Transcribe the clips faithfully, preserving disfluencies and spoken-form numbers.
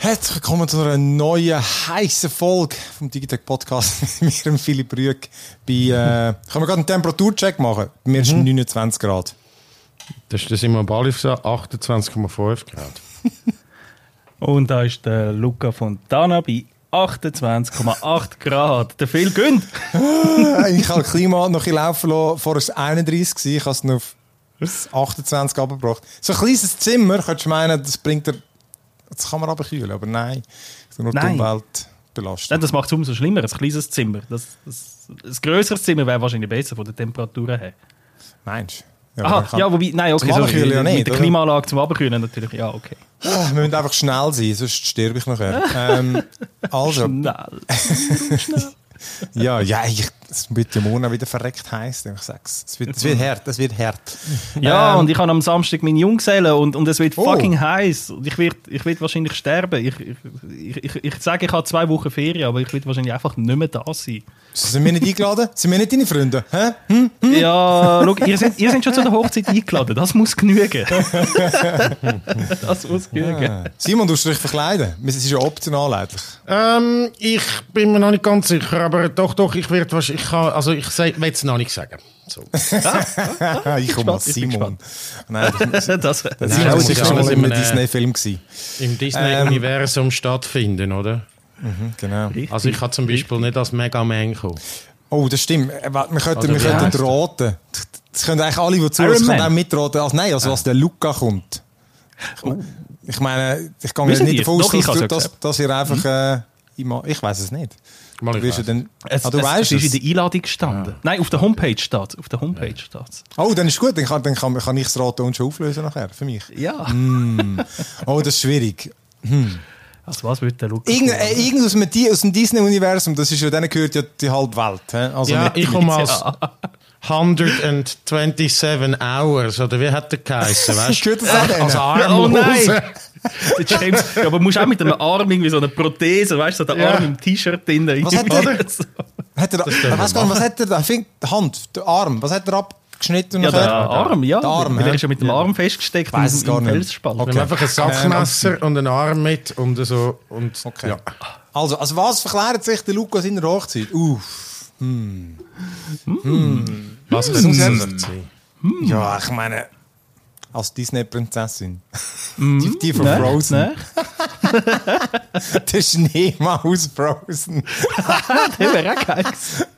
Herzlich willkommen zu einer neuen, heissen Folge vom Digitech Podcast mit mir, Philipp Rüegg. Bei, äh, können wir gerade einen Temperaturcheck machen? Bei mir ist mhm. neunundzwanzig Grad. Das ist der Simon Balif, achtundzwanzig Komma fünf Grad. Und da ist der Luca Fontana bei achtundzwanzig Komma acht Grad. Der Phil gönnt. Ich habe das Klima noch ein laufen lassen. Vorher war es einunddreißig. Ich habe es noch auf achtundzwanzig abgebracht. So ein kleines Zimmer, könntest du meinen, das bringt er. Das kann man aber kühlen, aber nein. Das nur die Umwelt belastet. Nein, das macht es umso schlimmer. Ein kleines Zimmer. Das, das, ein grösseres Zimmer wäre wahrscheinlich besser von der Temperatur her. Meinst du? Ja, Aha, ja, wobei, nein, okay. Zum Abkühlen so, ja nicht, mit der oder? Klimaanlage zum Abkühlen natürlich, ja, okay. Ah, wir müssen einfach schnell sein, sonst sterbe ich nachher. ähm, also. Schnell. Schnell. Ja, ja, ich, es wird ja morgen wieder verreckt heiß. Ich sag's. Es wird, es wird hart, es wird hart. Ja, ähm, und ich habe am Samstag meine Junggesellen und, und es wird oh. fucking heiß. Und ich werde ich werd wahrscheinlich sterben. Ich, ich, ich, ich, ich sage, ich habe zwei Wochen Ferien, aber ich werde wahrscheinlich einfach nicht mehr da sein. Sind wir nicht eingeladen? Sind wir nicht deine Freunde? Hä? Hm? Hm? Ja, schau, ihr seid, ihr seid schon zu der Hochzeit eingeladen. Das muss genügen. Das muss genügen. Ah. Simon, du musst dich verkleiden. Es ist ja optional eigentlich. Ähm, ich bin mir noch nicht ganz sicher, aber doch, doch, ich werde wahrscheinlich, ich kann, also ich will es noch nicht sagen. So. Ah, ich komme als Simon. Nein, das, das, das, das Nein, ist auch das sicher muss schon mal in in einem einem Disney-Film gewesen. Im Disney-Universum ähm, stattfinden, oder? Mhm, genau. Richtig. Also ich kann zum Beispiel nicht als Mega Man kommen. Oh, das stimmt. Wir könnten, wir ja. könnten raten. Das können eigentlich alle, die zuhören, können auch mitraten. Also, nein, also, als der Luca kommt. Oh. Ich meine, ich gehe nicht ihr? davon aus, Doch, dass, ja dass, dass ihr einfach... Äh, ich weiß es nicht. Mal du ich dann, es, ah, du es, weißt es ist es. in der Einladung gestanden. Ja. Nein, auf der Homepage steht Auf der Homepage ja. steht Oh, dann ist gut. Dann kann, dann kann, kann ich das Raten und schon auflösen nachher, für mich. Ja. Mm. Oh, das ist schwierig. Hm. Also was wird der Luca? Irgend, äh, irgend aus, dem, aus dem Disney-Universum, das ist ja, denen gehört ja die halbe Welt. He? Also ja, ich komme als ja. hundertwenty-seven Hours, oder wie hat der geheißen, weißt du? Als Arm oh nein! Der James, ja, aber musst auch mit einem Arm irgendwie so eine Prothese, weißt du, so der ja. Arm im T-Shirt drin. Was hat er? Hat er ich weiß gar nicht, was hat er da? Die Hand, der Arm, was hat er abgeschnitten? Ja, der Arm, ja. Der Arm, der ist ja mit dem Arm festgesteckt. Ich weiss es gar nicht. Felsspalt. Okay. Einfach ein Sackmesser und einen Arm mit und so. Und, okay. ja. Also, also, was verklärt sich der Luca in der Hochzeit? Uff. Hm. Mm. Hm. Was könnte es sein? Ja, ich meine... Als Disney-Prinzessin. Mm, die, die von ne, Frozen. Ne? Der Schneemann aus Frozen. Der wäre auch geil.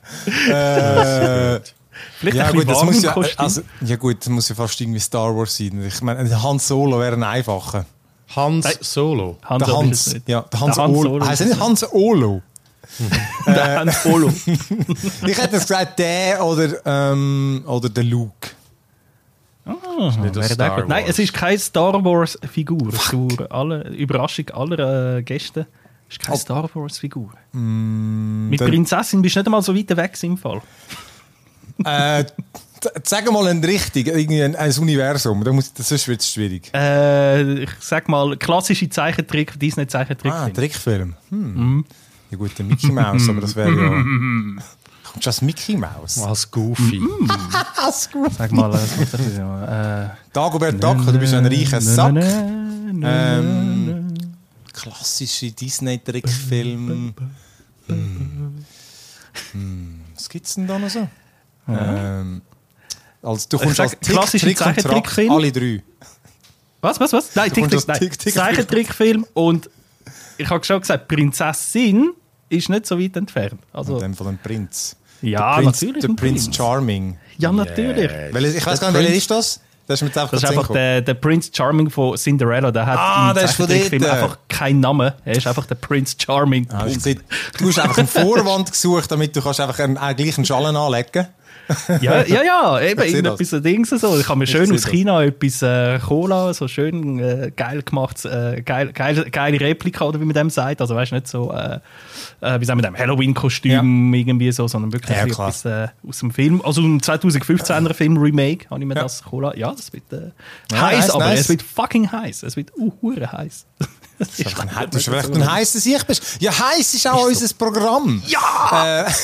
äh, Vielleicht ja, ein gut, das muss ja, Kostüm. also, ja gut, das muss ja fast irgendwie Star Wars sein. Ich meine, Han Solo wäre ein einfacher. Hans Solo? Hans der Hans. Ja, der Hans, der Hans Olo. Heißt er nicht Hans Olo? Der Hans Olo. Ich hätte jetzt gesagt, der oder, ähm, oder der Luke. Oh, Nein, es ist keine Star Wars-Figur. Zu aller Überraschung aller äh, Gäste. Es ist keine oh. Star Wars-Figur. Mm, Mit Prinzessin bist du nicht einmal so weit weg im Fall. äh, sag mal ein richtig, irgendwie ein, ein Universum. Da muss, sonst wird es schwierig. Äh, ich sag mal, klassische Zeichentrick, Disney-Zeichentrickfilm. Ah, Trickfilm. Hm. Mm. Ja gut, der Mickey Mouse, aber das wäre ja... Kommst du als Mickey Mouse? Als Goofy. Mm. Als Goofy. Sag mal, was ist das? Äh, Dagobert Duck, du bist ein reicher Sack. Ähm, klassische Disney-Trickfilm. Hm. Hm. Was gibt es denn da noch so? Ja. Ähm, also, du kommst als Tick, Trick und Track, alle drei. Was, was, was? Nein, Tick, Trick, nein. Tick, Tick, Zeichentrickfilm und ich habe schon gesagt, Prinzessin ist nicht so weit entfernt. Also, und dann von dem Prinz. Ja, der Prinz, natürlich. Der Prinz, Prinz Charming. Ja, natürlich. Yeah. Ich weiß gar nicht, welcher ist das? Das ist, mit das ist einfach der, der Prince Charming von Cinderella. Der hat ah, im Zeichentrickfilm einfach keinen Namen. Er ist einfach der Prince Charming. Ah, gesagt, du hast einfach einen Vorwand gesucht, damit du kannst einfach einen, einen gleichen Schallen anlegen kannst. Ja, ja, ja, eben irgendetwas so Dings so. Ich habe mir schön aus China das. etwas äh, Cola, so schön äh, geil gemacht, äh, geil, geil, geile Replika, oder wie man dem sagt. Also weißt du, nicht so, äh, äh, wie sagen wir dem, Halloween-Kostüm ja. irgendwie so, sondern wirklich ja, etwas äh, aus dem Film, also im zwanzig fünfzehner Film-Remake habe ich mir ja. das Cola. Ja, das wird äh, ja, heiß, nice, aber nice. Es wird fucking heiß. Es wird uh, hure heiß. Das ist vielleicht ein, du vielleicht ein heißer Sieg bist. Ja, heiß ist auch ist unser so. Programm. Ja! Äh,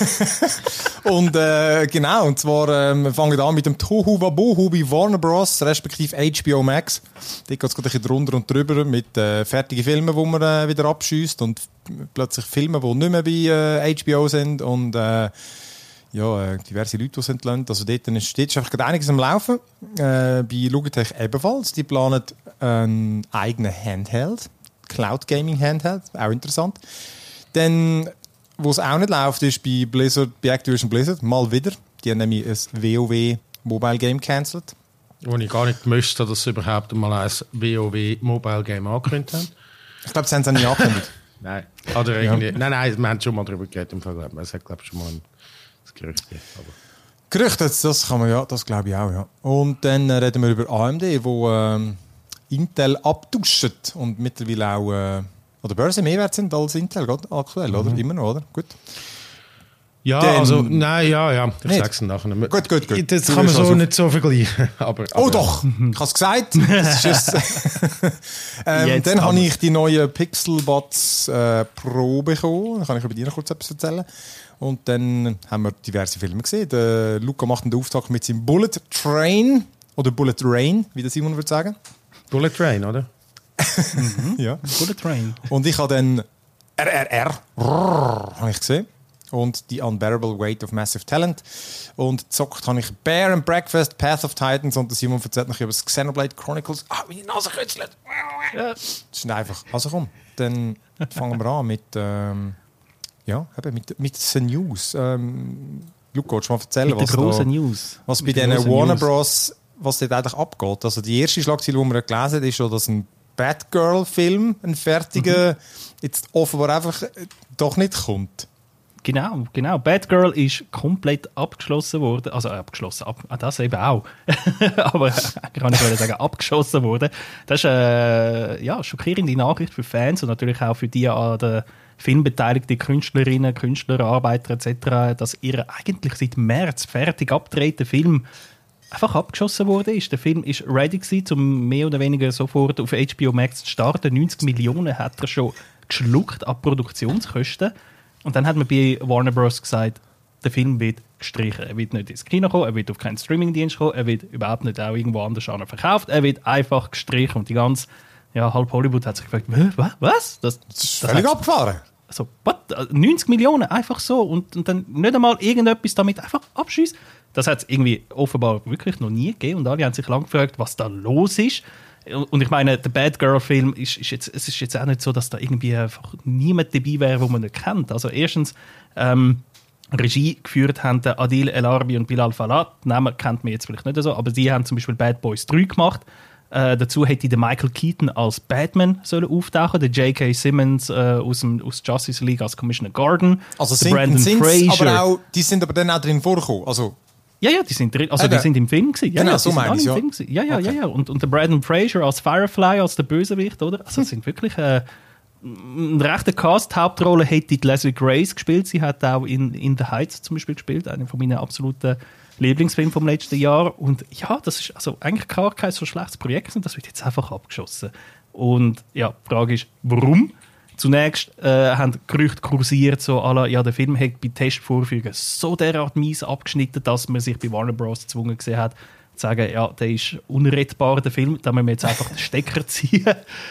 und äh, genau, und zwar ähm, wir fangen an mit dem Tohu Wabohu bei Warner Bros. Respektive H B O Max. Da geht es gerade ein bisschen drunter und drüber mit äh, fertigen Filmen, die man äh, wieder abschießt und plötzlich Filme, die nicht mehr bei äh, H B O sind und äh, ja, diverse Leute, die es entlassen. Also dort ist, dort ist einfach gerade einiges am Laufen. Äh, bei Logitech ebenfalls. Die planen einen eigenen Handheld. Cloud Gaming Handheld. Auch interessant. Dann, wo es auch nicht läuft, ist bei Blizzard, bei Activision Blizzard. Mal wieder. Die haben nämlich ein WoW Mobile Game cancelled. Wo ich gar nicht möchte, dass sie überhaupt mal ein WoW Mobile Game angekündigt haben. Ich glaube, sie haben es auch nicht angekündigt. Nein. Oder irgendwie, ja. Nein, nein, wir haben schon mal darüber geredet. Es hat, glaube ich, schon mal ein Gerücht. Aber. Gerücht, das kann man ja, das glaube ich auch, ja. Und dann äh, reden wir über A M D, wo ähm, Intel abduscht und mittlerweile auch äh, an der Börse mehr wert sind als Intel, gerade aktuell, mhm. oder? Immer noch, oder? Gut. Ja, dann, also, nein, ja, ja, ich sag's nachher. Gut, gut, gut. Das kann man so also nicht so vergleichen. aber, aber, oh doch, ich habe es gesagt. Das ist ähm, dann habe ich die neue Pixelbuds äh, Pro bekommen. Da kann ich über die noch kurz etwas erzählen. Und dann haben wir diverse Filme gesehen. Der Luca macht den Auftakt mit seinem Bullet Train. Oder Bullet Rain, wie der Simon würde sagen. Bullet Train, oder? mhm. Ja. Bullet Train. Und ich habe dann R R R habe ich gesehen. Und die Unbearable Weight of Massive Talent. Und gezockt habe ich Bear and Breakfast, Path of Titans und der Simon erzählt noch über das Xenoblade Chronicles. Ah, meine Nase kützelt. Ja. Das ist einfach. Also komm, dann fangen wir an mit... Ähm, Ja, eben mit, mit den News. Ähm, Luca, willst du mal erzählen, mit was, da, News. was bei diesen Warner Bros. Was dort eigentlich abgeht? Also die erste Schlagzeile, die wir gelesen haben, ist schon, dass ein Batgirl-Film, ein fertiger, mhm. jetzt offenbar einfach doch nicht kommt. Genau, genau. Batgirl ist komplett abgeschlossen worden. Also äh, abgeschlossen, ab, das eben auch. Aber äh, kann ich nicht sagen, abgeschossen worden. Das ist eine äh, ja, schockierende Nachricht für Fans und natürlich auch für die an der filmbeteiligte Künstlerinnen, Künstler, Arbeiter et cetera, dass ihr eigentlich seit März fertig abgedrehter Film einfach abgeschossen wurde. Der Film war ready gewesen, um mehr oder weniger sofort auf H B O Max zu starten. neunzig Millionen hat er schon geschluckt an Produktionskosten. Und dann hat man bei Warner Bros. Gesagt, der Film wird gestrichen. Er wird nicht ins Kino kommen, er wird auf keinen Streamingdienst kommen, er wird überhaupt nicht auch irgendwo anders verkauft, er wird einfach gestrichen. Und die ganze ja, halb Hollywood hat sich gefragt, was? Das, das ist völlig das abgefahren. Also, what? neunzig Millionen, einfach so. Und, und dann nicht einmal irgendetwas damit einfach abschießen. Das hat es irgendwie offenbar wirklich noch nie gegeben. Und alle haben sich lange gefragt, was da los ist. Und ich meine, der Bad Girl-Film, ist, ist jetzt, es ist jetzt auch nicht so, dass da irgendwie einfach niemand dabei wäre, den man nicht kennt. Also erstens, ähm, Regie geführt haben Adil El Arbi und Bilal Fallah. Den Namen kennt man jetzt vielleicht nicht so, aber sie haben zum Beispiel Bad Boys drei gemacht. Äh, dazu hätte der Michael Keaton als Batman sollen auftauchen, der J K. Simmons äh, aus, dem, aus Justice League als Commissioner Gordon, also der Brandon Fraser. Aber auch, die sind aber dann auch drin vorgekommen. Also ja, ja, die sind drin. Also, die sind im Film gewesen. Ja, genau, ja, so meine ich, ja. Ja, ja, okay. ja, ja. Und, und der Brandon Fraser als Firefly, als der Bösewicht, oder? Also, es sind wirklich äh, ein rechter Cast. Hauptrolle hätte Leslie Grace gespielt. Sie hat auch in, in The Heights zum Beispiel gespielt, einer von meinen absoluten Lieblingsfilmen vom letzten Jahr. Und ja, das ist also eigentlich gar kein so schlechtes Projekt und das wird jetzt einfach abgeschossen. Und ja, die Frage ist, warum? Zunächst äh, haben Gerüchte kursiert, so à la, ja, der Film hat bei Testvorführungen so derart mies abgeschnitten, dass man sich bei Warner Bros. Gezwungen gesehen hat, zu sagen, ja, der ist unrettbar, der Film, da müssen wir jetzt einfach den Stecker ziehen.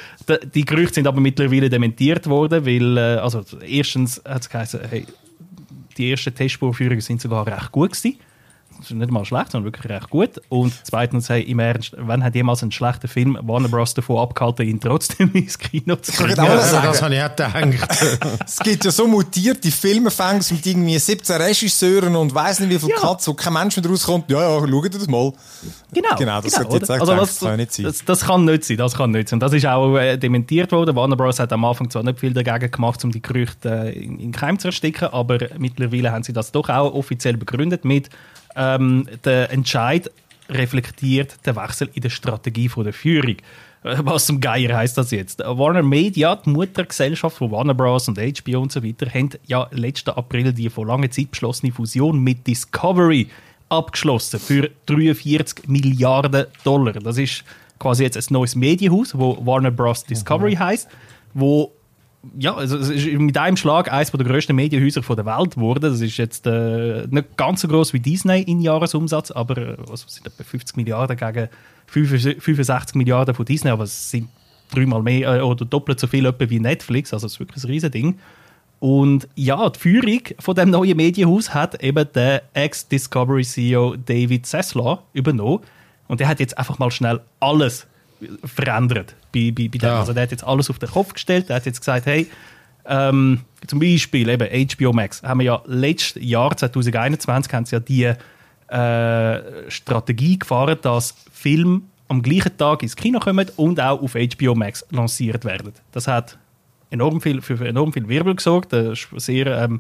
Die Gerüchte sind aber mittlerweile dementiert worden, weil, äh, also erstens hat es geheißen, hey, die ersten Testvorführungen sind sogar recht gut gewesen. Das ist nicht mal schlecht, sondern wirklich recht gut. Und zweitens, hey, im Ernst, wann hat jemals einen schlechten Film Warner Bros. Davon abgehalten, ihn trotzdem ins Kino zu bringen? Ja, das habe ich auch gedacht. Es gibt ja so mutierte Filmfans mit irgendwie siebzehn Regisseuren und weiss nicht wie viele ja. Cuts, wo kein Mensch mehr rauskommt. Ja, ja, schaut das mal. Genau, genau das genau, jetzt also das, das kann nicht sein. Das, das kann nicht sein, das kann nicht sein. Und das ist auch äh, dementiert worden. Warner Bros. Hat am Anfang zwar nicht viel dagegen gemacht, um die Gerüchte äh, in, in Keim zu ersticken, aber mittlerweile haben sie das doch auch offiziell begründet mit Ähm, der Entscheid reflektiert den Wechsel in der Strategie von der Führung. Was zum Geier heisst das jetzt? Warner Media, die Muttergesellschaft von Warner Bros. Und H B O und so weiter, haben ja letzten April die vor langer Zeit beschlossene Fusion mit Discovery abgeschlossen für dreiundvierzig Milliarden Dollar. Das ist quasi jetzt ein neues Medienhaus, wo Warner Bros. Discovery mhm. heisst. wo ja, also es ist mit einem Schlag eines der grössten Medienhäuser der Welt geworden. Das ist jetzt äh, nicht ganz so gross wie Disney in Jahresumsatz, aber äh, was sind etwa fünfzig Milliarden gegen fünfundsechzig Milliarden von Disney, aber es sind dreimal mehr äh, oder doppelt so viel etwa wie Netflix, also es ist wirklich ein Riesending. Und ja, die Führung von dem neuen Medienhaus hat eben der Ex-Discovery-C E O David Zaslav übernommen und der hat jetzt einfach mal schnell alles verändert. Bei, bei, bei ja. Also der hat jetzt alles auf den Kopf gestellt. Der hat jetzt gesagt, hey, ähm, zum Beispiel eben H B O Max, haben wir ja letztes Jahr, zwanzig einundzwanzig, haben sie ja die äh, Strategie gefahren, dass Filme am gleichen Tag ins Kino kommen und auch auf H B O Max lanciert werden. Das hat enorm viel, für enorm viel Wirbel gesorgt. Das ist sehr, ähm,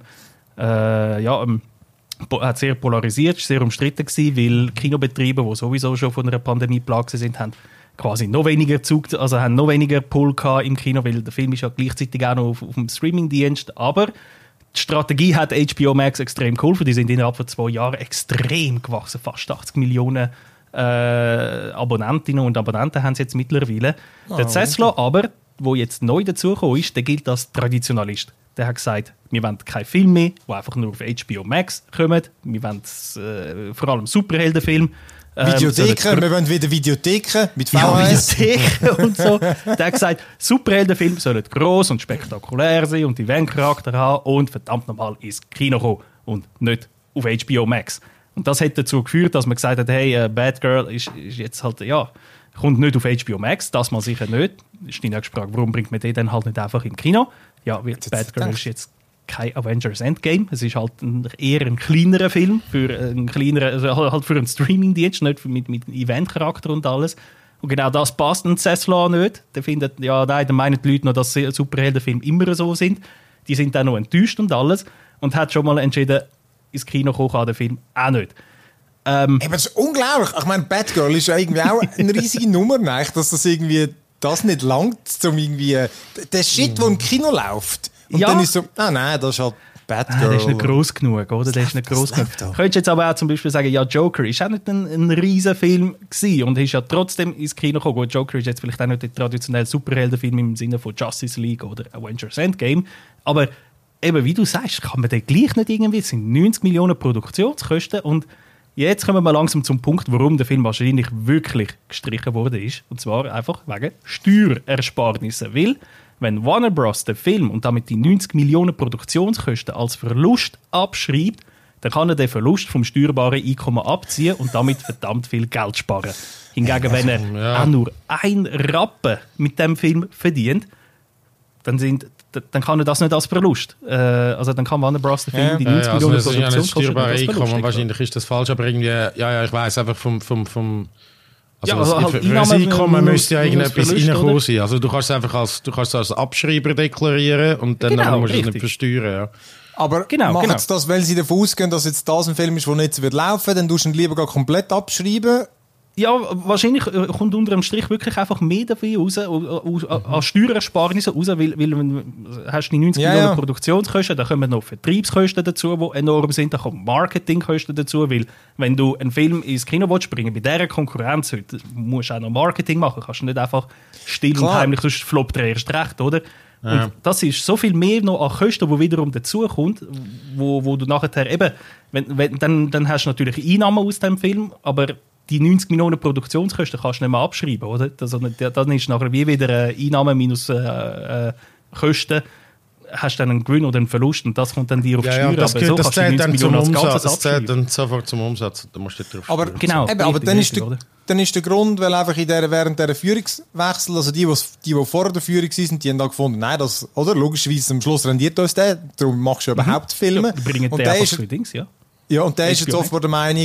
äh, ja, ähm, hat sehr polarisiert, sehr umstritten gewesen, weil Kinobetriebe, die sowieso schon von einer Pandemie plagt sind, haben quasi noch weniger Zug, also haben noch weniger Pull im Kino, weil der Film ist ja gleichzeitig auch noch auf, auf dem Streamingdienst. Aber die Strategie hat H B O Max extrem geholfen. Die sind innerhalb von zwei Jahren extrem gewachsen. Fast achtzig Millionen äh, Abonnentinnen und Abonnenten haben sie jetzt mittlerweile. Oh, der Zaslav okay. aber, der jetzt neu dazugekommen ist, der gilt als Traditionalist. Der hat gesagt, wir wollen keine Filme mehr, die einfach nur auf H B O Max kommen. Wir wollen äh, vor allem Superheldenfilme. Videotheken, ähm, wir wollen wieder Videotheken mit V H S. Ja, Videotheken und so. Der hat gesagt, Superheldenfilme sollen gross und spektakulär sein und Eventcharakter haben und verdammt nochmal ins Kino kommen und nicht auf H B O Max. Und das hat dazu geführt, dass man gesagt hat, hey, uh, Batgirl ist, ist jetzt halt, ja, kommt nicht auf H B O Max, das mal sicher nicht. Ist die nächste Frage, warum bringt man den dann halt nicht einfach im Kino? Ja, weil Batgirl ist jetzt kein Avengers Endgame. Es ist halt ein, eher ein kleinerer Film, für einen kleineren, also halt für einen Streamingdienst, nicht mit, mit Eventcharakter und alles. Und genau das passt dem Zaslav nicht. Der findet, ja, nein, dann meinen die Leute noch, dass Superheldenfilme immer so sind. Die sind dann noch enttäuscht und alles. Und hat schon mal entschieden, ins Kino kommen kann der Film auch nicht. Ähm, Ey, das ist unglaublich. Ich meine, Batgirl ist ja irgendwie auch eine riesige Nummer, nicht? Dass das irgendwie das nicht langt, um irgendwie der Shit, der im Kino läuft. Und ja. dann ist so, ah nein, das ist halt Batgirl. Ah, der ist nicht gross genug, oder? Der ist nicht gross genug. Du könntest jetzt aber auch zum Beispiel sagen, ja, Joker ist auch nicht ein, ein riesen Film gewesen und ist ja trotzdem ins Kino gekommen. Gut, Joker ist jetzt vielleicht auch nicht der traditionelle Superheldenfilm im Sinne von Justice League oder Avengers Endgame, aber eben, wie du sagst, kann man den gleich nicht irgendwie, es sind neunzig Millionen Produktionskosten und jetzt kommen wir langsam zum Punkt, warum der Film wahrscheinlich wirklich gestrichen worden ist. Und zwar einfach wegen Steuerersparnissen. Weil, wenn Warner Bros. Den Film und damit die neunzig Millionen Produktionskosten als Verlust abschreibt, dann kann er den Verlust vom steuerbaren Einkommen abziehen und damit verdammt viel Geld sparen. Hingegen, wenn er ja. auch nur ein Rappen mit dem Film verdient, dann sind dann kann er das nicht als Verlust. Äh, also dann kann Warner Bros. Den Film ja. die neunzig ja, ja, Millionen also Produktionskosten ja, als Einkommen. Wahrscheinlich ist das falsch, aber irgendwie, ja, ja, ich weiss einfach vom, vom, vom also, ja, also das, halt für, für das Einkommen müsste ja irgendetwas reinkommen sein. Also du kannst es einfach als, du kannst es als Abschreiber deklarieren und dann genau, musst du es richtig. nicht versteuern. Ja. Aber genau, machen genau. sie das, weil sie davon ausgehen, dass jetzt das ein Film ist, der nicht wird laufen, dann tust du ihn lieber gar komplett abschreiben. Ja, wahrscheinlich kommt unter dem Strich wirklich einfach mehr dafür raus, an Steuerersparnissen raus, weil, weil du hast die neunzig ja, Millionen ja. Produktionskosten, da kommen noch Vertriebskosten dazu, die enorm sind, da kommen Marketingkosten dazu, weil wenn du einen Film ins Kino willst bringen, bei dieser Konkurrenz heute, musst du auch noch Marketing machen, kannst du nicht einfach still Klar. und heimlich, sonst floppt er erst recht, oder? Ja. Und das ist so viel mehr noch an Kosten, die wiederum dazukommt, wo, wo du nachher eben, wenn, wenn, dann, dann hast du natürlich Einnahmen aus dem Film, aber die neunzig Millionen Produktionskosten kannst du nicht mehr abschreiben, oder? Also, dann ist nachher wie wieder äh, Einnahmen minus äh, äh, Kosten, hast du dann einen Gewinn oder einen Verlust und das kommt dann dir auf die ja, Steuer. Ja, das, aber geht, so das zählt dann zum Umsatz, das zählt dann sofort zum Umsatz, da musst du drauf aber, genau, eben, aber dann, richtig, ist der, dann ist der Grund, weil einfach in der, während dieser Führungswechsel, also die, die, die vor der Führung waren, die haben da gefunden, nein, das, oder? Logischerweise am Schluss rendiert uns der, darum machst du überhaupt mhm. Filme. Ja, bringen und der der einfach ist, für Dings, ja. Ja, und der ist jetzt offenbar der Meinung,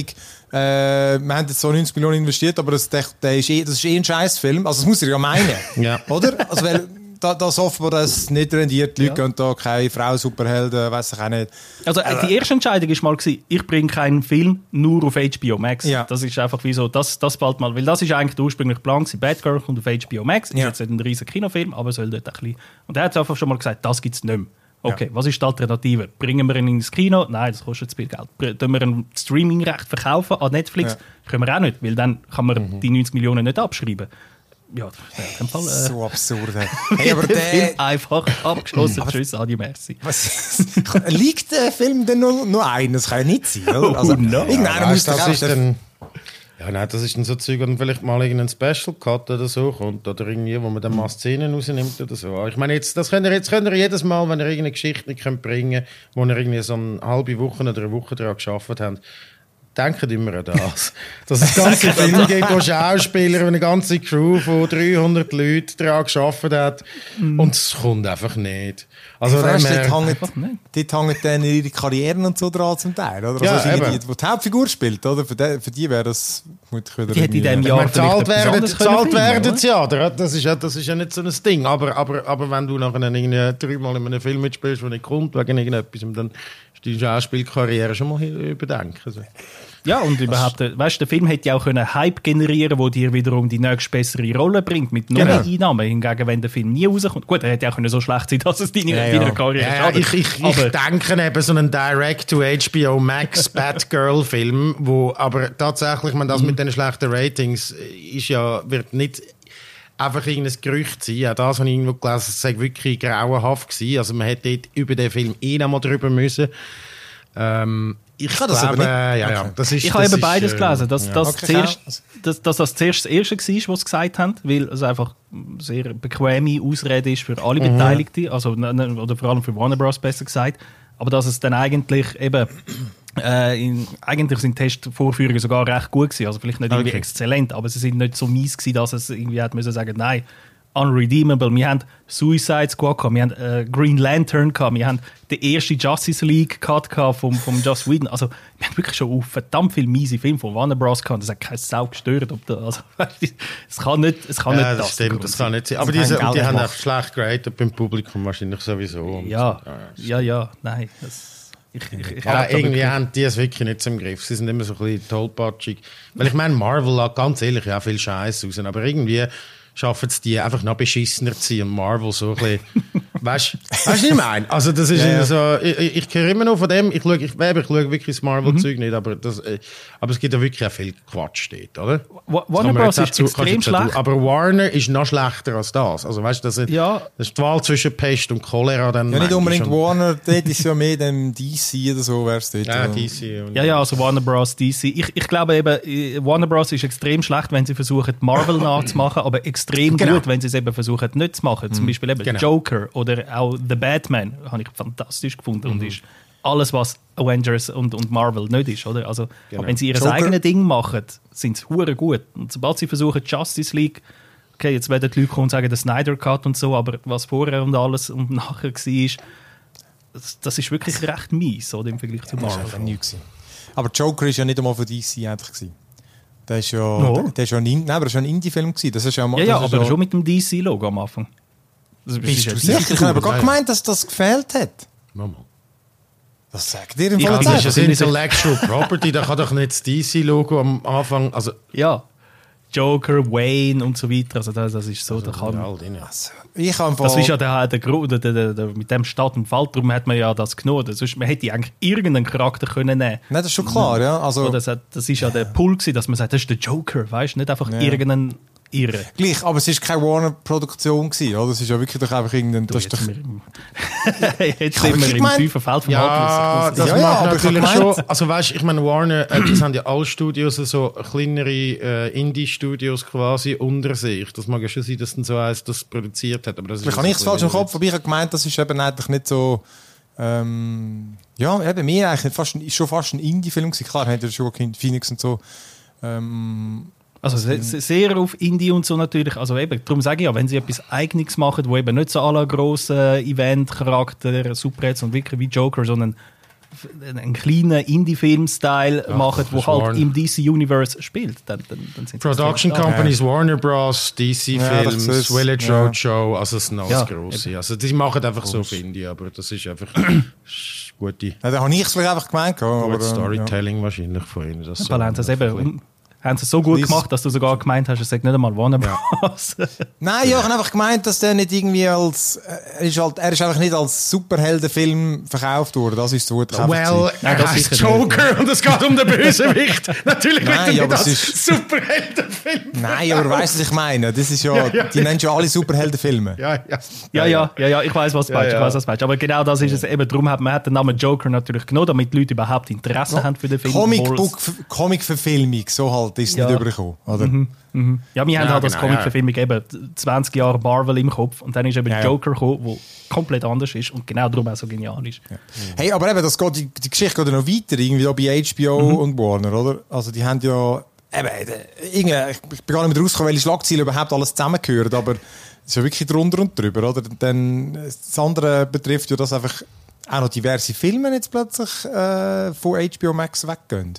äh, wir haben jetzt so neunzig Millionen investiert, aber das, der, der ist eh, das ist eh ein Scheißfilm. Also das muss er ja meinen, ja. oder? Also weil da, das offenbar das nicht rendiert. Die Leute ja. gehen da keine Frau Superhelden, weiss ich auch nicht. Also die erste Entscheidung war mal, ich bringe keinen Film nur auf H B O Max. Ja. Das ist einfach wie so, das, das bald mal, weil das ist eigentlich der ursprüngliche Plan, Batgirl kommt auf H B O Max, ist ja. jetzt ein riesiger Kinofilm, aber soll dort ein bisschen... Und er hat einfach schon mal gesagt, das gibt es nicht mehr. Okay, ja. was ist die Alternative? Bringen wir ihn ins Kino? Nein, das kostet zu viel Geld. Tun wir ein Streamingrecht verkaufen an Netflix? Ja. Können wir auch nicht, weil dann kann man mhm. die neunzig Millionen nicht abschreiben. Ja, das wäre im Fall... Äh, so absurd. Hey, aber der Film einfach abgeschlossen. Tschüss, Adi, merci. Was, liegt der Film denn nur, nur ein? Das kann ja nicht sein, oder? Also, Oh, no. irgendeiner Ja, müsste das auch... ist dann, ja, nein, das ist dann so Zeug, und vielleicht mal irgendein Special Cut oder so kommt, oder irgendwie, wo man dann mal Szenen rausnimmt oder so. Ich meine, jetzt, das könnt ihr, jetzt könnt ihr jedes Mal, wenn ihr irgendeine Geschichte nicht könnt bringen könnt, wo ihr irgendwie so eine halbe Woche oder eine Woche daran gearbeitet habt, denkt immer an das. Dass es ganze Filme gibt, wo Schauspieler und eine ganze Crew von dreihundert Leuten daran gearbeitet hat, mm. und es kommt einfach nicht. Also, weißt, dann, dort hängen, dort hängen dann ihre Karrieren und so dran zum Teil, oder? Ja, also die, die, die, die Hauptfigur spielt, oder? Für die, für die wäre das vermutlich wieder... Die hätte in diesem Jahr meine, zahlt werden, zahlt werden sie ja, das ist ja, das ist ja nicht so ein Ding, aber, aber, aber wenn du nachher dreimal in einem Film mitspielst, der nicht kommt, wegen irgendetwas, dann ist die Schauspielkarriere schon mal überdenken. Also. Ja, und überhaupt, weißt du, der Film hätte ja auch einen Hype generieren, der dir wiederum die nächste bessere Rolle bringt, mit neuen genau. Einnahmen. Hingegen, wenn der Film nie rauskommt, gut, er hätte ja auch so schlecht sein, dass es deine, ja, deiner ja. Karriere ja, schadet. Ich, ich, ich denke eben so einen Direct-to-H B O Max Batgirl-Film, wo aber tatsächlich, man das mhm. mit den schlechten Ratings ist ja, wird nicht einfach irgendein Gerücht sein. Ja, das habe ich irgendwo gelesen, es sei wirklich grauenhaft gewesen. Also man hätte dort über den Film eh noch mal drüber müssen. Ähm, Ich kann das glaube, aber nicht. Äh, ja, ja. Das ist, ich habe eben beides ist, gelesen, dass, ja. dass, okay, zuerst, dass, dass das zuerst das Erste war, was sie gesagt haben, weil es einfach eine sehr bequeme Ausrede ist für alle mhm. Beteiligten, also, oder vor allem für Warner Bros. Besser gesagt, aber dass es dann eigentlich eben äh, in, eigentlich sind Testvorführungen sogar recht gut gewesen, also vielleicht nicht irgendwie okay. exzellent, aber sie sind nicht so mies gewesen, dass es irgendwie hat müssen sagen, nein, unredeemable. Wir haben Suicide Squad gehabt, wir haben äh, Green Lantern gehabt, wir haben den ersten Justice League Cut gehabt vom, vom Joss Whedon. Also, wir haben wirklich schon verdammt viele miese Filme von Warner Bros. Gehabt. Das hat keine Sau gestört. Ob da, also, es kann nicht, es kann ja, nicht das. Stimmt, das kann nicht sein. Aber diese, die haben auch schlecht geratet beim Publikum wahrscheinlich sowieso. Ja, ja, ja, ja, nein. Das, ich, ich, ich ja, irgendwie haben die es wirklich nicht im Griff. Sie sind immer so ein bisschen tollpatschig. Weil ich meine, Marvel hat ganz ehrlich ja viel Scheiß raus, aber irgendwie schaffen es die einfach noch beschissener zu sein und Marvel so ein bisschen, weißt du, was ich meine? Also das ist ja, ja. so, ich, ich höre immer noch von dem, ich schaue, ich, ich schaue wirklich das Marvel-Zeug mhm. nicht, aber, das, aber es gibt ja wirklich auch viel Quatsch dort, oder? Warner Bros. ist zu, extrem schlecht. Aber Warner ist noch schlechter als das. Also weißt du, das, ja. das ist die Wahl zwischen Pest und Cholera. Dann ja, nicht unbedingt Warner, dort ist ja mehr dem D C oder so, wär's dort. Ja, D C. Ja, ja, also Warner Bros., D C. Ich, ich glaube eben, Warner Bros. Ist extrem schlecht, wenn sie versuchen, Marvel nachzumachen, aber extrem genau. gut, wenn sie es eben versuchen, nicht zu machen. Zum Beispiel eben genau. Joker oder auch The Batman, habe ich fantastisch gefunden. Mhm. Und ist alles, was Avengers und, und Marvel nicht ist. Oder? Also, genau. Wenn sie ihr eigenes Ding machen, sind sie hure gut. Und sobald sie versuchen, Justice League, okay, jetzt werden die Leute kommen und sagen, der Snyder Cut und so, aber was vorher und alles und nachher war, das, das ist wirklich recht mies, oder, im Vergleich zu Marvel. Das war aber Joker war ja nicht einmal für D C eigentlich. Der ist ja, no. der ist ja ein, nein, aber das war ein Indie-Film. Das ist ja, ja, ja aber ja schon mit dem D C-Logo am Anfang. Das bist du sicher? Ich habe aber gerade gemeint, dass das gefehlt hat. Mama. Was sagt ihr im Fall? Das ist ein Intellectual Property, da kann doch nicht das D C-Logo am Anfang... Also ja, Joker, Wayne und so weiter, also das, das ist so, also, da kann... Also, ich habe das ist ja der, der, der, der, der, mit dem Start und Fall, darum hat man ja das genommen. Sonst, man hätte eigentlich irgendeinen Charakter können nehmen. Nein, das ist schon klar, ja. Also, das, das ist ja der Pull gewesen, dass man sagt, das ist der Joker, weißt du, nicht einfach ja. irgendeinen Irre. Gleich, aber es war keine Warner-Produktion, oder? Es ist ja wirklich doch einfach irgendein... Du, das jetzt doch... sind wir im, jetzt sind wir im tiefen Feld vom ja, Halbwissen. Das ja, ja, aber natürlich ich schon. Also weißt, ich meine, Warner, äh, das haben ja alle Studios so kleinere äh, Indie-Studios quasi unter sich. Das mag ja schon sein, dass dann so eins das produziert hat. Aber das ich habe nichts falsch im Kopf, aber ich habe gemeint, das ist eben eigentlich nicht so... Ähm, ja, eben mehr eigentlich fast, schon fast ein Indie-Film gewesen. Klar, hat ja schon Phoenix und so... Ähm, Also sehr, sehr auf Indie und so natürlich. Also eben, darum sage ich ja, wenn sie etwas Eigenes machen, wo eben nicht so alle grossen Event-Charakter, Superheads und wirklich wie Joker, sondern einen kleinen Indie-Film-Style ja, machen, der halt Warner. Im D C-Universe spielt, dann, dann, dann sind Production Companies, ja. Warner Bros., D C-Films, ja, Village ja. Roadshow, also es sind alles ja. grosse. Also die machen einfach Groß. So auf Indie, aber das ist einfach gute... Ja, da habe ich es vielleicht einfach gemeint. Aber Storytelling ja. wahrscheinlich von ihnen. Das so das eben... haben sie es so gut Please. gemacht, dass du sogar gemeint hast, es sagt nicht einmal Warner Bros. Ja. Nein, ja, ich habe einfach gemeint, dass der nicht irgendwie als... Er ist, halt, er ist einfach nicht als Superheldenfilm verkauft worden. Das ist so gut verkauft. Well, er heißt Joker nicht. Und es geht um den Bösewicht. Natürlich Nein, nicht aber als ist... Superheldenfilm. Nein, aber weißt du, was ich meine? Das ist ja... ja, ja die ja. nennen schon alle Superheldenfilme. Ja, ja. Ja, ja, ja, ja, ich weiß, was du ja, meinst. Ja. Ich weiß, was du meinst. Aber genau das ist es eben. Darum hat man hat den Namen Joker natürlich genommen, damit die Leute überhaupt Interesse ja. haben für den Film. Comic-Book, Comic-Verfilmung, so halt ist es ja. nicht übergekommen. Oder? Mhm, mhm. Ja, wir ja, haben halt als genau, Comic-Verfilmung ja. eben zwanzig Jahre Marvel im Kopf und dann ist eben ja, Joker gekommen, der komplett anders ist und genau darum auch so genial ist. Ja. Hey, aber eben, das geht, die, die Geschichte geht ja noch weiter, irgendwie da bei H B O mhm. und Warner, oder? Also die haben ja, eben, irgendwie, ich bin gar nicht mehr rausgekommen, welche Schlagzeilen überhaupt alles zusammengehören, aber es ist ja wirklich drunter und drüber, oder? Dann, das andere betrifft ja, dass einfach auch noch diverse Filme jetzt plötzlich äh, von H B O Max weggehen.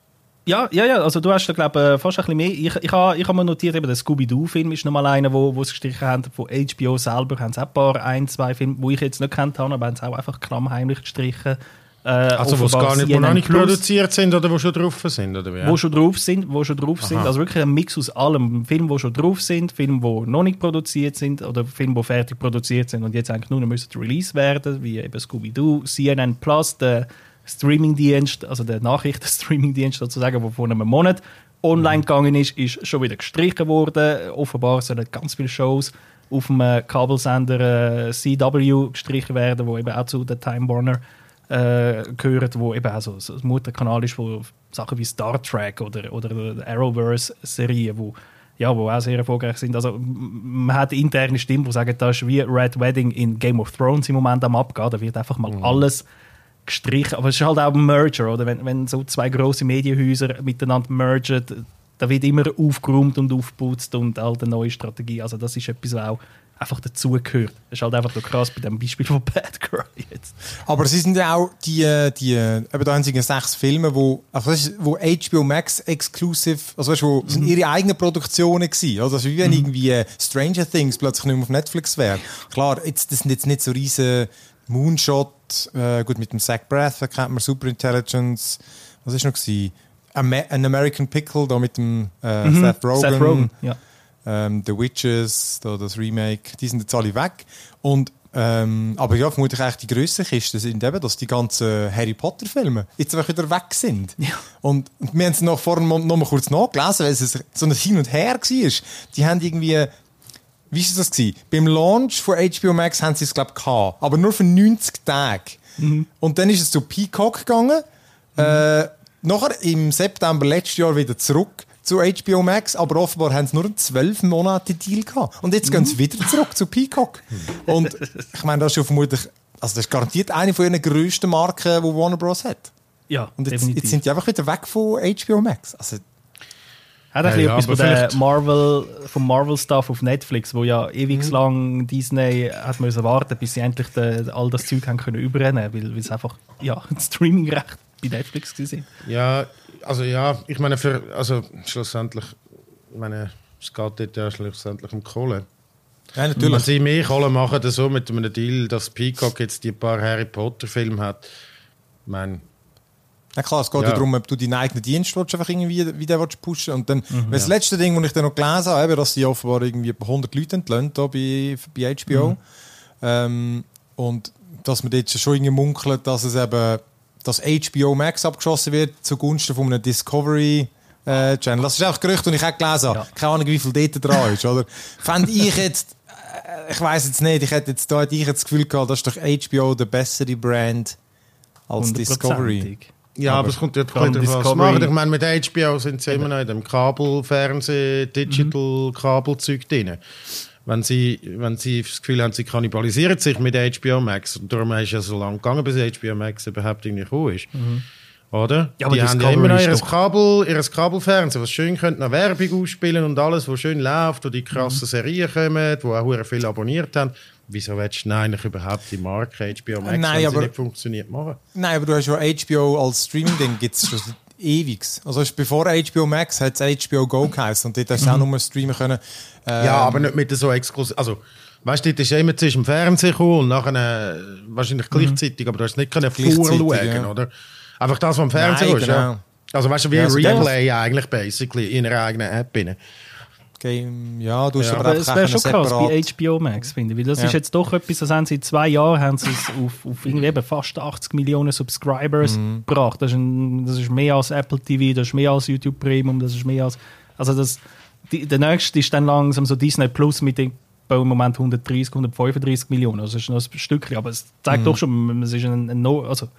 Ja, ja, ja, also du hast da, glaube ich, fast ein bisschen mehr. Ich, ich habe ich hab mir notiert, eben der Scooby-Doo-Film ist nochmal einer, wo, wo sie gestrichen haben. Von H B O selber haben sie auch ein paar, ein, zwei Filme, die ich jetzt nicht kennt habe, aber haben sie auch einfach klammheimlich gestrichen. Äh, also wo es gar nicht, wo noch nicht produziert sind oder wo schon drauf sind? Oder wie? Wo schon drauf sind, wo schon drauf sind. Also wirklich ein Mix aus allem. Filme, die schon drauf sind, Filme, die noch nicht produziert sind oder Filme, die fertig produziert sind und jetzt eigentlich nur noch müssen release werden, wie eben Scooby-Doo, C N N Plus, der Streamingdienst, also der Nachrichten-Streamingdienst sozusagen, der vor einem Monat online gegangen ist, ist schon wieder gestrichen worden. Offenbar sollen ganz viele Shows auf dem Kabelsender äh, C W gestrichen werden, wo eben auch zu der Time Warner äh, gehört, wo eben auch so ein Mutterkanal ist, wo Sachen wie Star Trek oder, oder Arrowverse-Serien, wo, ja, wo auch sehr erfolgreich sind. Also man hat interne Stimmen, die sagen, das ist wie Red Wedding in Game of Thrones im Moment am Abgehen. Da wird einfach mal mhm. alles gestrichen. Aber es ist halt auch ein Merger, oder? Wenn, wenn so zwei grosse Medienhäuser miteinander mergen, da wird immer aufgeräumt und aufgeputzt und halt eine neue Strategie. Also das ist etwas, was auch einfach dazugehört. Das ist halt einfach so krass bei dem Beispiel von Bad Girl jetzt. Aber es sind ja auch die, die eben da haben sie sechs Filme, wo, also das ist, wo H B O Max exclusive, also weißt, wo mhm. sind ihre eigenen Produktionen gewesen. Also das ist wie wenn mhm. irgendwie Stranger Things plötzlich nicht mehr auf Netflix wäre. Klar, jetzt, das sind jetzt nicht so riesen Moonshot, äh, gut, mit dem Zach Braff, da kennt man Superintelligence, was ist noch gewesen? An American Pickle, da mit dem äh, mhm. Seth Rogen, Seth Rogen ja. ähm, The Witches, da das Remake, die sind jetzt alle weg. Und, ähm, aber ja, vermutlich eigentlich die grösste Kiste sind eben, dass die ganzen Harry Potter Filme jetzt einfach wieder weg sind. Ja. Und, und wir haben es noch vorhin noch mal kurz nachgelesen, weil es so ein Hin und Her war. Die haben irgendwie, wie war das gewesen? Beim Launch von H B O Max haben sie es, glaube ich, gehabt, aber nur für neunzig Tage. Mhm. Und dann ist es zu Peacock gegangen. Mhm. Äh, nachher im September letztes Jahr wieder zurück zu H B O Max, aber offenbar haben sie nur einen zwölf Monate Deal gehabt. Und jetzt mhm. gehen sie wieder zurück zu Peacock. Und ich meine, das ist ja vermutlich, also das ist garantiert eine von ihren grössten Marken, die Warner Bros. Hat. Ja, und jetzt, jetzt sind die einfach wieder weg von H B O Max. Also, hat ein ja, bisschen ja, etwas von Marvel, vom Marvel-Stuff auf Netflix, wo ja ewig mhm. lang Disney hat müssen warten, bis sie endlich de, all das Zeug haben können überrennen, weil, weil es einfach ja, ein Streaming-Recht bei Netflix war. Ja, also ja, ich meine, für, also schlussendlich, ich meine, es geht dort ja schlussendlich um Kohle. Ja, natürlich. Wenn sie mehr Kohle machen, das so mit einem Deal, dass Peacock jetzt die paar Harry Potter-Filme hat, ich meine, ja klar, es geht ja darum, ob du deinen eigenen Dienst willst, einfach irgendwie wieder pushen. Und dann, mhm, das ja. letzte Ding, das ich dann noch gelesen habe, dass sie offenbar irgendwie hundert Leute entlöhnt bei, bei H B O. Mhm. Ähm, und dass man jetzt schon irgendwie munkelt, dass es eben, dass H B O Max abgeschossen wird zugunsten von einem Discovery äh, Channel. Das ist einfach Gerücht, und ich auch gelesen habe. Ja. Keine Ahnung, wie viel dort dran ist. Oder? Fände ich jetzt, äh, ich weiss jetzt nicht, ich hätte jetzt, da hätte ich jetzt das Gefühl gehabt, das ist doch H B O der bessere Brand als Discovery. Ja, aber, aber es kommt ja drauf was machen. Ich meine, mit H B O sind sie immer noch in dem Kabel-Fernseh-, Digital-Kabelzeug drin. Wenn sie, wenn sie das Gefühl haben, sie kannibalisieren sich mit H B O Max, und darum ist es ja so lange gegangen, bis H B O Max überhaupt irgendwie gekommen ist. Mhm. Oder? Ja, aber die haben ja immer noch ihr Kabel, ihr Kabelfernsehen, was schön könnte nach Werbung ausspielen und alles, was schön läuft, wo die krassen mhm. Serien kommen, wo auch viele abonniert haben. Wieso willst du eigentlich überhaupt die Marke H B O Max, nein, wenn aber, sie nicht funktioniert, machen? Nein, aber du hast ja H B O als Streaming-Ding, gibt es schon ewig. Also bevor H B O Max hat es H B O Go geheißen, und dort hast du mhm. auch nur streamen können. Ähm, ja, aber nicht mit so exklusiv. Also, weißt du, das ist ja immer zwischen dem Fernsehen gekommen und nachher äh, wahrscheinlich gleichzeitig, mhm. aber du hast nicht können vorschauen, ja. oder? Einfach das, was im Fernsehen ist. Genau. Ja. Also weißt du, wie ja, ein also Replay ja, eigentlich basically in einer eigenen App drin. Game, ja, du hast ja, aber, aber es wäre schon krass bei H B O Max, finde ich. Weil das ja. ist jetzt doch etwas, das haben sie in zwei Jahren haben sie es auf, auf irgendwie eben fast achtzig Millionen Subscribers mhm. gebracht. Das ist, ein, das ist mehr als Apple T V, das ist mehr als YouTube Premium, das ist mehr als... Also das, die, der nächste ist dann langsam so Disney Plus mit dem im Moment hundertdreißig, hundertfünfunddreißig Millionen. Also das ist noch ein Stückchen, aber es zeigt mhm. doch schon, es ist ein, ein no, also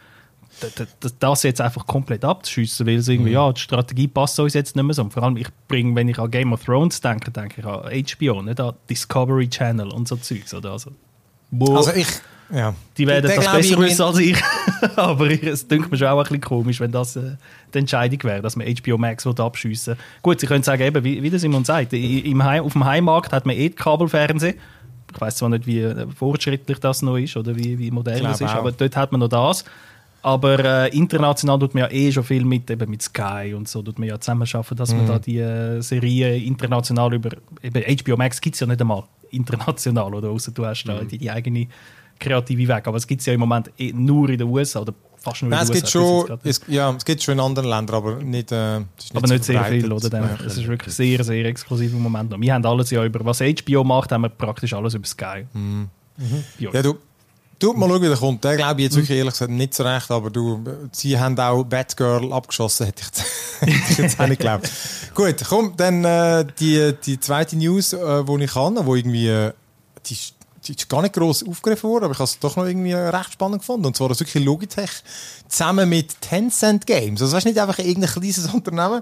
das jetzt einfach komplett abzuschiessen, weil es irgendwie, mhm. ja, die Strategie passt uns jetzt nicht mehr so. Und vor allem, ich bringe, wenn ich an Game of Thrones denke, denke ich an H B O, nicht an Discovery Channel und so Zeugs. Oder? Also, wo, also ich, ja. Die werden das besser wissen als ich. Aber ich, es denkt mir schon auch ein bisschen komisch, wenn das äh, die Entscheidung wäre, dass man H B O Max abschiessen will. Gut, Sie können sagen, eben, wie, wie das Simon sagt, im Heim, auf dem Heimmarkt hat man eh Kabelfernsehen. Ich weiss zwar nicht, wie fortschrittlich das noch ist oder wie, wie modern das ist, auch. Aber dort hat man noch das. Aber äh, international tut man ja eh schon viel mit, eben mit Sky und so, tut man ja zusammen schaffen, dass mm. man da die äh, Serien international über, eben H B O Max gibt es ja nicht einmal international, oder außer du hast da mm. die, die eigene kreative Weg, aber es gibt es ja im Moment eh nur in den U S A oder fast nur Nein, in den es U S A. Gibt schon, es, ja, es gibt schon in anderen Ländern, aber nicht, äh, nicht aber so nicht sehr verbreitet. viel, oder? Ja, es ist wirklich sehr, sehr exklusiv im Moment noch. Wir haben alles ja über, was H B O macht, haben wir praktisch alles über Sky. Mm. Mhm. Ja, du Du, mal schauen, wie der kommt. Der glaube ich jetzt wirklich ehrlich gesagt nicht so recht, aber du, sie haben auch Batgirl abgeschossen, hätte ich, hätte ich jetzt auch nicht geglaubt. Gut, komm, dann äh, die, die zweite News, äh, die ich kann, wo irgendwie, äh, die, die ist gar nicht gross aufgegriffen worden, aber ich habe es doch noch irgendwie recht spannend gefunden. Und zwar das wirklich Logitech zusammen mit Tencent Games. Also das ist nicht einfach irgendein kleines Unternehmen,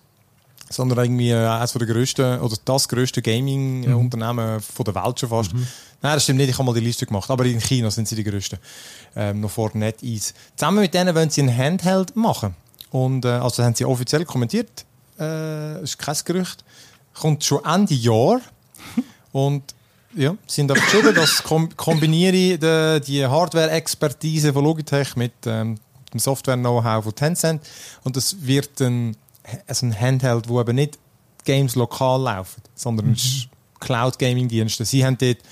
sondern irgendwie eines der grössten, oder das grösste Gaming-Unternehmen mhm. von der Welt schon fast. Mhm. Nein, das stimmt nicht, ich habe mal die Liste gemacht, aber in China sind sie die grössten. Ähm, noch vor NetEase. Zusammen mit denen wollen sie ein Handheld machen. Und, äh, also haben sie offiziell kommentiert, äh, ist kein Gerücht, kommt schon Ende Jahr. Und ja, sie sind geschrieben, dass kom- kombiniere die, die Hardware-Expertise von Logitech mit ähm, dem Software-Know-how von Tencent. Und es wird ein also ein Handheld, wo eben nicht Games lokal laufen, sondern mhm. Cloud-Gaming-Dienste. Sie haben dort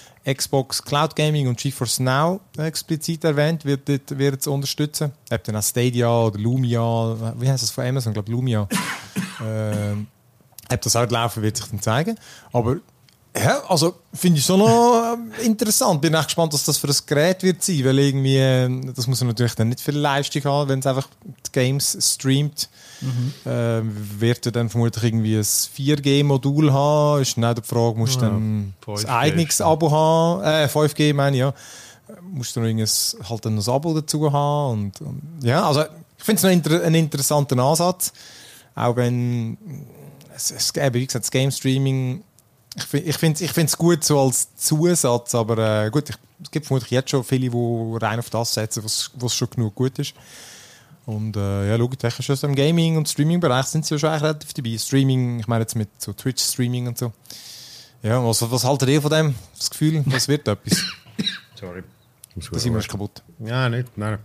Xbox Cloud Gaming und GeForce Now explizit erwähnt, wird, wird, wird es unterstützen. Ob dann auch Stadia oder Lumia, wie heißt das von Amazon? Ich glaube Lumia. ähm, ob das auch laufen, wird sich dann zeigen. Aber ja, also finde ich schon noch interessant. Bin echt gespannt, was das für ein Gerät wird sein, weil irgendwie, das muss natürlich dann nicht viel Leistung haben, wenn es einfach die Games streamt. Mhm. Äh, wird er dann vermutlich irgendwie ein vier G Modul haben? Ist dann auch die Frage, musst du ja, dann ein eigenes Abo haben? Äh, fünf G meine ich, ja. Musst du noch irgendein, halt ein Abo dazu haben? Und, und, ja, also ich finde es noch inter- einen interessanten Ansatz. Auch wenn es, es wie gesagt, das Game Streaming, ich finde ich es gut so als Zusatz, aber äh, gut, ich, es gibt vermutlich jetzt schon viele, die rein auf das setzen, was schon genug gut ist. Und äh, ja, Logitech ist im Gaming- und Streaming-Bereich sind sie ja schon eigentlich relativ dabei. Streaming, ich meine jetzt mit so Twitch-Streaming und so. Ja, was, was haltet ihr von dem? Das Gefühl, das wird etwas? Sorry. Das ist immer kaputt. Ja, nicht, nein.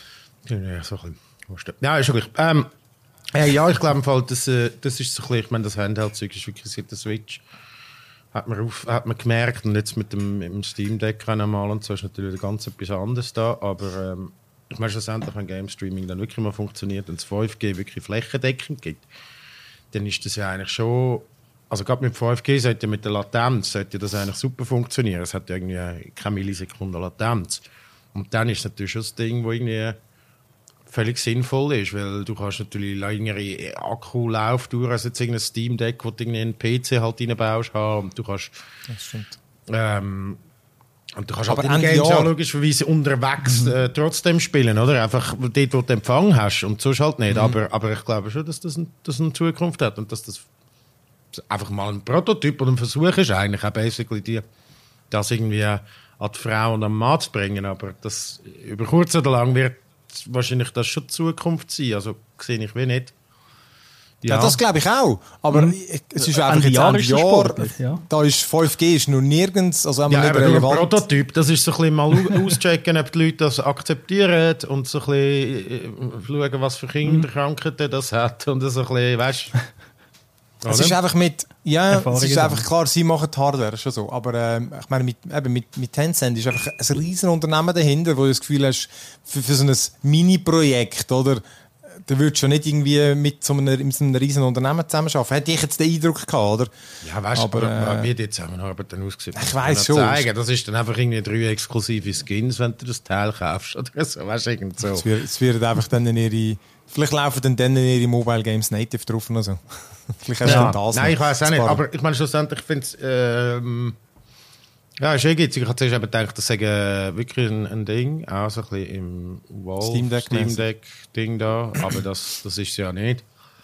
Ja, so ein bisschen. Ja, ist schon gleich. Ähm, hey, ja, ich glaube, das, äh, das ist so ein bisschen, ich meine, das Handheld-Zeug ist wirklich seit der Switch. Hat man, auf, hat man gemerkt, und jetzt mit dem, mit dem Steam Deck einmal und so ist natürlich ganz etwas anderes da, aber ähm, ich meine, schlussendlich, wenn Game Streaming dann wirklich mal funktioniert und es fünf G wirklich flächendeckend gibt, dann ist das ja eigentlich schon, also gerade mit fünf G sollte ja mit der Latenz sollte das eigentlich super funktionieren. Es hat ja irgendwie keine Millisekunden Latenz. Und dann ist es natürlich schon das Ding, das irgendwie völlig sinnvoll ist, weil du kannst natürlich längere Akkulaufdauer als jetzt irgendein Steam Deck, wo du irgendwie einen P C halt reinbaust, haben. Und du kannst, das stimmt. Ähm, und du kannst aber halt die Games ja logischerweise unterwegs mhm. äh, trotzdem spielen, oder? Einfach dort, wo du Empfang hast und sonst halt nicht. Mhm. Aber, aber ich glaube schon, dass das, ein, das eine Zukunft hat und dass das einfach mal ein Prototyp oder ein Versuch ist eigentlich auch basically die, das irgendwie an die Frau und am Mann zu bringen. Aber das über kurz oder lang wird wahrscheinlich das schon die Zukunft sein. Also sehe ich wie nicht. Ja, ja, das glaube ich auch. Aber mhm. es ist einfach jetzt Jahr, ein Jahr. Ja. Da ist fünf G ist noch nirgends. Also ja, nicht relevant. Ein Prototyp, das ist so ein bisschen mal auschecken, ob die Leute das akzeptieren und so ein bisschen schauen, was für Kinderkrankheiten das hat und so ein bisschen, weißt du. Es ist einfach mit, ja, es ist einfach klar, sie machen die Hardware, schon so. Aber ähm, ich meine, mit, eben mit, mit Tencent ist einfach ein riesen Unternehmen dahinter, wo du das Gefühl hast, für, für so ein Mini-Projekt, oder? dann würdest du nicht irgendwie mit so einem, mit so einem riesen Unternehmen zusammenarbeiten. Hätte ich jetzt den Eindruck gehabt, oder? Ja, weißt du, aber, aber, aber äh, wie die Zusammenarbeit dann ausgesehen? Ich weiss schon. Zeigen. Das ist dann einfach irgendwie drei exklusive Skins, wenn du das Teil kaufst oder so, weißt du, irgend so. Es wird, es wird einfach dann in ihre, vielleicht laufen dann, dann in ihre Mobile Games native drauf oder so. Vielleicht hast du Ja. dann das Nein, ich noch. weiß auch nicht, Sparen. aber ich meine schlussendlich, ich finde es, ähm, ja, ist eh gitzig. Ich habe zuerst eben gedacht, das sei äh, wirklich ein, ein Ding, auch so ein bisschen im Valve Steam Deck Steam Deck Ding da, aber das, das ist es ja nicht.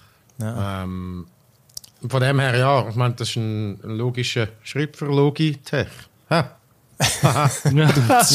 Ja. Ähm, von dem her, ja, ich meine, das ist ein, ein logischer Schritt für Logitech. Ha. Nein,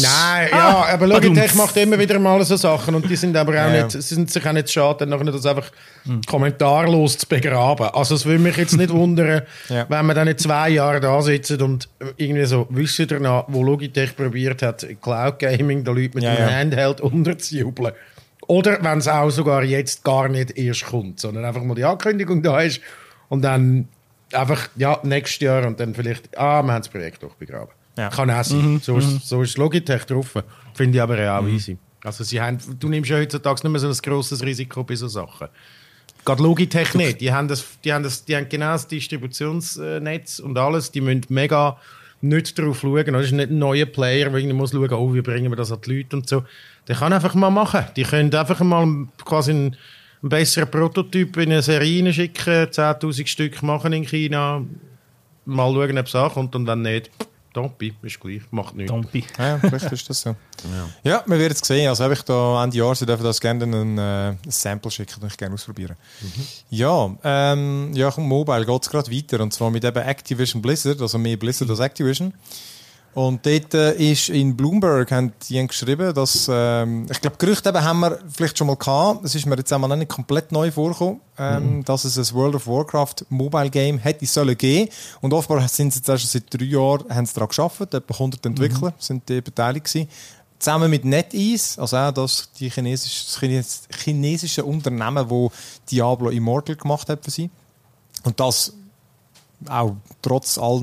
ja, aber Logitech macht immer wieder mal so Sachen und die sind aber auch Ja. nicht, sie sind sich auch nicht schade, dann nachher das einfach kommentarlos zu begraben. Also es würde mich jetzt nicht wundern, Ja. wenn wir dann in zwei Jahren da sitzen und irgendwie so, wisst ihr danach, wo Logitech probiert hat, Cloud Gaming, da Leute mit Ja, einem ja. Handheld unterzujubeln. Oder wenn es auch sogar jetzt gar nicht erst kommt, sondern einfach mal die Ankündigung da ist und dann einfach, ja, nächstes Jahr und dann vielleicht, ah, wir haben das Projekt doch begraben. Ja. Kann auch sein. Mhm. So, ist, so ist Logitech drauf. Finde ich aber auch easy. Also sie haben, du nimmst ja heutzutage nicht mehr so ein grosses Risiko bei so Sachen. Gerade Logitech nicht. Die haben, das, die, haben das, die haben genau das Distributionsnetz und alles. Die müssen mega nicht drauf schauen. Das ist nicht ein neuer Player, der muss schauen, oh, wie bringen wir das an die Leute und so. Der kann einfach mal machen. Die können einfach mal quasi einen, einen besseren Prototyp in eine Serie schicken, zehntausend Stück machen in China, mal schauen, ob es ankommt und wenn nicht, Dompi, ist gleich, macht nichts. Dompi. Ja, vielleicht ist das so. Ja, ja wir werden es sehen. Also habe ich da Ende Jahr, Sie dürfen das gerne ein, äh, ein Sample schicken, das ich gerne ausprobieren. Mhm. Ja, ähm, ja, komm, Mobile geht es gerade weiter. Und zwar mit eben Activision Blizzard, also mehr Blizzard als Activision. Und dort äh, ist in Bloomberg haben die geschrieben, dass, ähm, ich glaube, Gerüchte eben haben wir vielleicht schon mal gehabt, das ist mir jetzt einmal nicht komplett neu vorgekommen, ähm, mhm. dass es ein World of Warcraft Mobile Game hätte sollen geben. Und offenbar sind sie jetzt auch schon seit drei Jahren haben sie daran gearbeitet, etwa hundert Entwickler mhm. sind die beteiligt gewesen. Zusammen mit NetEase, also auch das, die chinesische, das chines- chinesische Unternehmen, das Diablo Immortal gemacht hat für sie. Und das auch trotz allen,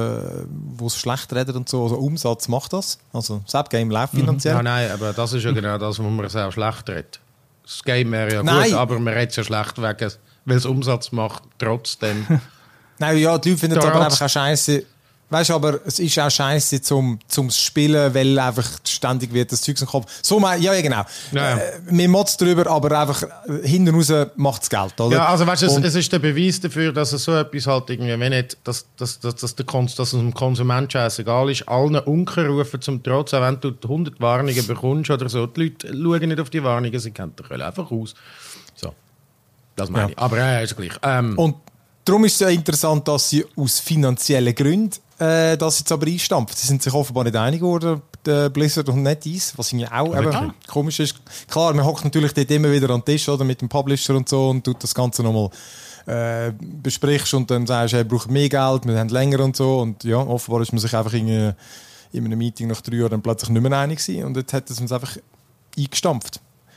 die es schlecht reden und so, also Umsatz macht das. Also das Game läuft finanziell. Ja, nein, aber das ist ja genau das, wo man es auch schlecht redet. Das Game wäre ja Nein. gut, aber man redet es ja schlecht wegen, weil es Umsatz macht, trotzdem. Nein, ja, die Leute finden es Trotz- aber einfach auch scheiße. Weißt du, aber es ist auch scheiße zum, zum Spielen, weil einfach ständig wird das Zeug im Kopf. So, mein- ja, ja, genau. Ja, ja. Äh, wir motzen drüber, aber einfach äh, hinten raus macht es Geld, oder? Ja, also weißt du, es, Und- es ist der Beweis dafür, dass es so etwas halt irgendwie, wenn nicht, dass, dass, dass, dass, der Kons- dass es dem Konsument scheißegal ist, allen Unken rufen zum Trotz, auch wenn du hundert Warnungen bekommst oder so, die Leute schauen nicht auf die Warnungen, sie kennen dich einfach aus. So, das meine Ja. ich. Aber ja, ist gleich. Ähm, Und darum ist es ja interessant, dass sie aus finanziellen Gründen äh, das jetzt aber einstampft. Sie sind sich offenbar nicht einig geworden, der Blizzard und NetEase, was irgendwie auch Okay. eben komisch ist. Klar, man hockt natürlich dort immer wieder an den Tisch oder, mit dem Publisher und so und tut das Ganze nochmal äh, besprichst und dann sagst, er braucht mehr Geld, wir haben länger und so. Und ja, offenbar ist man sich einfach in, in einem Meeting nach drei Jahren dann plötzlich nicht mehr einig gewesen und jetzt hat es uns einfach eingestampft.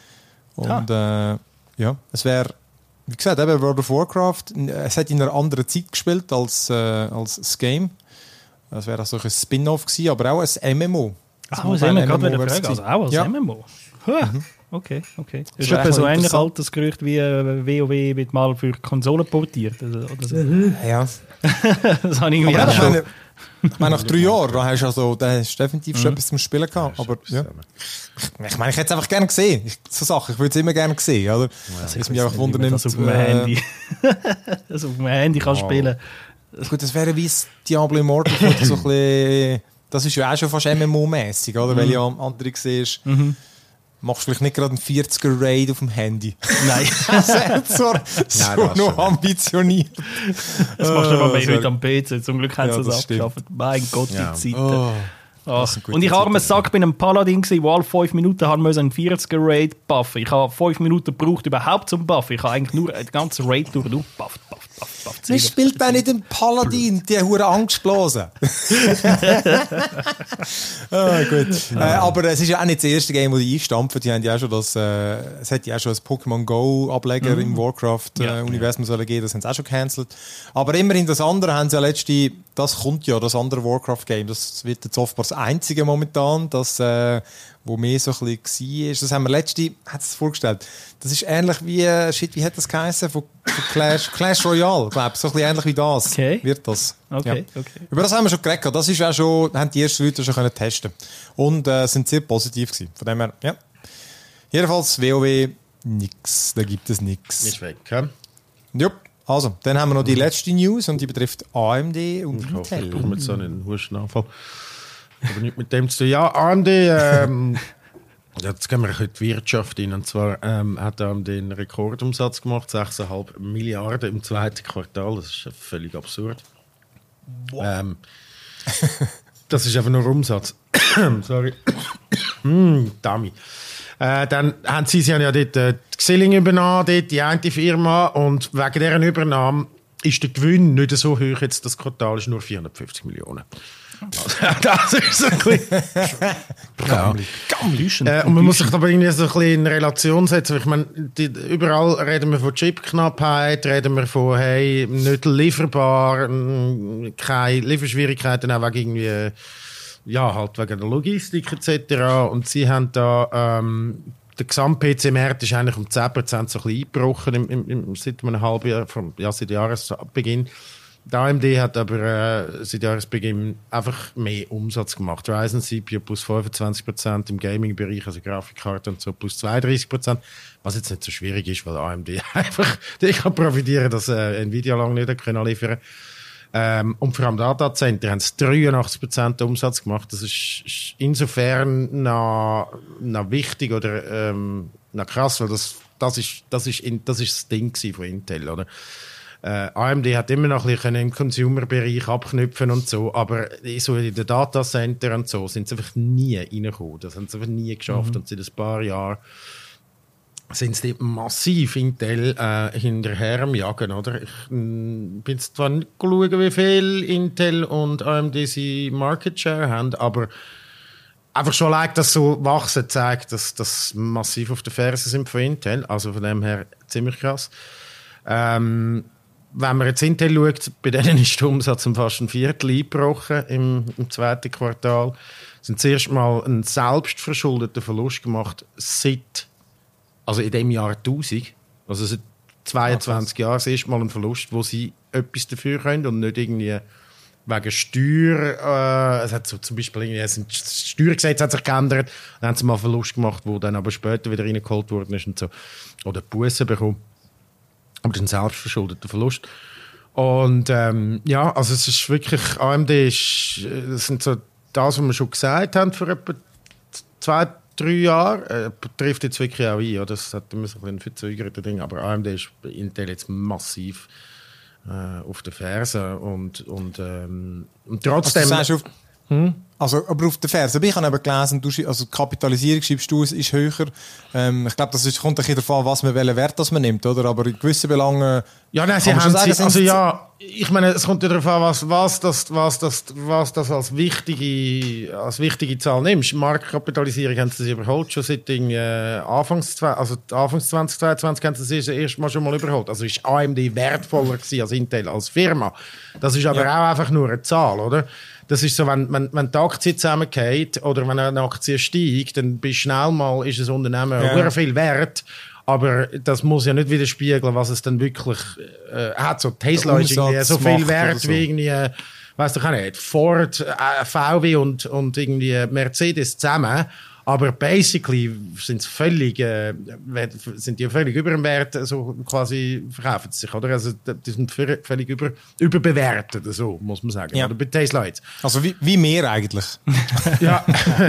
Und ja, äh, ja es wäre, wie gesagt, eben World of Warcraft, es hat in einer anderen Zeit gespielt als, äh, als das Game. Es wäre auch so ein Spin-off gewesen, aber auch ein M M O. Ah, was haben wir gerade wieder wär's fragen? Also gewesen. auch als Ja. M M O? Huh. Okay, okay. Das ist wäre etwa so auch ähnlich interessant. altes Gerücht wie äh, WoW wird mal für Konsolen portiert. Oder, oder so. Ja. Das habe ich irgendwie Aber auch ich schon. meine, ich meine, nach drei Jahren, da hast du also, da hast du definitiv schon etwas zum Spielen gehabt. Aber ja. Ich meine, ich hätte es einfach gerne gesehen. Ich, so Sachen, ich würde es immer gerne sehen. Oder? Also Dass mich einfach wundern das nimmt. auf dem äh, Handy. Das auf dem Handy kann spielen. Gut, das wäre wie das Diablo Immortal. so ein bisschen, das ist ja auch schon fast M M O-mäßig, oder? Weil ja andere siehst, machst du vielleicht nicht gerade einen vierziger-Raid auf dem Handy. Nein. Das ist so, so das noch schon. ambitioniert. Das machst du aber mehr das wär- heute am P C. Zum Glück haben Ja, sie das es stimmt. abgeschafft. Mein Gott, die Ja. Zeiten. Oh. Ach. sind gute Und ich habe einen Zeiten. Sack bei einem Paladin, der alle fünf Minuten haben müssen einen vierziger-Raid buffen. Ich habe fünf Minuten gebraucht überhaupt zum Buffen. Ich habe eigentlich nur den ganzen Raid durch nur bufft, bufft, bufft. Man spielt auch nicht den Paladin, die haben Angst geblasen. ah, gut. Äh, aber es ist ja auch nicht das erste Game, das die einstampfen. Die haben ja auch schon das, äh, es hat ja auch schon ein Pokémon Go-Ableger mhm. im Warcraft-Universum äh, ja. geben, das haben sie auch schon gecancelt. Aber immerhin das andere haben sie ja letzte, das kommt ja, das andere Warcraft-Game, das wird jetzt offenbar das einzige momentan, das, äh, wo mehr so ein bisschen war. Das haben wir letzte, hat es vorgestellt. Das ist ähnlich wie, shit, wie hat das geheißen? Von, von Clash, Clash Royale, glaube ich. So ein bisschen ähnlich wie das. Okay. Wird das. Okay, ja. okay. Über das haben wir schon geredet. Das ist auch schon, haben die ersten Leute schon können testen. Und, äh, sind sehr positiv gewesen. Von dem her, ja. Jedenfalls, WoW, nix. Da gibt es nix. Ist weg, ja? Jupp. Also, dann haben wir noch die letzte News und die betrifft A M D und ich Intel. Ich hoffe, mit so einen Hustenanfall. Aber nicht mit dem zu tun. Ja, A M D, ähm, jetzt gehen wir in die Wirtschaft rein. Und zwar ähm, hat A M D einen Rekordumsatz gemacht, sechs Komma fünf Milliarden im zweiten Quartal. Das ist völlig absurd. Wow. Ähm, das ist einfach nur Umsatz. Sorry. mm, Dummy. Äh, dann haben sie, sie haben ja dort äh, die Xilling übernommen, dort die eine Firma, und wegen deren Übernahme ist der Gewinn nicht so hoch, jetzt das Quartal ist nur vierhundertfünfzig Millionen. Also, das ist so ein bisschen... Gammelig. Gammelig. Äh, und man muss sich aber irgendwie so ein bisschen in Relation setzen. Ich meine, die, überall reden wir von Chipknappheit, reden wir von, hey, nicht lieferbar, keine Lieferschwierigkeiten, auch wegen irgendwie... Ja, halt wegen der Logistik et cetera. Und sie haben da, ähm, der Gesamt-P C-Markt ist eigentlich um zehn Prozent so ein bisschen eingebrochen im, im, im, seit einem halben Jahr, vom, ja, seit Jahresbeginn. Der A M D hat aber äh, seit Jahresbeginn einfach mehr Umsatz gemacht. Ryzen C P U plus fünfundzwanzig Prozent, im Gaming-Bereich, also Grafikkarte und so, plus zweiunddreißig Prozent. Was jetzt nicht so schwierig ist, weil A M D einfach, die kann profitieren, dass äh, Nvidia lange nicht können liefern. Ähm, und vor allem Datacenter haben es dreiundachtzig Prozent Umsatz gemacht. Das ist, ist insofern noch, noch wichtig oder ähm, noch krass, weil das, das, ist, das, ist, das ist das Ding von Intel. Oder? Äh, A M D hat immer noch ein bisschen im Consumer-Bereich abknüpfen und so, aber so in den Datacenter und so sind sie einfach nie reingekommen. Das haben sie einfach nie geschafft. Mhm. Und seit ein paar Jahren sind sie massiv Intel äh, hinterher am Jagen, oder? Ich m, bin zwar nicht schauen, wie viel Intel und A M D sie Market Share haben, aber einfach schon allein, dass so wachsen, zeigt, dass das massiv auf der Ferse sind von Intel. Also von dem her ziemlich krass. Ähm, wenn man jetzt Intel schaut, bei denen ist der Umsatz um fast ein Viertel eingebrochen im, im zweiten Quartal. Sie haben zuerst mal einen selbstverschuldeten Verlust gemacht seit Also in dem Jahr tausend, also seit zweiundzwanzig Jahren, das erste Mal ein Verlust, wo sie etwas dafür können und nicht irgendwie wegen Steuer, äh, es hat so zum Beispiel irgendwie, das Steuergesetz hat sich geändert, dann haben sie mal einen Verlust gemacht, wo dann aber später wieder reingeholt worden ist und so, oder Bussen bekommen, aber das ist ein selbstverschuldeter Verlust. Und ähm, ja, also es ist wirklich, A M D ist, das sind so das, was wir schon gesagt haben vor etwa zwei drei Jahre, äh, trifft jetzt wirklich auch ein. Oder? Das hat immer so ein verzögertes Ding, aber A M D ist bei Intel jetzt massiv äh, auf der Ferse und, und, ähm, und trotzdem... Also, hm? also, aber auf der Ferse. Ich habe aber gelesen, du, also die Kapitalisierung schreibst du, ist höher. Ähm, ich glaube, das ist, kommt ein bisschen davon, was man welchen Wert das man nimmt, oder? Aber in gewissen Belangen... Ja, nein, sie haben sagen, sie, also ja, ich meine, es kommt ja darauf an, was, was, das, was, das, was das als wichtige, als wichtige Zahl nimmst. Marktkapitalisierung haben sie das überholt, schon seit äh, Anfangs, also Anfangs zwanzig zweiundzwanzig haben sie das erste Mal schon mal überholt. Also ist A M D wertvoller gewesen als Intel, als Firma. Das ist aber ja auch einfach nur eine Zahl, oder? Das ist so, wenn, wenn, wenn die Aktie zusammengeht oder wenn eine Aktie steigt, dann bist schnell mal, ist das Unternehmen ja sehr viel wert. Aber das muss ja nicht widerspiegeln, was es dann wirklich äh, hat. So Tesla ist irgendwie so viel wert so wie irgendwie, äh, weiss doch auch nicht, Ford, äh, V W und, und irgendwie Mercedes zusammen. Aber basically sind sie völlig, äh, sind die völlig über dem Wert, so quasi verkaufen sie sich, oder? Also die sind völlig über, überbewertet, so muss man sagen. Ja. Oder bei Tesla jetzt. Also wie, wie mehr eigentlich? Ja,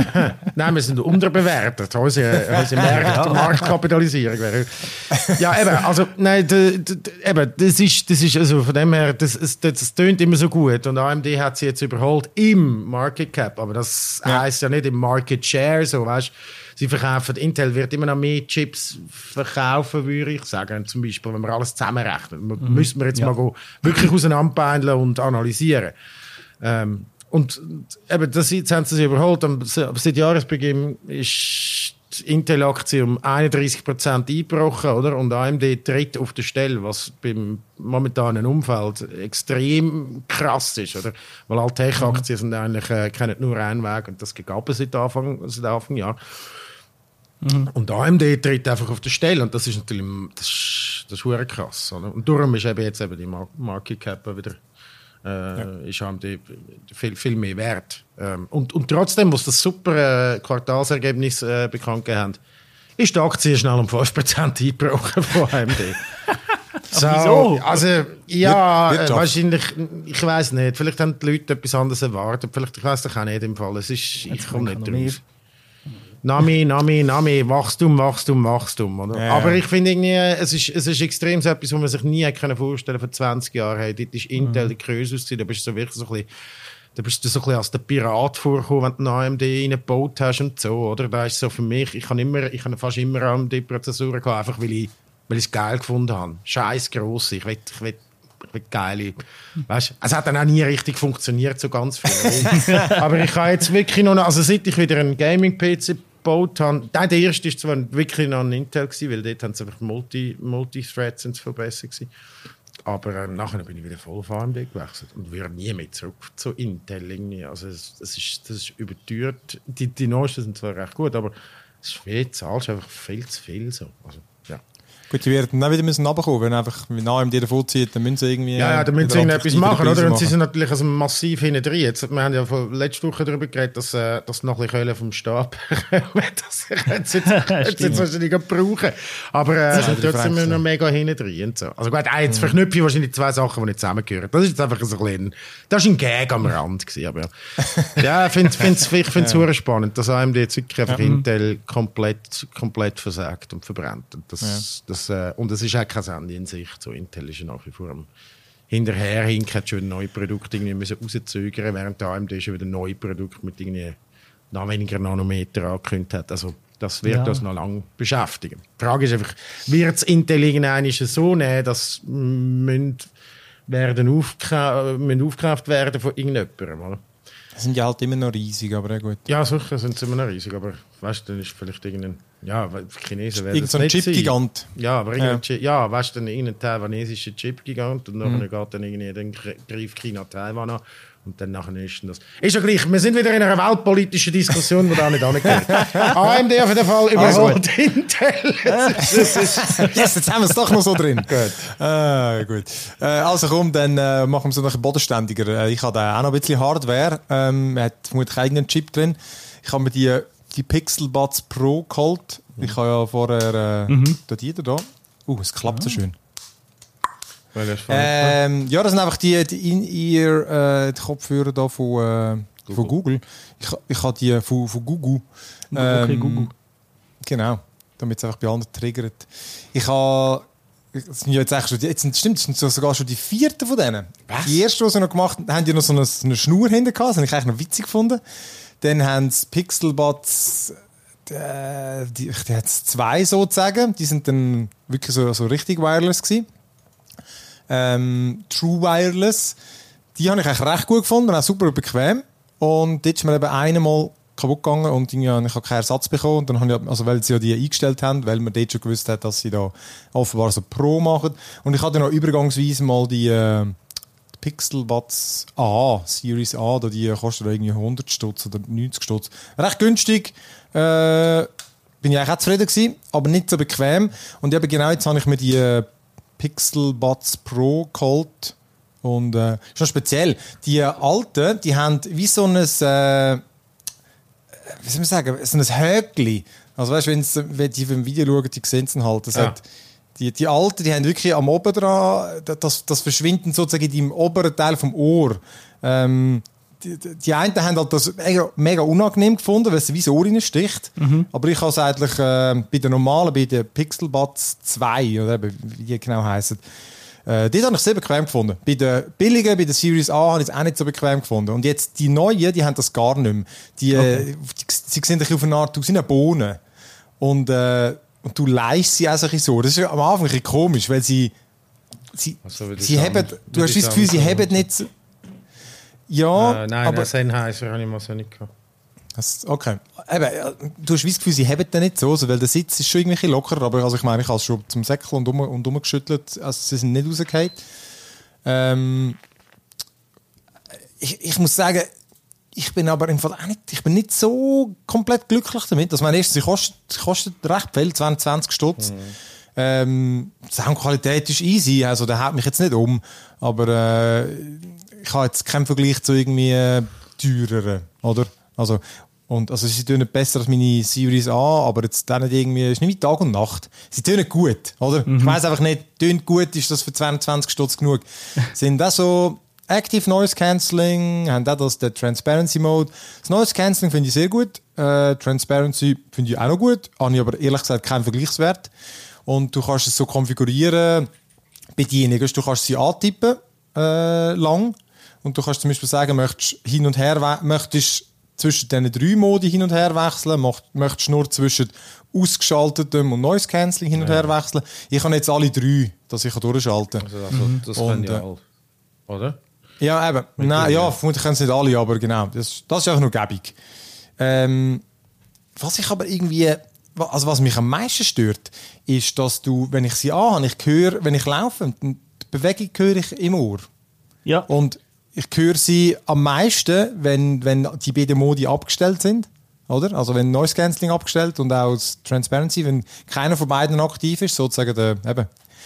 nein, wir sind unterbewertet. Unsere, unsere Markt, Marktkapitalisierung wäre. Ja, eben, also nein, d, d, d, eben, das ist, das ist also von dem her, das, das, das tönt immer so gut und A M D hat sie jetzt überholt im Market Cap, aber das ja heisst ja nicht im Market Share, so. weißt, sie verkaufen, Intel wird immer noch mehr Chips verkaufen, würde ich sagen. Zum Beispiel, wenn wir alles zusammenrechnen. Mhm. Müssen wir jetzt ja. mal go, wirklich auseinanderbeindeln und analysieren. Ähm, und eben, das, jetzt haben sie sich überholt. Seit Jahresbeginn ist die Intel-Aktie um einunddreißig Prozent eingebrochen, oder? Und A M D tritt auf der Stelle, was beim momentanen Umfeld extrem krass ist, oder? Weil alle Tech-Aktien mhm. sind eigentlich, äh, kennen nur einen Weg und das gegeben seit Anfang, seit Anfang Jahr. Mhm. Und A M D tritt einfach auf der Stelle und das ist natürlich, das ist, das ist verdammt krass, oder? Und darum ist eben jetzt eben die Market Cap wieder Äh, ja. ist A M D viel, viel mehr wert. Ähm, und, und trotzdem, was das super äh, Quartalsergebnis äh, bekannt gegeben haben, ist die Aktie schnell um fünf Prozent eingebrochen von A M D. So, wieso? Also, ja, äh, wahrscheinlich, ich weiß nicht, vielleicht haben die Leute etwas anderes erwartet, vielleicht, ich weiß doch auch nicht im Fall, es ist, ich komme nicht drauf. Nami, Nami, Nami, Wachstum, Wachstum, Wachstum. Oder? Ja. Aber ich finde irgendwie, es ist, es ist extrem so etwas, was man sich nie hätte vorstellen können vor zwanzig Jahren. Hey, dort ist Intel mhm. die Größe ausgesehen, da bist du so wirklich so ein bisschen, da bist du so ein bisschen als der Pirat vorgekommen, wenn du einen A M D reingebaut hast und so, oder? Da ist so für mich, ich habe immer, ich habe fast immer A M D-Prozessoren gehabt, einfach weil ich, weil ich es geil gefunden habe. Scheiß gross, ich will, ich will geile, weißt, es hat dann auch nie richtig funktioniert, so ganz viel. Aber ich habe jetzt wirklich noch, also seit ich wieder einen Gaming-P C gebaut habe, der erste war zwar wirklich noch ein Intel gewesen, weil dort haben sie einfach Multi, Multi-Threads sind viel besser gewesen. Aber äh, nachher bin ich wieder voll auf A M D gewechselt und würde nie mehr zurück zu Intel irgendwie. Also es, es ist, das ist überteuert. Die, die neuesten sind zwar recht gut, aber es ist viel, zahlst einfach viel zu viel so. Also, ja. Gut, die werden dann wieder müssen runterkommen, wenn einfach wenn A M D davon zieht, dann müssen sie irgendwie... Ja, ja, dann müssen sie irgendetwas machen, oder? Und machen. Sie sind natürlich also massiv hinten drin. Jetzt, wir haben ja von letzte Woche darüber geredet, dass, äh, dass noch ein bisschen vom Stab das jetzt, jetzt, jetzt, jetzt wahrscheinlich brauchen. Aber äh, sind trotzdem wir noch mega hinten drin. Und so. Also gut, äh, jetzt mhm. verknüpfe ich wahrscheinlich zwei Sachen, die nicht zusammengehören. Das ist jetzt einfach so ein bisschen... Das war ein Gag am Rand gewesen, aber ja. ja, ich finde es ich find's ja. spannend, dass A M D jetzt wirklich einfach ja. Intel komplett, komplett versagt und verbrennt. Und das, ja. das und es ist auch kein Ende in sich. So Intel ist nach wie vor am hinterherhinken, hat schon neue Produkte irgendwie müssen rauszögern, während der A M D schon wieder neue Produkte mit irgendwie noch weniger Nanometer angekündigt hat. Also das wird ja. uns noch lange beschäftigen. Die Frage ist einfach, wird es Intel irgendwann so nehmen, dass müssen werden aufge- müssen aufgekauft werden von irgendjemandem, oder? Die sind ja halt immer noch riesig, aber ja gut. Ja, sicher sind sie immer noch riesig, aber weißt du, dann ist vielleicht irgendein... Ja, Chinesen werden das nicht sein. Chip-Gigant. Ja, aber ja, ja weißt du, dann irgendein taiwanesischer Chip-Gigant und mhm. dann geht dann irgendwie, dann greift China Taiwan an und dann nachher ist das... Ist ja gleich, wir sind wieder in einer weltpolitischen Diskussion, die da nicht angehört. A M D auf jeden Fall überholt ah, Intel. Yes, jetzt haben wir es doch noch so drin. Gut. Ah, gut. Äh, also komm, dann äh, machen wir es noch ein bisschen bodenständiger. Äh, ich habe auch noch ein bisschen Hardware. Ähm, hat vermutlich eigenen Chip drin. Ich habe mir die... die Pixelbuds Pro geholt. Mhm. Ich habe ja vorher äh, mhm. da die da. Uh, es klappt so schön. Ähm, ja, das sind einfach die, die In-Ear äh, die Kopfhörer da von, äh, Google. von Google. Ich, ich habe die von, von Google. Ähm, okay, Google. Genau, damit es einfach bei anderen triggert. Ich habe... Das sind ja jetzt eigentlich schon, jetzt, stimmt, das sind sogar schon die vierten von denen. Was? Die ersten, die sie noch gemacht haben, haben die noch so eine, eine Schnur hinter gehabt. Das habe ich eigentlich noch witzig gefunden. Dann haben sie Pixelbuds, äh, die, die hat es zwei sozusagen. Die sind dann wirklich so, so richtig wireless gewesen. Ähm, True Wireless. Die habe ich eigentlich recht gut gefunden, auch super bequem. Und dort ist mir eben einmal kaputt gegangen und ich habe keinen Ersatz bekommen. Und dann habe ich, also weil sie ja die eingestellt haben, weil man dort schon gewusst hat, dass sie da offenbar so Pro machen. Und ich hatte dann noch übergangsweise mal die äh, Pixelbuds A, Series A, da die kostet irgendwie hundert Stutz oder neunzig Stutz. Recht günstig. Äh, bin ich eigentlich auch zufrieden gewesen, aber nicht so bequem. Und eben genau jetzt habe ich mir die äh, Pixelbuds Pro geholt. Und äh, schon speziell. Die alten, die haben wie so ein, äh, wie soll man sagen, so ein Höckli. Also weißt du, wenn die im Video schauen, die sehen es halt. Das ja. hat, die, die Alten, die haben wirklich am Oben dran, das, das verschwindet sozusagen im oberen Teil vom Ohr. Ähm, die, die einen haben halt das mega, mega unangenehm gefunden, weil es wie so Ohr reinsticht. Mhm. Aber ich habe es eigentlich äh, bei den normalen, bei den Pixelbuds zwei, oder eben, wie die genau heissen, Äh, dort habe ich es sehr bequem gefunden. Bei den billigen, bei der Series A, habe ich es auch nicht so bequem gefunden. Und jetzt die neuen, die haben das gar nicht mehr. Die, okay. die, die, sie sehen ein bisschen auf eine Art, du sind eine Bohnen. Und, äh, und du leihst sie auch so ein bisschen so. Das ist am Anfang ein bisschen komisch, weil sie, sie, also, sie haben, du hast das Gefühl, sie haben nicht so, ja, äh, nein, aber... Nein, Sennheiser habe ich mal so nicht gehabt. Okay. Eben, du hast das Gefühl, sie haben den nicht so, also, weil der Sitz ist schon irgendwie lockerer, aber also ich meine, ich habe es schon zum Säckel und, um, und umgeschüttelt, also sie sind nicht rausgefallen. Ähm, ich, ich muss sagen, ich bin aber im Fall auch nicht, ich bin nicht so komplett glücklich damit. Also meine erste, sie kostet, sie kostet recht viel, zwanzig Stutz. Mhm. Ähm, die Soundqualität ist easy, also der haut mich jetzt nicht um, aber äh, ich habe jetzt keinen Vergleich zu irgendwie äh, teureren, oder? Also, und, also sie tönen besser als meine Series A, aber jetzt nicht irgendwie, ist nicht wie Tag und Nacht. Sie tönen gut, oder? Mhm. Ich weiss einfach nicht, tönt gut, ist das für zweiundzwanzig Stutz genug? Sind das so Active Noise Cancelling, haben auch das, der Transparency Mode. Das Noise Cancelling finde ich sehr gut, äh, Transparency finde ich auch noch gut, habe ich aber ehrlich gesagt keinen Vergleichswert. Und du kannst es so konfigurieren, Bedienung, du kannst sie antippen, äh, lang, und du kannst zum Beispiel sagen, möchtest hin und her, möchtest zwischen diesen drei Modi hin und her wechseln, möchtest nur zwischen ausgeschaltetem und Noise Cancelling hin und her wechseln. Ich habe jetzt alle drei, dass ich durchschalten kann. Also, also das können ja alle, oder? Ja, eben. Mit Nein, ja, vermutlich können es nicht alle, aber genau. Das, das ist einfach nur gäbig. Ähm, was ich aber irgendwie, also was mich am meisten stört, ist, dass du, wenn ich sie anhabe, ich höre, wenn ich laufe, die Bewegung höre ich im Ohr. Ja. Und ich höre sie am meisten, wenn, wenn die beiden Modi abgestellt sind. Oder? Also wenn Noise Cancelling abgestellt und auch das Transparency, wenn keiner von beiden aktiv ist, sozusagen der eben,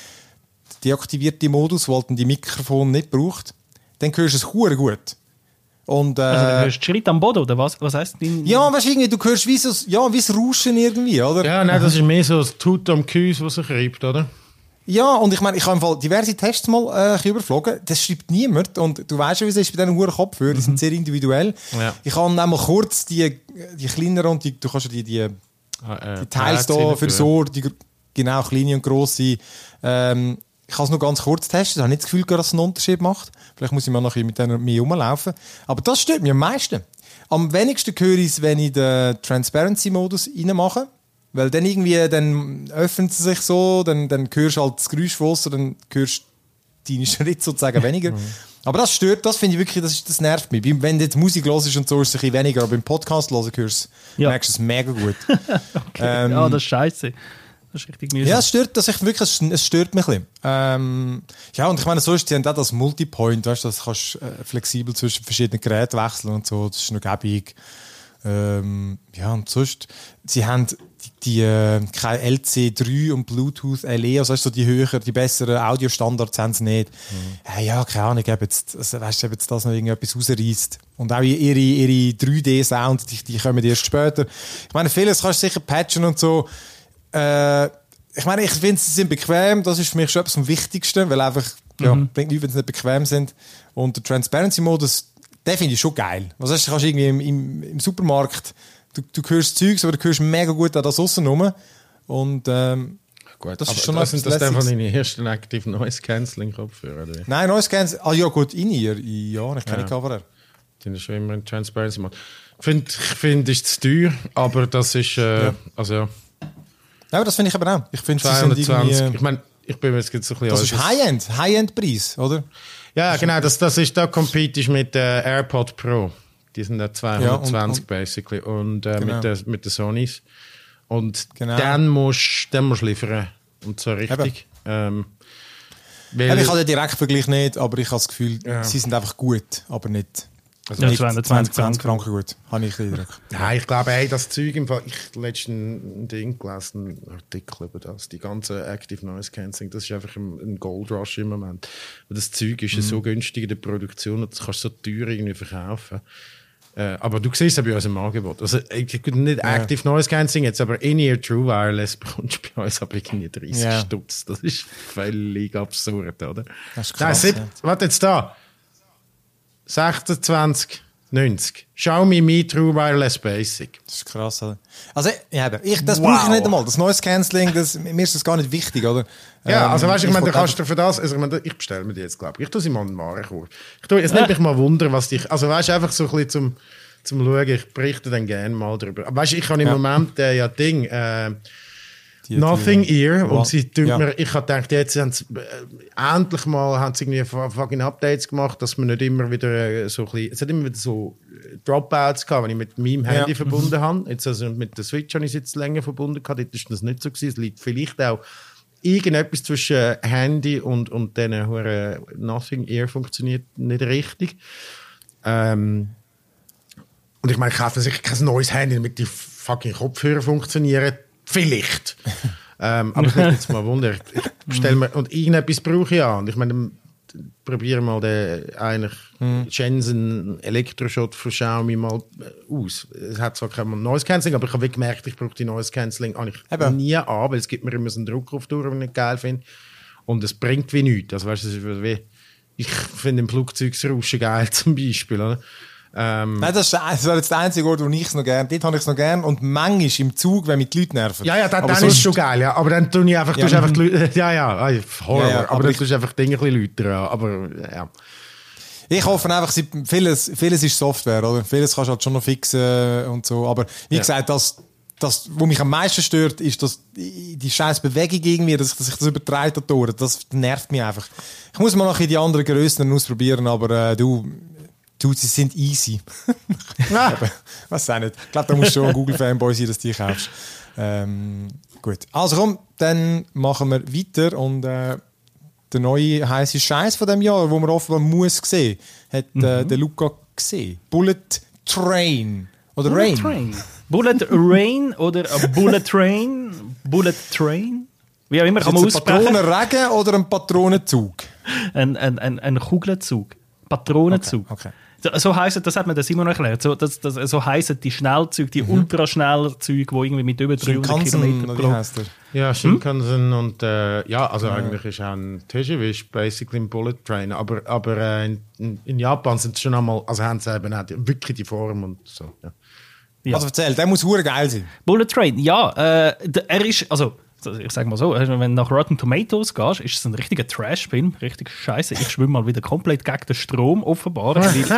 deaktivierte Modus, weil die Mikrofon nicht braucht, dann hörst du es hure gut. Und, äh, also du hörst Schritt am Boden, oder was? Was heisst denn? Ja, weißt du, irgendwie, du hörst wie so, ja, wie das Rauschen irgendwie, oder? Ja, nein, das ist mehr so das Tut am Gehäuse, was sich reibt, oder? Ja, und ich meine, ich habe im Fall diverse Tests mal äh, überflogen. Das schreibt niemand. Und du weißt ja, wie es ist bei diesen hohen Kopfhörern. Die sind sehr individuell. Ja. Ich habe einmal kurz die, die kleineren und die, du kannst ja die, die, ah, äh, die Teils da für so, die genau kleine und grosse. Ähm, ich habe es nur ganz kurz getestet. Ich habe nicht das Gefühl, dass es einen Unterschied macht. Vielleicht muss ich mal noch mit denen mehr rumlaufen. Aber das stört mich am meisten. Am wenigsten höre ich es, wenn ich den Transparency-Modus reinmache. Weil dann irgendwie, dann öffnet sie sich so, dann, dann hörst du halt das Geräusch von aussen, dann hörst du deine Schritte sozusagen weniger. Aber das stört, das finde ich wirklich, das, ist, das nervt mich. Wenn du jetzt Musik hörst und so, ist es ein bisschen weniger, aber im Podcast hören hörst du, ja. merkst du es mega gut. Okay. Ähm, ja, das ist scheiße. Das ist richtig mühsam. Ja, es stört, das ich wirklich, es stört mich ein bisschen. Ähm, ja, und ich meine, so ist sie haben auch das Multipoint, weißt du, das kannst äh, flexibel zwischen verschiedenen Geräten wechseln und so, das ist noch gäbig. Ähm, ja, und sonst, sie haben die, die äh, kein L C drei und Bluetooth L E, also so die höheren, die besseren Audiostandards haben sie nicht. Mhm. Äh, ja, keine Ahnung, ob jetzt, also, weißt du, ob jetzt das noch irgendetwas rausreißt. Und auch ihre, ihre drei D-Sounds, die, die kommen erst später. Ich meine, vieles kannst du sicher patchen und so. Äh, ich meine, ich finde, sie sind bequem, das ist für mich schon etwas vom Wichtigsten, weil einfach, mhm. ja, bringt nichts, wenn sie nicht bequem sind. Und der Transparency-Modus, den finde ich schon geil. Was heißt, du kannst irgendwie im, im, im Supermarkt, du, du hörst Zeugs, aber du hörst mega gut an das aussen rum. Und ähm, gut, das ist schon das sind das dann von deinen ersten Active Noise Cancelling Kopfhörer? Nein, Noise Cancelling, ah ja gut, in ihr, ja, ich kenne ja. Cover. Den ist schon immer ein Transparency Mode. Ich finde, ich find, ist zu teuer, aber das ist, äh, ja. also ja. Ja, das finde ich aber auch. Ich finde, zweihundertzwanzig, ich meine, ich bin jetzt so ein bisschen... Das ist High-End, High-End-Preis, oder? Ja, genau, das, das ist, da compete ich mit der äh, AirPod Pro. Die sind da zweihundertzwanzig ja, und, und, basically und äh, genau. mit der mit der Sonys. Und genau. dann musst dann musst liefern und so richtig. Ähm, weil ich habe den Direktvergleich nicht, aber ich habe das Gefühl, ja. sie sind einfach gut, aber nicht. Also ja, nicht zweihundertzwanzig Franken gut, habe ich den Eindruck. Nein, ich glaube, hey, das Zeug im Fall, ich habe letztens ein Ding gelesen, einen Artikel über das, die ganze Active Noise Cancelling, das ist einfach ein, ein Gold Rush im Moment. Und das Zeug ist mhm. so günstig in der Produktion und das kannst du so teuer irgendwie verkaufen. Äh, aber du siehst es bei uns im Angebot. Also nicht Active ja. Noise Cancelling jetzt, aber In-Ear True Wireless bekommst du bei uns aber irgendwie dreißig ja. Stutz. Das ist völlig absurd, oder? Das ist krass, Nein, ja. Warte jetzt da. sechsundzwanzig neunzig. Xiaomi Mi True Wireless Basic. Das ist krass, oder? Also, ja, ich, das wow. brauche ich nicht einmal. Das Noise Cancelling, das, mir ist das gar nicht wichtig, oder? Ja, ähm, also weißt du, ich, ich meine, du kannst für das, also ich, meine, ich bestelle mir die jetzt, glaube ich. Ich tue sie mal in den Warenkorb. Ich tue, jetzt nicht mich mal wundern, was dich, also weißt du, einfach so ein bisschen zum, zum Schauen, ich berichte dann gerne mal darüber. Aber weißt du, ich habe im ja. Moment äh, ja Ding, äh, Die, Nothing die, Ear und sie tut ja. mir, ich habe gedacht, jetzt haben sie, äh, endlich mal haben sie irgendwie fucking Updates gemacht, dass man nicht immer wieder äh, so ein bisschen, es hat immer wieder so Dropouts gehabt, wenn ich mit meinem Handy ja. verbunden mhm. habe. Jetzt also mit der Switch habe ich es jetzt länger verbunden gehabt, dort ist das nicht so gewesen. Es liegt vielleicht auch irgendetwas zwischen Handy und, und diesen äh, Nothing Ear funktioniert nicht richtig. Ähm, und ich meine, ich kaufe sicher kein neues Handy, damit die fucking Kopfhörer funktionieren. Vielleicht. ähm, aber ich würde jetzt mal wundern. Ich bestelle mir, und irgendetwas brauche ich ja. Und ich meine, probiere mal den eigentlich hm. Shenzhen Elektroshot von Xiaomi mal aus. Es hat zwar kein Noise Cancelling, aber ich habe gemerkt, ich brauche die Noise Cancelling eigentlich nie an, weil es gibt mir immer so einen Druck auf die Ohren, den ich nicht geil finde. Und es bringt wie nichts. Also, weißt du, wie, ich finde im Flugzeug das Rauschen geil zum Beispiel. Oder? Ähm, Nein, das, ist, das wäre jetzt der einzige Ort, wo ich es noch gerne, dort habe ich es noch gerne und manchmal im Zug, wenn mich die Leute nerven. Ja, ja, dann, dann ist es schon geil, ja, aber dann tue ich einfach, ja, tue einfach die Leute, ja, ja, Horror, ja, ja, aber, aber dann tue ich einfach Dinge ein bisschen lauter an, aber ja. Ich hoffe einfach, vieles, vieles ist Software, oder? Vieles kannst du halt schon noch fixen und so, aber wie ja. gesagt, das, das, was mich am meisten stört, ist, dass die scheiß Bewegung irgendwie, dass, dass ich das übertreibe, das nervt mich einfach. Ich muss mal noch in die anderen Grössen ausprobieren, aber äh, du... Du, sie sind easy. Ah. Was auch nicht. Ich glaube, da musst du schon ein Google-Fanboy sein, dass du die kaufst. Ähm, gut. Also komm, dann machen wir weiter. Und äh, der neue heisse Scheiß von diesem Jahr, wo man offenbar muss sehen, hat äh, mhm. der Luca gesehen. Bullet Train. Oder Bullet Rain. Train. Bullet Rain oder Bullet Train. Bullet Train. Wie auch immer kann man aussprechen. Ein Patronenregen oder ein Patronenzug? Ein, ein, ein, ein Kugelzug. Patronenzug. Okay, okay. So heisst, das hat mir der Simon erklärt. So, das, das, so heissen die Schnellzüge, die mhm. ultraschnellen Züge, die irgendwie mit über dreihundert Kilometer pro Stunde. Ja, Shinkansen hm? und äh, ja, also ja. eigentlich ist auch ein T G V basically ein Bullet Train, aber, aber äh, in, in Japan sind es schon einmal, also haben sie eben auch die, wirklich die Form und so. Ja. Ja. Also erzähl, der muss hure geil sein. Bullet Train, ja, äh, er ist, also ich sag mal so, wenn du nach Rotten Tomatoes gehst, ist es ein richtiger Trash-Film, richtig scheiße. Ich schwimme mal wieder komplett gegen den Strom, offenbar. ich, ich, ich,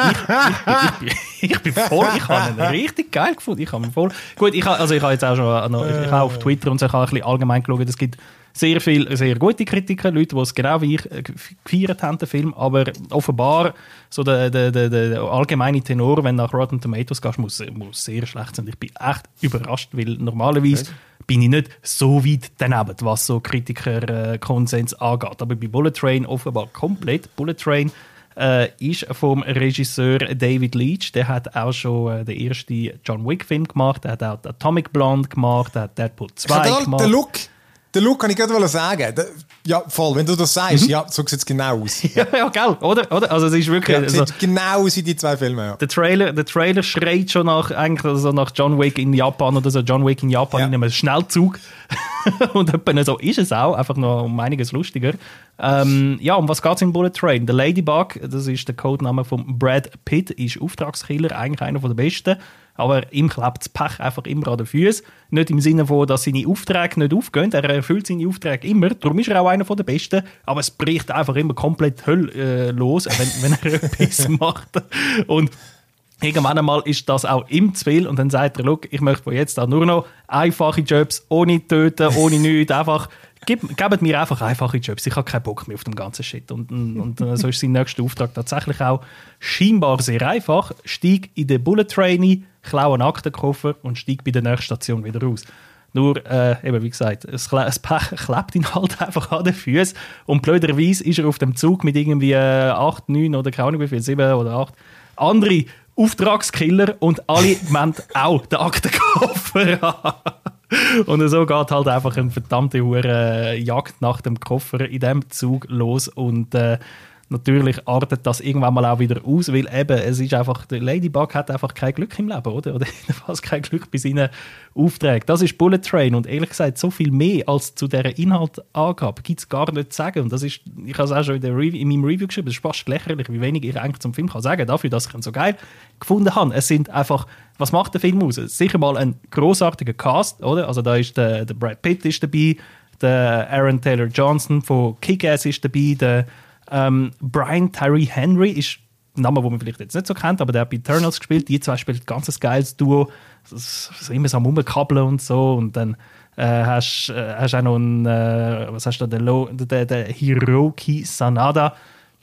ich, ich bin voll, ich habe ihn richtig geil gefunden. Ich habe ihn voll. Gut, ich habe, also ich habe jetzt auch schon noch, ich habe auf Twitter und so, ich habe ein bisschen allgemein geschaut, es gibt sehr viele, sehr gute Kritiker, Leute, die es genau wie ich gefeiert haben, den Film, aber offenbar so der, der, der, der allgemeine Tenor, wenn du nach Rotten Tomatoes gehst, muss, muss sehr schlecht sein. Ich bin echt überrascht, weil normalerweise okay. bin ich nicht so weit daneben, was so Kritiker-Konsens angeht. Aber bei Bullet Train offenbar komplett. Bullet Train äh, ist vom Regisseur David Leitch. Der hat auch schon äh, den ersten John Wick-Film gemacht, der hat auch Atomic Blonde gemacht, der hat Deadpool zwei gemacht. Der Look, der Look kann ich gerade sagen. Der, ja, voll, wenn du das sagst, mhm. ja, so sieht es genau aus. ja, ja, gell, oder? oder? Also es ist wirklich... Ja, es also, sieht genau aus wie die zwei Filme, ja. Der Trailer, der Trailer schreit schon nach, eigentlich also nach John Wick in Japan oder so. John Wick in Japan ja. in einem Schnellzug. Und etwa so ist es auch, einfach noch um einiges lustiger. Ähm, ja, um was geht es in Bullet Train? Der Ladybug, das ist der Codename von Brad Pitt, ist Auftragskiller, eigentlich einer der besten. Aber ihm klebt das Pech einfach immer an den Füßen. Nicht im Sinne von, dass seine Aufträge nicht aufgehen. Er erfüllt seine Aufträge immer. Darum ist er auch einer der Besten. Aber es bricht einfach immer komplett Hölle äh, los, wenn, wenn er etwas macht. Und irgendwann einmal ist das auch ihm zu viel. Und dann sagt er, ich möchte von jetzt an nur noch einfache Jobs, ohne töten, ohne nichts. Einfach, gebt, gebt mir einfach einfache Jobs. Ich habe keinen Bock mehr auf den ganzen Shit. Und, und, und so ist sein nächster Auftrag tatsächlich auch scheinbar sehr einfach. Steig in den Bullet Train ein, klaue einen Aktenkoffer und steig bei der nächsten Station wieder raus. Nur, äh, eben wie gesagt, das Pech klebt ihn halt einfach an den Füßen. Und blöderweise ist er auf dem Zug mit irgendwie äh, acht, neun oder keine Ahnung wie viel, sieben oder acht andere Auftragskiller und alle meinen auch den Aktenkoffer an. Und so geht halt einfach eine verdammte Hure Jagd nach dem Koffer in diesem Zug los. Und äh, natürlich artet das irgendwann mal auch wieder aus, weil eben, es ist einfach, der Ladybug hat einfach kein Glück im Leben, oder? Oder jedenfalls kein Glück bei seinen Aufträgen. Das ist Bullet Train und ehrlich gesagt, so viel mehr als zu dieser Inhaltsangabe gibt es gar nicht zu sagen. Und das ist, ich habe es auch schon in, der Review, in meinem Review geschrieben, es ist fast lächerlich, wie wenig ich eigentlich zum Film kann sagen, dafür, dass ich ihn so geil gefunden habe. Es sind einfach, was macht der Film aus? Sicher mal ein grossartiger Cast, oder? Also da ist der, der Brad Pitt ist dabei, der Aaron Taylor Johnson von Kick-Ass ist dabei, der ähm, Brian Tyree Henry ist ein Name, den man vielleicht jetzt nicht so kennt, aber der hat bei Eternals gespielt. Die zwei spielen ein ganz geiles Duo. Das ist immer so am Rumkabeln und so. Und dann äh, hast du äh, auch noch einen, äh, was hast du da, den, den, den Hiroki Sanada.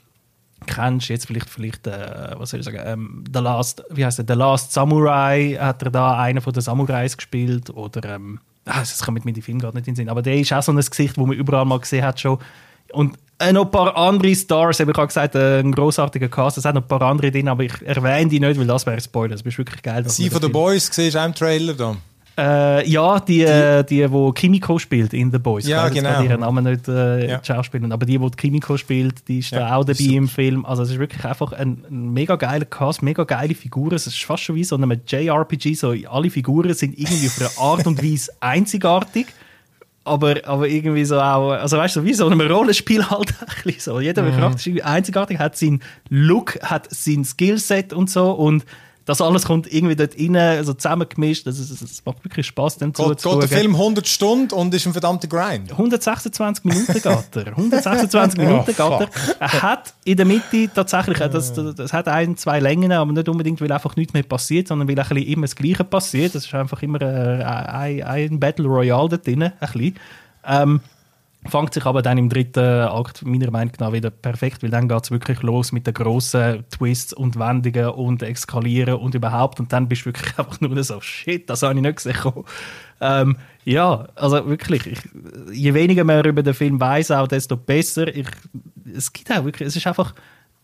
Kennst du jetzt vielleicht, vielleicht äh, was soll ich sagen, ähm, The Last, wie heißt der, The Last Samurai, hat er da einen von den Samurais gespielt. Oder, ähm, ah, das kommt mit dem Film gerade nicht in den Sinn. Aber der ist auch so ein Gesicht, das man überall mal gesehen hat schon. Und äh, noch ein paar andere Stars, ich habe gesagt, äh, ein grossartiger Cast, es hat noch ein paar andere drin, aber ich erwähne die nicht, weil das wäre ein Spoiler. Das ist wirklich geil. Sie von The Boys, siehst du auch im Trailer da? Äh, ja, die, die, äh, die, die Kimiko spielt in The Boys. Ja, ich genau. Ich kann ihren Namen nicht äh, ja. schauspielen, aber die, die Kimiko spielt, die ist ja, da auch dabei im Film. Also es ist wirklich einfach ein, ein mega geiler Cast, mega geile Figuren. Es ist fast schon wie so ein J R P G, so alle Figuren sind irgendwie auf eine Art und Weise einzigartig. Aber, aber irgendwie so auch, also weißt du, wie so einem Rollenspiel halt ein bisschen so. Jeder mhm. Charakter ist einzigartig, hat seinen Look, hat sein Skillset und so und das alles kommt irgendwie dort rein, also zusammengemischt. Das, das, das macht wirklich Spass, dem zu Geht der Film hundert Stunden und ist ein verdammter Grind? hundertsechsundzwanzig Minuten geht er. hundertsechsundzwanzig Minuten geht er. Er hat in der Mitte tatsächlich, das, das, das hat ein, zwei Längen, aber nicht unbedingt, weil einfach nichts mehr passiert, sondern weil ein bisschen immer das Gleiche passiert. Das ist einfach immer äh, ein, ein Battle Royale dort drin, ein bisschen. Ähm, Fängt sich aber dann im dritten Akt meiner Meinung nach wieder perfekt, weil dann geht es wirklich los mit den grossen Twists und Wendungen und Eskalieren und überhaupt. Und dann bist du wirklich einfach nur so, shit, das habe ich nicht gesehen. Ähm, ja, also wirklich, ich, je weniger man über den Film weiss, auch desto besser. Ich, es gibt auch wirklich, es ist einfach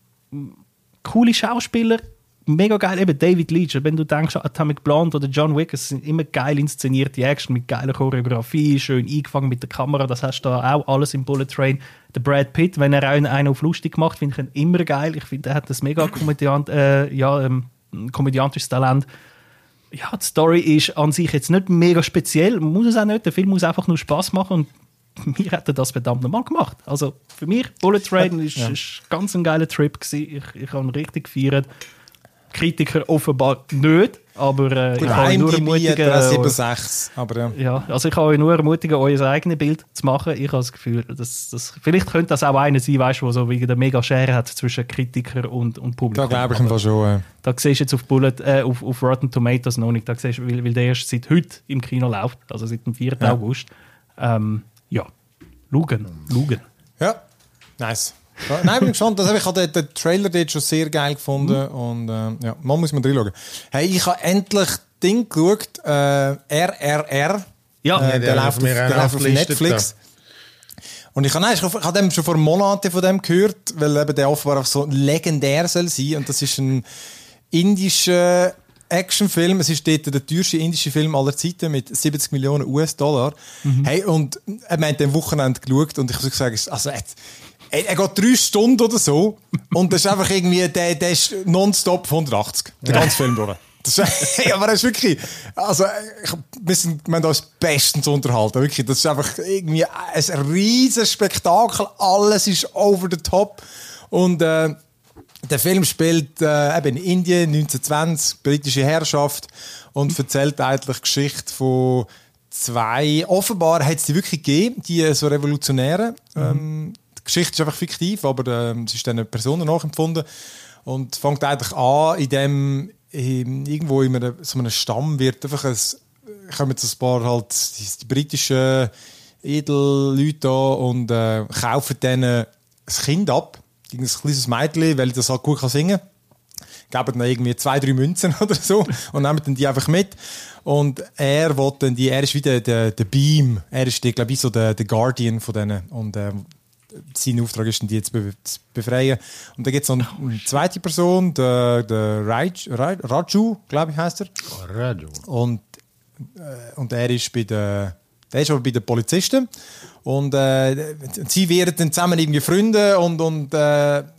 coole Schauspieler, mega geil, eben David Leitch, wenn du denkst an Atomic Blonde oder John Wick, es sind immer geil inszenierte Action mit geiler Choreografie, schön eingefangen mit der Kamera, das hast du da auch alles im Bullet Train. Der Brad Pitt, wenn er einen, einen auf lustig macht, finde ich ihn immer geil. Ich finde, er hat das mega Komödiant, äh, ja, ähm, komödiantisches Talent. Ja, die Story ist an sich jetzt nicht mega speziell, muss es auch nicht, der Film muss einfach nur Spass machen und mir hat er das verdammt nochmal gemacht. Also für mich, Bullet Train ist, ja. ist ganz ein geiler Trip gewesen. Ich, ich habe ihn richtig gefeiert. Kritiker offenbar nicht, aber äh, Gut, ich kann euch nur ermutigen, sieben sechs, aber ja. ja, also ich kann euch nur ermutigen, euer eigenes Bild zu machen. Ich habe das Gefühl, dass, dass, vielleicht könnte das auch einer sein, weißt, der so wegen der mega Schere hat zwischen Kritiker und, und Publikum. Da glaube ich einfach schon. Äh. Da siehst du jetzt auf, Bullet, äh, auf, auf Rotten Tomatoes noch nicht, da siehst, weil, weil der erst seit heute im Kino läuft, also seit dem vierten Ja. August. Ähm, ja, schauen, schauen. Ja, nice. Ja, nein, bin gespannt. Also, ich habe den, den Trailer dort schon sehr geil gefunden. Mhm. Und äh, ja, man muss mal reinschauen. Hey, ich habe endlich Ding geschaut. Äh, R R R. Ja, äh, der, der läuft auf, der läuft auf Netflix. Da. Und ich habe, nein, ich habe dem schon vor Monaten von dem gehört, weil eben der offenbar auch so legendär soll sein. Und das ist ein indischer Actionfilm. Es ist dort der teuerste indische Film aller Zeiten mit siebzig Millionen U S Dollar. Mhm. Hey, und er hat am Wochenende geschaut und ich muss sagen, also, er geht drei Stunden oder so und das ist einfach irgendwie, der, der ist nonstop auf hundertachtzig. Der ganze Film durch. Das ist, hey, aber das ist wirklich, also, ich, wir, sind, wir haben uns bestens unterhalten, wirklich. Das ist einfach irgendwie ein riesiges Spektakel. Alles ist over the top. Und, äh, der Film spielt äh, eben in Indien, neunzehnhundertzwanzig, britische Herrschaft und erzählt eigentlich die Geschichte von zwei, offenbar hat es die wirklich gegeben, die so Revolutionäre. Mhm. Ähm, die Geschichte ist einfach fiktiv, aber äh, es ist dann Personen nachempfunden und fängt eigentlich an, in dem in, irgendwo in einem, so einem Stamm wird einfach ein, kommen jetzt ein paar halt die, die britischen Edelleute da und äh, kaufen denen ein Kind ab, ein kleines Mädchen, weil das halt gut singen kann. Geben dann irgendwie zwei, drei Münzen oder so und nehmen dann die einfach mit. Und er will dann die, er ist wieder der, der Beam, er ist, der, glaube ich, so der, der Guardian von denen. Und äh, sein Auftrag ist dann, die zu, be- zu befreien. Und dann gibt es noch eine, eine zweite Person, der, der Raj, Raj, Raju, glaube ich, heißt er. Raju. Und, äh, und er ist bei der, der ist aber bei den Polizisten. Und äh, sie werden dann zusammen irgendwie Freunde und, und äh,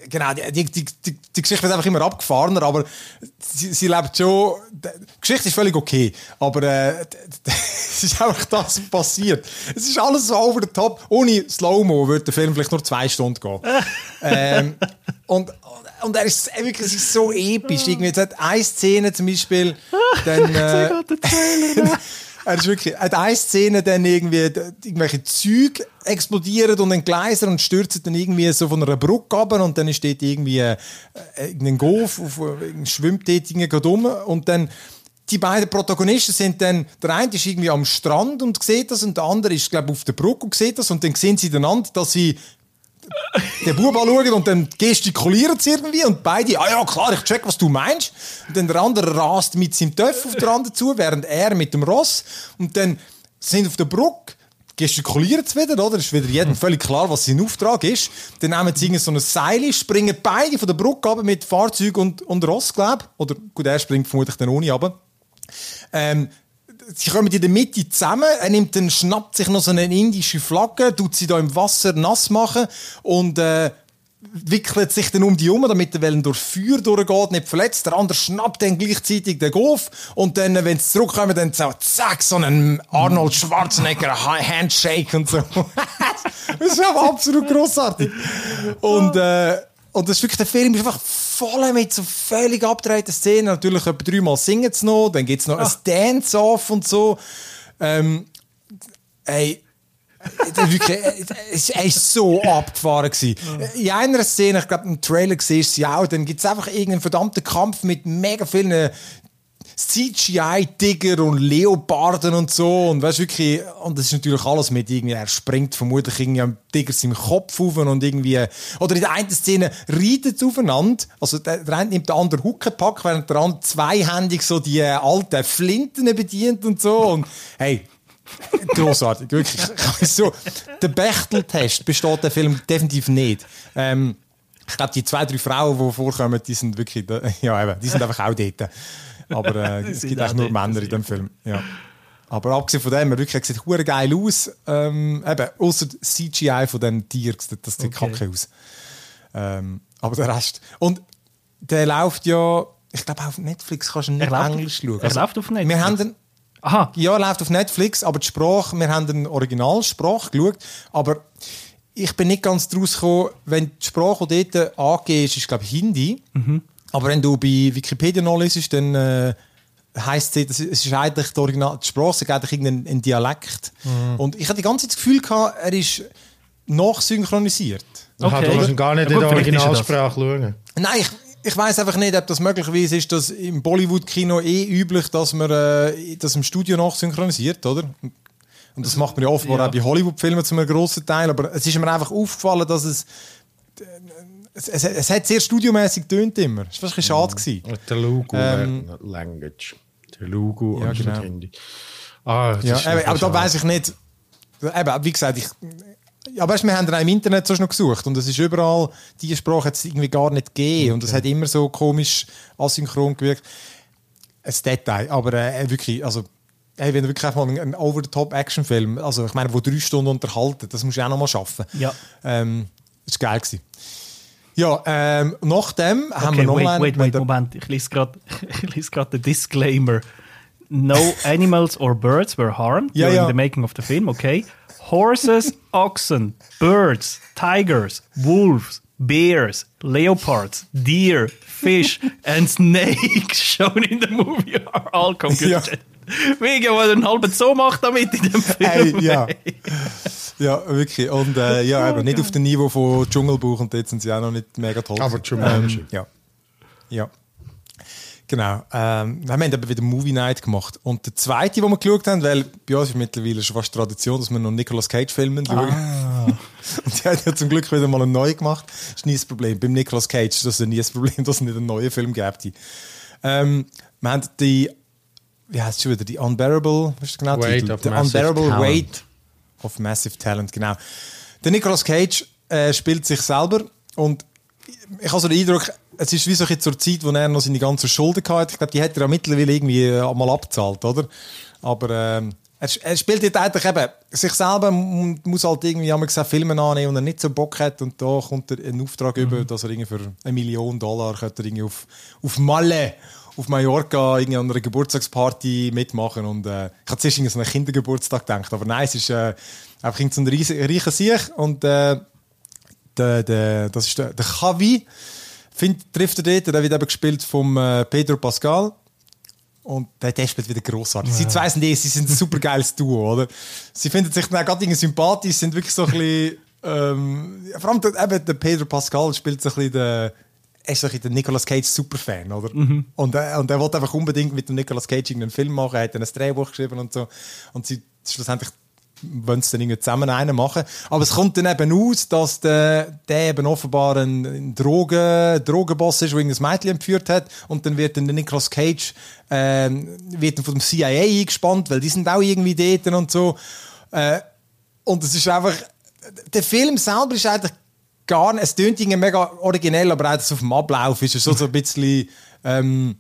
genau, die, die, die, die, die Geschichte wird einfach immer abgefahrener, aber sie, sie lebt schon, die Geschichte ist völlig okay, aber äh, es ist einfach das passiert. Es ist alles so over the top, ohne Slow-Mo würde der Film vielleicht nur zwei Stunden gehen. ähm, und, und er ist wirklich es ist so episch, irgendwie, es hat eine Szene zum Beispiel, dann, äh, er ist wirklich, er hat eine Szene, dann irgendwie irgendwelche Züge explodieren und entgleisen und stürzen dann irgendwie so von einer Brücke runter und dann ist dort irgendwie äh, irgendein Golf, auf, schwimmt dort irgendwie um und dann die beiden Protagonisten sind dann, der eine ist irgendwie am Strand und sieht das und der andere ist, glaube ich, auf der Brücke und sieht das und dann sehen sie einander, dass sie den Bub anschauen und dann gestikulieren sie irgendwie und beide, ah ja klar, ich check, was du meinst. Und dann der andere rast mit seinem Töff auf der anderen zu, während er mit dem Ross. Und dann sind auf der Brücke, gestikulieren sie wieder, oder? Es ist wieder jedem völlig klar, was sein Auftrag ist. Dann nehmen sie so ein Seil, springen beide von der Brücke runter mit Fahrzeug und, und Ross, glaube ich. Oder gut, er springt vermutlich dann ohne runter. Ähm, Sie kommen in der Mitte zusammen, er nimmt dann, schnappt sich noch so eine indische Flagge, tut sie da im Wasser nass machen und äh, wickelt sich dann um die herum, damit der Wellen durch Feuer durchgeht, nicht verletzt. Der andere schnappt dann gleichzeitig den Golf und dann, wenn sie zurückkommen, dann so, zack, so einen Arnold Schwarzenegger Handshake und so. Das ist einfach absolut grossartig. Und, äh, und das ist wirklich, der Film ist einfach voll mit so völlig abgedrehten Szenen. Natürlich etwa dreimal singen sie noch, dann gibt es noch ah. ein Dance-Off und so. Ähm, ey, wirklich, es war so abgefahren. In einer Szene, ich glaube, im Trailer siehst du sie auch, dann gibt es einfach irgendeinen verdammten Kampf mit mega vielen C G I-Tiger und Leoparden und so. Und weißt, wirklich, und das ist natürlich alles mit irgendwie, er springt vermutlich irgendwie am Tiger seinem Kopf auf und irgendwie, oder in der einen Szene reitet es aufeinander. Also der, der eine nimmt den anderen Huckepack, während der andere zweihändig so die alten Flinten bedient und so. Und hey, grossartig, wirklich. So, der Bechtel-Test besteht der Film definitiv nicht. Ähm, ich glaube, die zwei, drei Frauen, die vorkommen, die sind wirklich, ja eben, die sind einfach auch dort. Aber äh, es gibt auch nur Männer in dem Film. Ja. Aber abgesehen von dem, er wirklich sieht hure geil aus. Ähm, eben, außer C G I von den Tieren, das sieht okay. Kacke aus. Ähm, aber der Rest. Und der läuft ja, ich glaube auf Netflix kannst du nicht Englisch schauen. Er also, läuft auf Netflix? Wir haben den, Aha. Ja, er läuft auf Netflix, aber die Sprache, wir haben eine Originalsprache geschaut, aber ich bin nicht ganz draus gekommen, wenn die Sprache, die dort angegeben ist, ist glaube ich Hindi. Mhm. Aber wenn du bei Wikipedia noch liest, dann äh, heisst es, es ist eigentlich die, Original, die Sprache, ist eigentlich irgendein ein Dialekt. Mhm. Und ich hatte die ganze Zeit das Gefühl gehabt, er ist nachsynchronisiert. Okay. Du musst gar nicht ja, gut, in der Originalsprache schauen. Nein, ich, ich weiss einfach nicht, ob das möglicherweise ist, dass im Bollywood-Kino eh üblich, dass man äh, das im Studio nachsynchronisiert, oder? Und das macht man ja offenbar ja. auch bei Hollywood-Filmen zu einem grossen Teil. Aber es ist mir einfach aufgefallen, dass es Es, es, es hat sehr studiomäßig getönt immer. Es war ein bisschen schade gewesen. Telugu ähm, Language. Telugu ja, und genau. Hindi. Ah, ja, aber, aber da weiss ich nicht. Eben, wie gesagt, ich, ja, weißt, wir haben dann auch im Internet so noch gesucht und es ist überall, diese Sprache hat es irgendwie gar nicht gegeben okay. und es hat immer so komisch asynchron gewirkt. Ein Detail, aber äh, wirklich, also hey, wenn du wirklich mal einen, einen Over-the-Top-Action-Film, also ich meine, wo drei Stunden unterhalten, das musst du auch noch mal schaffen. Ja. Ähm, das war geil gewesen. Ja, ähm, nachdem okay, haben wir noch wait, einen... Wait, wait, Moment. Ich lese gerade den Disclaimer. No animals or birds were harmed ja, during ja. the making of the film, okay? Horses, oxen, birds, tigers, wolves, bears, leopards, deer, fish and snakes shown in the movie are all computer. Ja. Wegen, weil er einen halben Zoo macht damit in dem Film. Hey, ja. Ja, wirklich. Und äh, ja, aber nicht auf dem Niveau von Dschungelbuch und dort sind sie auch noch nicht mega toll. Aber Dschungelbuch. Ähm, ja. Ja. Genau. Ähm, wir haben eben wieder Movie Night gemacht. Und der zweite, den wir geschaut haben, weil bei uns ist mittlerweile schon fast Tradition, dass wir noch Nicolas Cage-Filme schauen. Ah. Und der hat ja zum Glück wieder mal einen neuen gemacht. Das ist nie das Problem. Beim Nicolas Cage ist das ja nie das Problem, dass es nicht einen neuen Film gibt. Ähm, wir haben die, wie heißt es schon wieder, die Unbearable, was ist genau Weight of The Unbearable Talent. Weight of Massive Talent, genau. Der Nicolas Cage äh, spielt sich selber und ich habe so den Eindruck, es ist wie so zur Zeit, wo er noch seine ganzen Schulden hatte. Ich glaube, die hat er ja mittlerweile irgendwie mal abgezahlt, oder? Aber ähm, Er, er spielt jetzt eigentlich eben sich selber, muss halt irgendwie haben wir gesagt, Filme annehmen, und er nicht so Bock hat, und da kommt er einen Auftrag mhm. über, dass er irgendwie für eine Million Dollar könnte er irgendwie auf, auf Malle, auf Mallorca, irgendwie an einer Geburtstagsparty mitmachen, und äh, ich habe zuerst irgendwie so einen Kindergeburtstag gedacht, aber nein, es ist äh, einfach so ein reicher Sieg, und äh, der, der, das ist der, der Xavi, find, trifft er dort, der wird eben gespielt vom äh, Pedro Pascal. Und der, der spielt wieder grossartig. Ja. Sie zwei sind, eh, sie sind ein super geiles Duo, oder? Sie finden sich dann gerade sympathisch, sind wirklich so ein bisschen, ähm, vor allem der, eben der Pedro Pascal spielt so ein bisschen der, er ist so ein bisschen der Nicolas Cage Superfan, oder? Mhm. Und, äh, und er wollte einfach unbedingt mit dem Nicolas Cage einen Film machen, er hat dann ein Drehbuch geschrieben und so. Und sie schlussendlich wollen sie dann irgendwie zusammen einen machen. Aber es kommt dann eben aus, dass der, der eben offenbar ein, ein Drogen, Drogenboss ist, der ein Mädchen entführt hat. Und dann wird dann der Nicolas Cage ähm, wird dann von dem C I A eingespannt, weil die sind auch irgendwie dort und so. Äh, und es ist einfach... Der Film selber ist eigentlich gar nicht... Es tönt irgendwie mega originell, aber auch auf dem Ablauf ist es so, so ein bisschen... Ähm,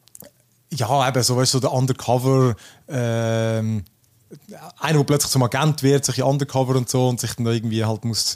ja, eben so, weißt du, so der Undercover... Ähm, einer, der plötzlich zum Agent wird, sich undercover und so, und sich dann irgendwie halt muss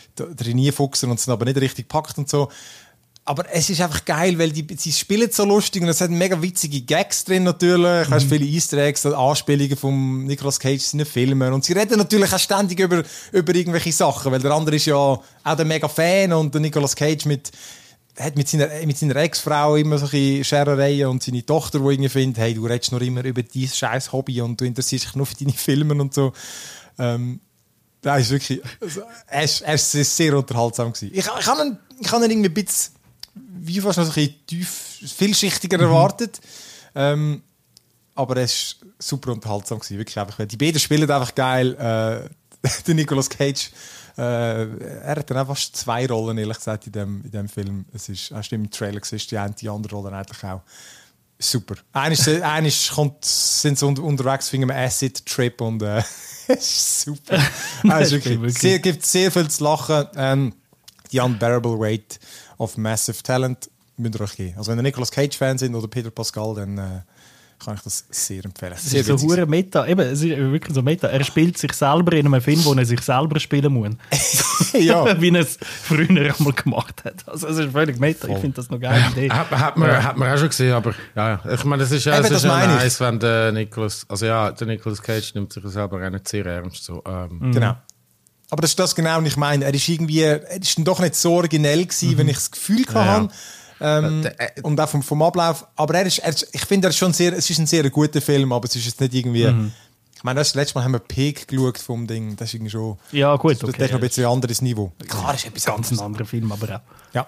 drin fuchsen und es dann aber nicht richtig packt und so. Aber es ist einfach geil, weil die, sie spielen so lustig und es hat mega witzige Gags drin natürlich. Mhm. Hast viele Easter Eggs, Anspielungen von Nicolas Cage in den Filmen, und sie reden natürlich auch ständig über, über irgendwelche Sachen, weil der andere ist ja auch der mega Fan, und der Nicolas Cage mit hat mit seiner, mit seiner Ex-Frau immer solche Scherereien, und seine Tochter, die irgendwie findet, hey, du redest noch immer über dein scheiß Hobby und du interessierst dich nur für deine Filme und so. Ähm, das ist wirklich, also, er, ist, er ist sehr unterhaltsam gewesen. Ich, ich habe ihn, ich habe ihn irgendwie ein bisschen, wie fast noch ein bisschen tief, vielschichtiger mhm. erwartet. Ähm, aber er ist super unterhaltsam gewesen, wirklich einfach. Die beiden spielen einfach geil. Äh, der Nicolas Cage, Äh, er hat dann auch fast zwei Rollen, ehrlich gesagt, in dem, in dem Film. Es ist, hast du im Trailer gesehen, die eine, die andere Rolle eigentlich auch super. Eines kommt, sind sie unterwegs wegen einem Acid-Trip, und äh, es ist super. Es ist wirklich, sehr, gibt sehr viel zu lachen. Ähm, die Unbearable Weight of Massive Talent müsst ihr euch geben. Also wenn ihr Nicolas Cage-Fan sind oder Peter Pascal, dann äh, kann ich das sehr empfehlen. Es ist so hure Meta. Eben, es ist wirklich so Meta. Er spielt sich selber in einem Film, wo er sich selber spielen muss. Ja. Wie er es früher einmal gemacht hat. Also es ist völlig Meta. Voll. Ich finde das noch eine geile Idee. Ja, hat, hat, man, ja. hat man auch schon gesehen, aber ja, ich meine, das ist ja es ist nice, wenn der Nicolas, also ja, der Nicolas Cage nimmt sich selber auch nicht sehr ernst. So, ähm. mhm. Genau. Aber das ist das genau, was ich meine. Er ist irgendwie, er ist doch nicht so originell gewesen, mhm. wenn ich das Gefühl hatte. Ja. Ähm, äh, und auch vom, vom Ablauf. Aber er ist, er ist, ich finde, er ist schon sehr, es ist ein sehr guter Film, aber es ist jetzt nicht irgendwie... Mhm. Ich meine, das letzte Mal haben wir Peak geschaut vom Ding. Das ist irgendwie schon... Ja, gut, okay. Das ist noch ein bisschen ein anderes Niveau. Klar, ist etwas ganz ein anderer Film, aber auch. Ja,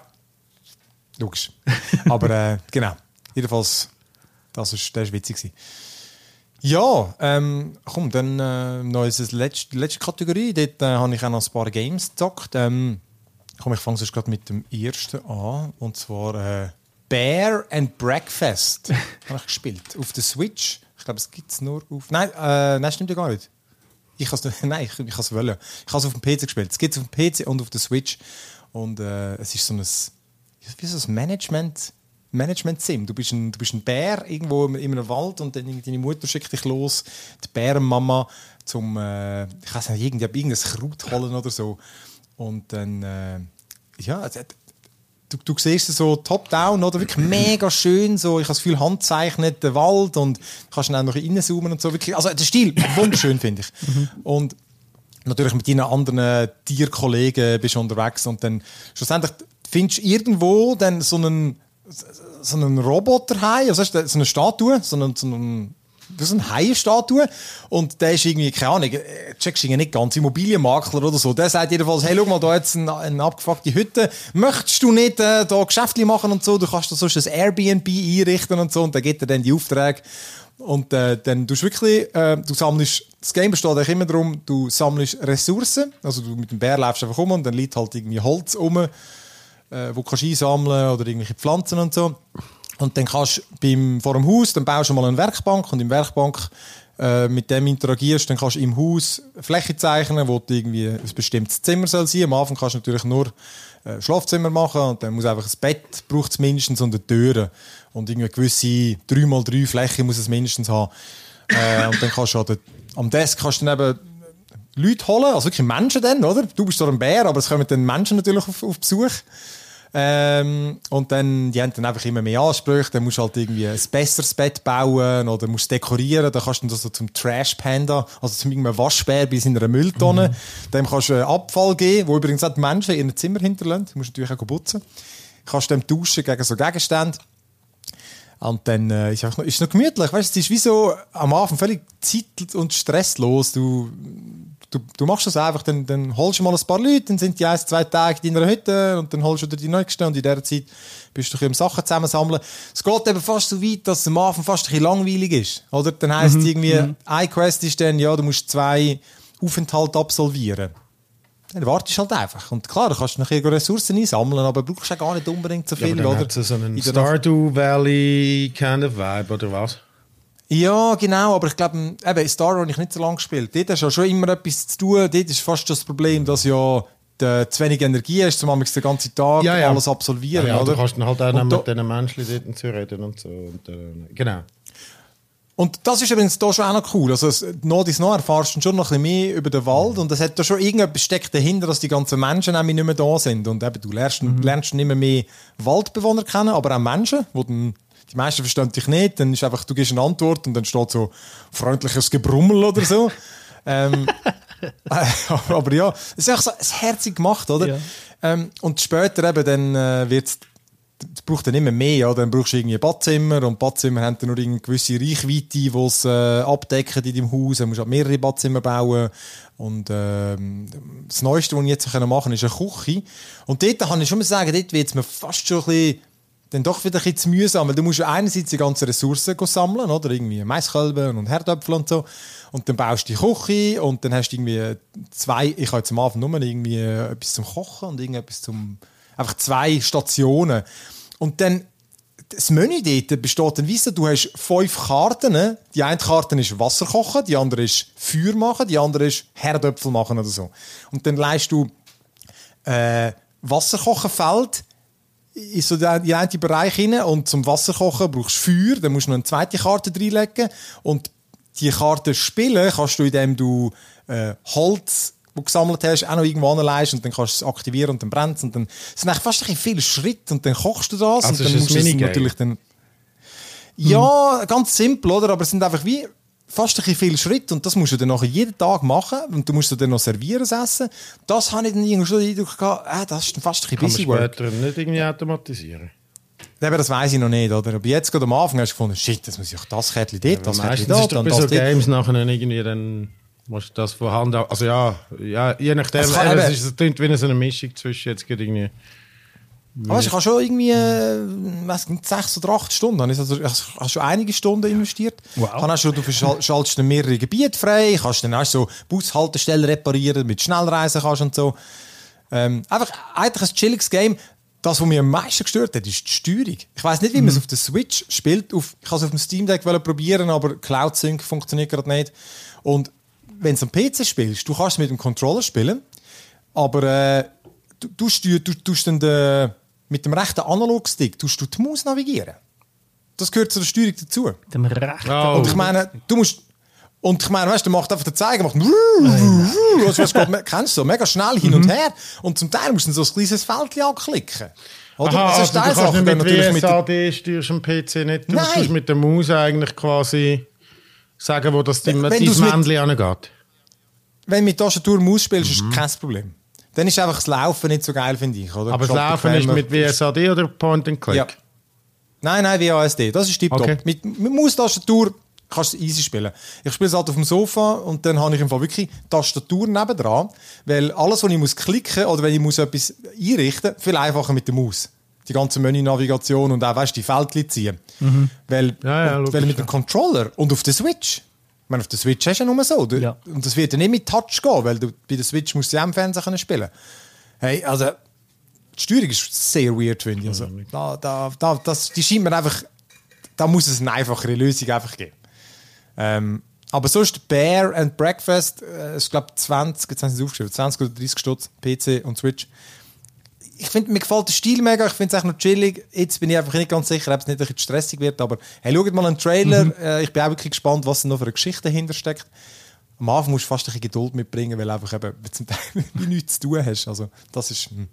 logisch. Aber äh, genau. Jedenfalls, das war das witzig gewesen. Ja, ähm, komm, dann äh, noch unsere letzte, letzte Kategorie. Dort äh, habe ich auch noch ein paar Games gezockt. Ähm, Komm, ich fange gerade mit dem ersten an. Und zwar äh, Bear and Breakfast. Habe ich gespielt. Auf der Switch. Ich glaube, es gibt es nur auf... Nein, äh, nein, stimmt ja gar nicht. Ich has, nein, ich, ich wollte. Ich habe es auf dem P C gespielt. Es gibt es auf dem P C und auf der Switch. Und äh, es ist so ein... Wie so ein Management... Management-Sim. Du bist ein, du bist ein Bär irgendwo in einem Wald, und dann deine Mutter schickt dich los, die Bärenmama, zum... Äh, ich weiß nicht, irgendein Kraut holen oder so. Und dann, äh, ja, du, du siehst es so top-down, oder? Wirklich mega schön, so, ich habe das Gefühl, handzeichnet der Wald, und kannst dann auch noch reinzoomen und so. Wirklich, also der Stil, wunderschön, finde ich. Mhm. Und natürlich mit deinen anderen Tierkollegen bist du unterwegs, und dann schlussendlich findest du irgendwo dann so einen, so einen Roboter heim, also so eine Statue, so einen, so einen das ist eine Haienstatue, und der ist irgendwie, keine Ahnung, checkst du nicht ganz, Immobilienmakler oder so. Der sagt jedenfalls, hey, schau mal, da jetzt eine, eine abgefuckte Hütte. Möchtest du nicht äh, da Geschäftchen machen und so? Du kannst da sonst ein Airbnb einrichten und so, und dann gibt er dann die Aufträge. Und äh, dann tust du wirklich, äh, du sammelst, das Game besteht eigentlich immer darum, du sammelst Ressourcen, also du mit dem Bär läufst einfach um, und dann liegt halt irgendwie Holz um, äh, wo du kannst einsammeln oder irgendwelche Pflanzen und so. Und dann kannst du beim, vor dem Haus, dann baust du mal eine Werkbank, und im Werkbank äh, mit dem interagierst, dann kannst du im Haus Fläche zeichnen, wo du irgendwie ein bestimmtes Zimmer soll sein. Am Anfang kannst du natürlich nur äh, Schlafzimmer machen, und dann muss einfach ein Bett, braucht es mindestens, und eine Tür. Und irgendwie eine gewisse drei mal drei Fläche muss es mindestens haben. äh, und dann kannst du an der am Desk kannst du dann eben Leute holen, also wirklich Menschen dann, oder? Du bist zwar ein Bär, aber es kommen dann Menschen natürlich auf, auf Besuch. Ähm, und dann, die haben dann einfach immer mehr Ansprüche. Dann musst du halt irgendwie ein besseres Bett bauen oder musst dekorieren. Dann kannst du dann so zum Trash-Panda, also zum irgendeinem Waschbär bei seiner Mülltonne. Mhm. Dem kannst du Abfall geben, wo übrigens auch die Menschen in ihrem Zimmer hinterlassen. Du musst natürlich auch putzen. Kannst du dem tauschen gegen so Gegenstände. Und dann äh, ist es noch, ist noch gemütlich. Weißt, es ist wie so am Anfang völlig zeit- und stresslos. Du, du, du machst das einfach, dann, dann holst du mal ein paar Leute, dann sind die ein, zwei Tage in deiner Hütte und dann holst du dir die nächsten und in dieser Zeit bist du ein Sachen zusammensammeln. Es geht eben fast so weit, dass es am Anfang fast ein bisschen langweilig ist. Oder? Dann heisst es irgendwie, mhm. eine Quest ist dann, ja, du musst zwei Aufenthalte absolvieren. Dann wartest du halt einfach. Und klar, du kannst nachher Ressourcen einsammeln, aber du brauchst ja gar nicht unbedingt so viel. Ja, aber dann oder? hat es so einen Stardew Valley kind of Vibe, oder was? Ja, genau, aber ich glaube, eben, Star habe ich nicht so lange gespielt. Dort hast du ja schon immer etwas zu tun. Dort ist fast das Problem, dass ja de, zu wenig Energie hast, um den ganzen Tag ja, ja. alles absolvieren. Ja, ja, oder? Du kannst dann halt auch noch mit diesen Menschen dort zu reden und so. Und, äh, genau. Und das ist übrigens da schon auch noch cool. Also, noch dies noch erfährst du schon noch ein bisschen mehr über den Wald. Und es hat da schon irgendetwas steckt dahinter, dass die ganzen Menschen nämlich nicht mehr da sind. Und eben, du lernst, mhm. lernst nicht mehr, mehr Waldbewohner kennen, aber auch Menschen, wo dann, die meisten verstehen dich nicht. Dann ist einfach, du gibst eine Antwort und dann steht so freundliches Gebrummel oder so. ähm, aber ja, es ist auch so es herzig gemacht, oder? Ja. Ähm, und später eben, dann äh, wird es es braucht dann immer mehr, ja. Dann brauchst du irgendwie ein Badzimmer und Badzimmer haben dann nur eine gewisse Reichweite, die es äh, abdecken in deinem Haus. Dann musst du halt mehrere Badzimmer bauen. Und ähm, das Neueste, was ich jetzt machen kann, ist eine Küche. Und dort kann ich schon mal sagen, dort wird es mir fast schon ein bisschen, dann doch wieder ein bisschen zu mühsam, weil du musst einerseits die ganzen Ressourcen sammeln, oder? Irgendwie Maiskolben und Herdöpfel und so. Und dann baust du die Küche und dann hast du irgendwie zwei, ich habe jetzt am Anfang nur irgendwie etwas zum Kochen und irgendetwas zum, einfach zwei Stationen. Und dann, das Menü dort besteht dann, weißt du, du hast fünf Karten. Die eine Karte ist Wasser kochen, die andere ist Feuer machen, die andere ist Herdöpfel machen oder so. Und dann leist du äh, Wasserkochenfeld in so den einen Bereich rein und zum Wasserkochen brauchst du Feuer, dann musst du noch eine zweite Karte reinlegen und die Karte spielen kannst du, indem du äh, Holz, das du gesammelt hast, auch noch irgendwo anlegst und dann kannst du es aktivieren und dann brennt es und dann sind eigentlich fast ein viele Schritte und dann kochst du das also und dann musst du es natürlich dann ja, hm. ganz simpel, oder? Aber es sind einfach wie fast ein viele Schritte und das musst du dann nachher jeden Tag machen und du musst dann noch servieren, das Essen. Das habe ich dann irgendwie schon den Eindruck gehabt, äh, das ist fast ein bisschen busy work. Kann man später nicht irgendwie automatisieren? Aber das weiss ich noch nicht, oder? Aber jetzt gerade am Anfang hast du gefunden, shit, das muss ich auch das Kärtchen dort, ja, das Kärtchen dort, dort. Bei so Games nachher irgendwie dann musst du das vorhanden haben. Also ja, ja, je nachdem, es kann, es ist, es klingt wie so eine Mischung zwischen jetzt irgendwie... Aber ich habe schon irgendwie äh, nicht, sechs oder acht Stunden. Ich habe also, schon einige Stunden investiert. Wow. Kann auch schon, du schaltest dann mehrere Gebiete frei, kannst dann auch so Bushaltestellen reparieren, mit Schnellreisen kannst und so. Ähm, einfach eigentlich ein chilliges Game. Das, was mich am meisten gestört hat, ist die Steuerung. Ich weiss nicht, wie man es mhm. auf der Switch spielt. Auf, ich wollte es auf dem Steam Deck probieren, aber Cloud Sync funktioniert gerade nicht. Und wenn du am P C spielst, du kannst mit dem Controller spielen, aber äh, du, du, steuer, du tust dann den, mit dem rechten Analogstick tust du die Maus navigieren. Das gehört zu der Steuerung dazu. Dem rechten. Oh. Und ich meine, du musst und ich meine, weißt du, der macht einfach den Zeiger, macht also, weißt du, kennst du so, mega schnell hin und her und zum Teil musst du so ein kleines Fältchen anklicken. Oder? Aha, das ist also du kannst Sache, nicht mit W S A mit D steuerst am P C nicht, du musst mit der Maus eigentlich quasi sagen, wo das dein Männchen angeht. Wenn du mit Tastatur Maus spielst, mhm. ist kein Problem. Dann ist einfach das Laufen nicht so geil, finde ich. Oder? Aber das Laufen ist mit W S A D oder Point and Click? Ja. Nein, nein, W A S D. Das ist tiptop. Okay. Mit, mit Maustastatur kannst du easy spielen. Ich spiele es halt auf dem Sofa und dann habe ich im Fall wirklich Tastatur nebendran, weil alles, was ich muss klicken oder wenn ich muss etwas einrichten muss, viel einfacher mit der Maus. Die ganze Menü-Navigation und auch, weißt, die Feldchen ziehen. Mhm. Weil, ja, ja, und, weil mit dem Controller und auf der Switch, ich meine, auf der Switch hast du ja nur so. Du, ja. Und das wird ja nicht mit Touch gehen, weil du bei der Switch musst du ja im Fernsehen spielen. Hey, also die Steuerung ist sehr weird, finde ich. Also, da, da, da, das, die scheint mir einfach, da muss es eine einfachere Lösung einfach geben. Ähm, aber sonst Bear and Breakfast, äh, ich glaube zwanzig, jetzt haben sie es aufgeschrieben, zwanzig oder dreißig Stutz, P C und Switch. Ich finde, mir gefällt der Stil mega, ich finde es echt noch chillig. Jetzt bin ich einfach nicht ganz sicher, ob es nicht ein bisschen stressig wird, aber hey, schaut mal einen Trailer. Mhm. Äh, ich bin auch wirklich gespannt, was da noch für eine Geschichte dahinter steckt. am Anfang musst du fast ein bisschen Geduld mitbringen, weil du einfach eben zum Teil nichts zu tun hast. Also, das ist... Hm.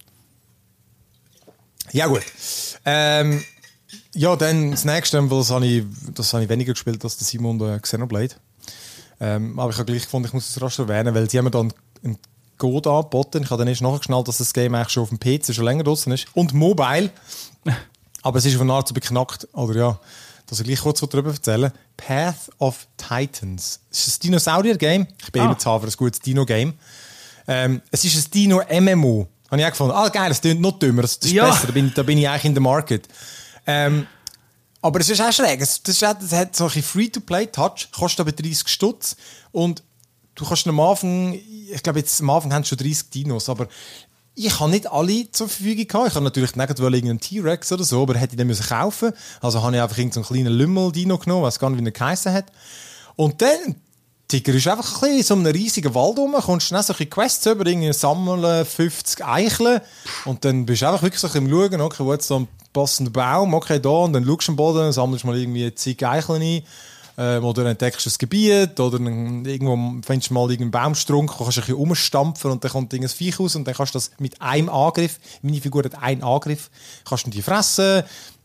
Ja gut. Ähm, ja, dann das nächste, das habe ich, das habe ich weniger gespielt als der Simon der Xenoblade. Ähm, aber ich habe gleich gefunden, ich muss es rasch erwähnen, weil sie haben mir dann einen Code angeboten. Ich habe dann erst nachgeschnallt, dass das Game eigentlich schon auf dem P C schon länger draußen ist. Und mobile. Aber es ist auf eine Art so beknackt. Oder ja, dass ich gleich kurz darüber erzählen. Path of Titans. Es ist ein Dinosaurier-Game. Ich bin ah. immer zu haben für ein gutes Dino-Game. Ähm, es ist ein Dino-M M O. Habe ich auch gefunden. Ah, geil, das klingt noch dümmer. Das ist ja. besser. Da bin, da bin ich eigentlich in der Market. Ähm, aber es ist auch schräg. Es, das, ist auch, das hat so ein Free-to-Play-Touch. Kostet aber dreißig Stutz. Und du kannst am Anfang, ich glaube jetzt am Anfang haben schon dreißig Dinos, aber ich habe nicht alle zur Verfügung gehabt. Ich habe natürlich nicht irgendeinen T-Rex oder so, aber hätte ich den müssen kaufen. Also habe ich einfach irgendeinen so kleinen Lümmel-Dino genommen, weiß gar nicht, wie er geheissen hat. Und dann Tiger ist einfach ein bisschen in so einem riesigen Wald rum, kommst dann solche Quests über, irgendwie sammeln fünfzig Eicheln und dann bist du einfach wirklich so ein bisschen am Schauen, okay, wo jetzt da ein passender Baum, okay, da, und dann schaust du am Boden, sammelst mal irgendwie zig Eicheln ein, ähm, oder entdeckst ein Gebiet, oder dann irgendwo findest du mal irgendeinen Baumstrunk, kannst du ein bisschen rumstampfen und dann kommt ein Viech raus und dann kannst du das mit einem Angriff, meine Figur hat einen Angriff, kannst du die fressen.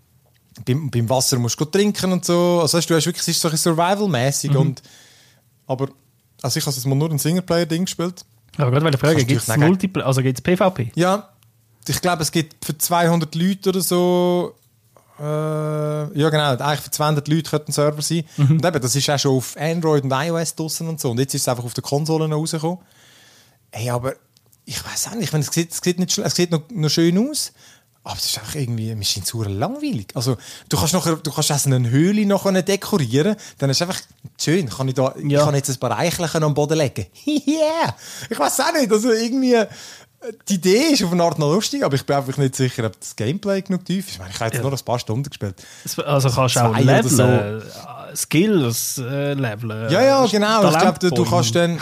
Beim, beim Wasser musst du trinken und so, also weißt, du hast wirklich, es ist so ein Survival-mäßig mhm. und aber, also ich habe jetzt mal nur ein Singleplayer-Ding gespielt. Aber gerade weil ich frage, gibt es Multiplayer, also gibt es PvP? Ja, ich glaube, es gibt für zweihundert Leute oder so, äh, ja genau, eigentlich für zweihundert Leute könnte ein Server sein. Mhm. Und eben, das ist auch schon auf Android und iOS draussen und so. Und jetzt ist es einfach auf der Konsole noch rausgekommen. Hey, aber ich weiß auch nicht, ich meine, es sieht, es sieht, nicht, es sieht noch, noch schön aus. Aber es ist einfach irgendwie, mir scheint es super langweilig. Also, du kannst nachher, du kannst also eine Höhle noch dekorieren, dann ist es einfach schön. Kann ich, da, ja. ich kann jetzt ein paar Eichelchen am Boden legen. Yeah! Ich weiß auch nicht, also irgendwie, die Idee ist auf eine Art noch lustig, aber ich bin einfach nicht sicher, ob das Gameplay genug tief ist. Ich meine, ich habe jetzt ja. nur ein paar Stunden gespielt. Also kannst du auch leveln, so. Skills äh, leveln. Ja, ja, genau. Ich glaube, du, du kannst dann...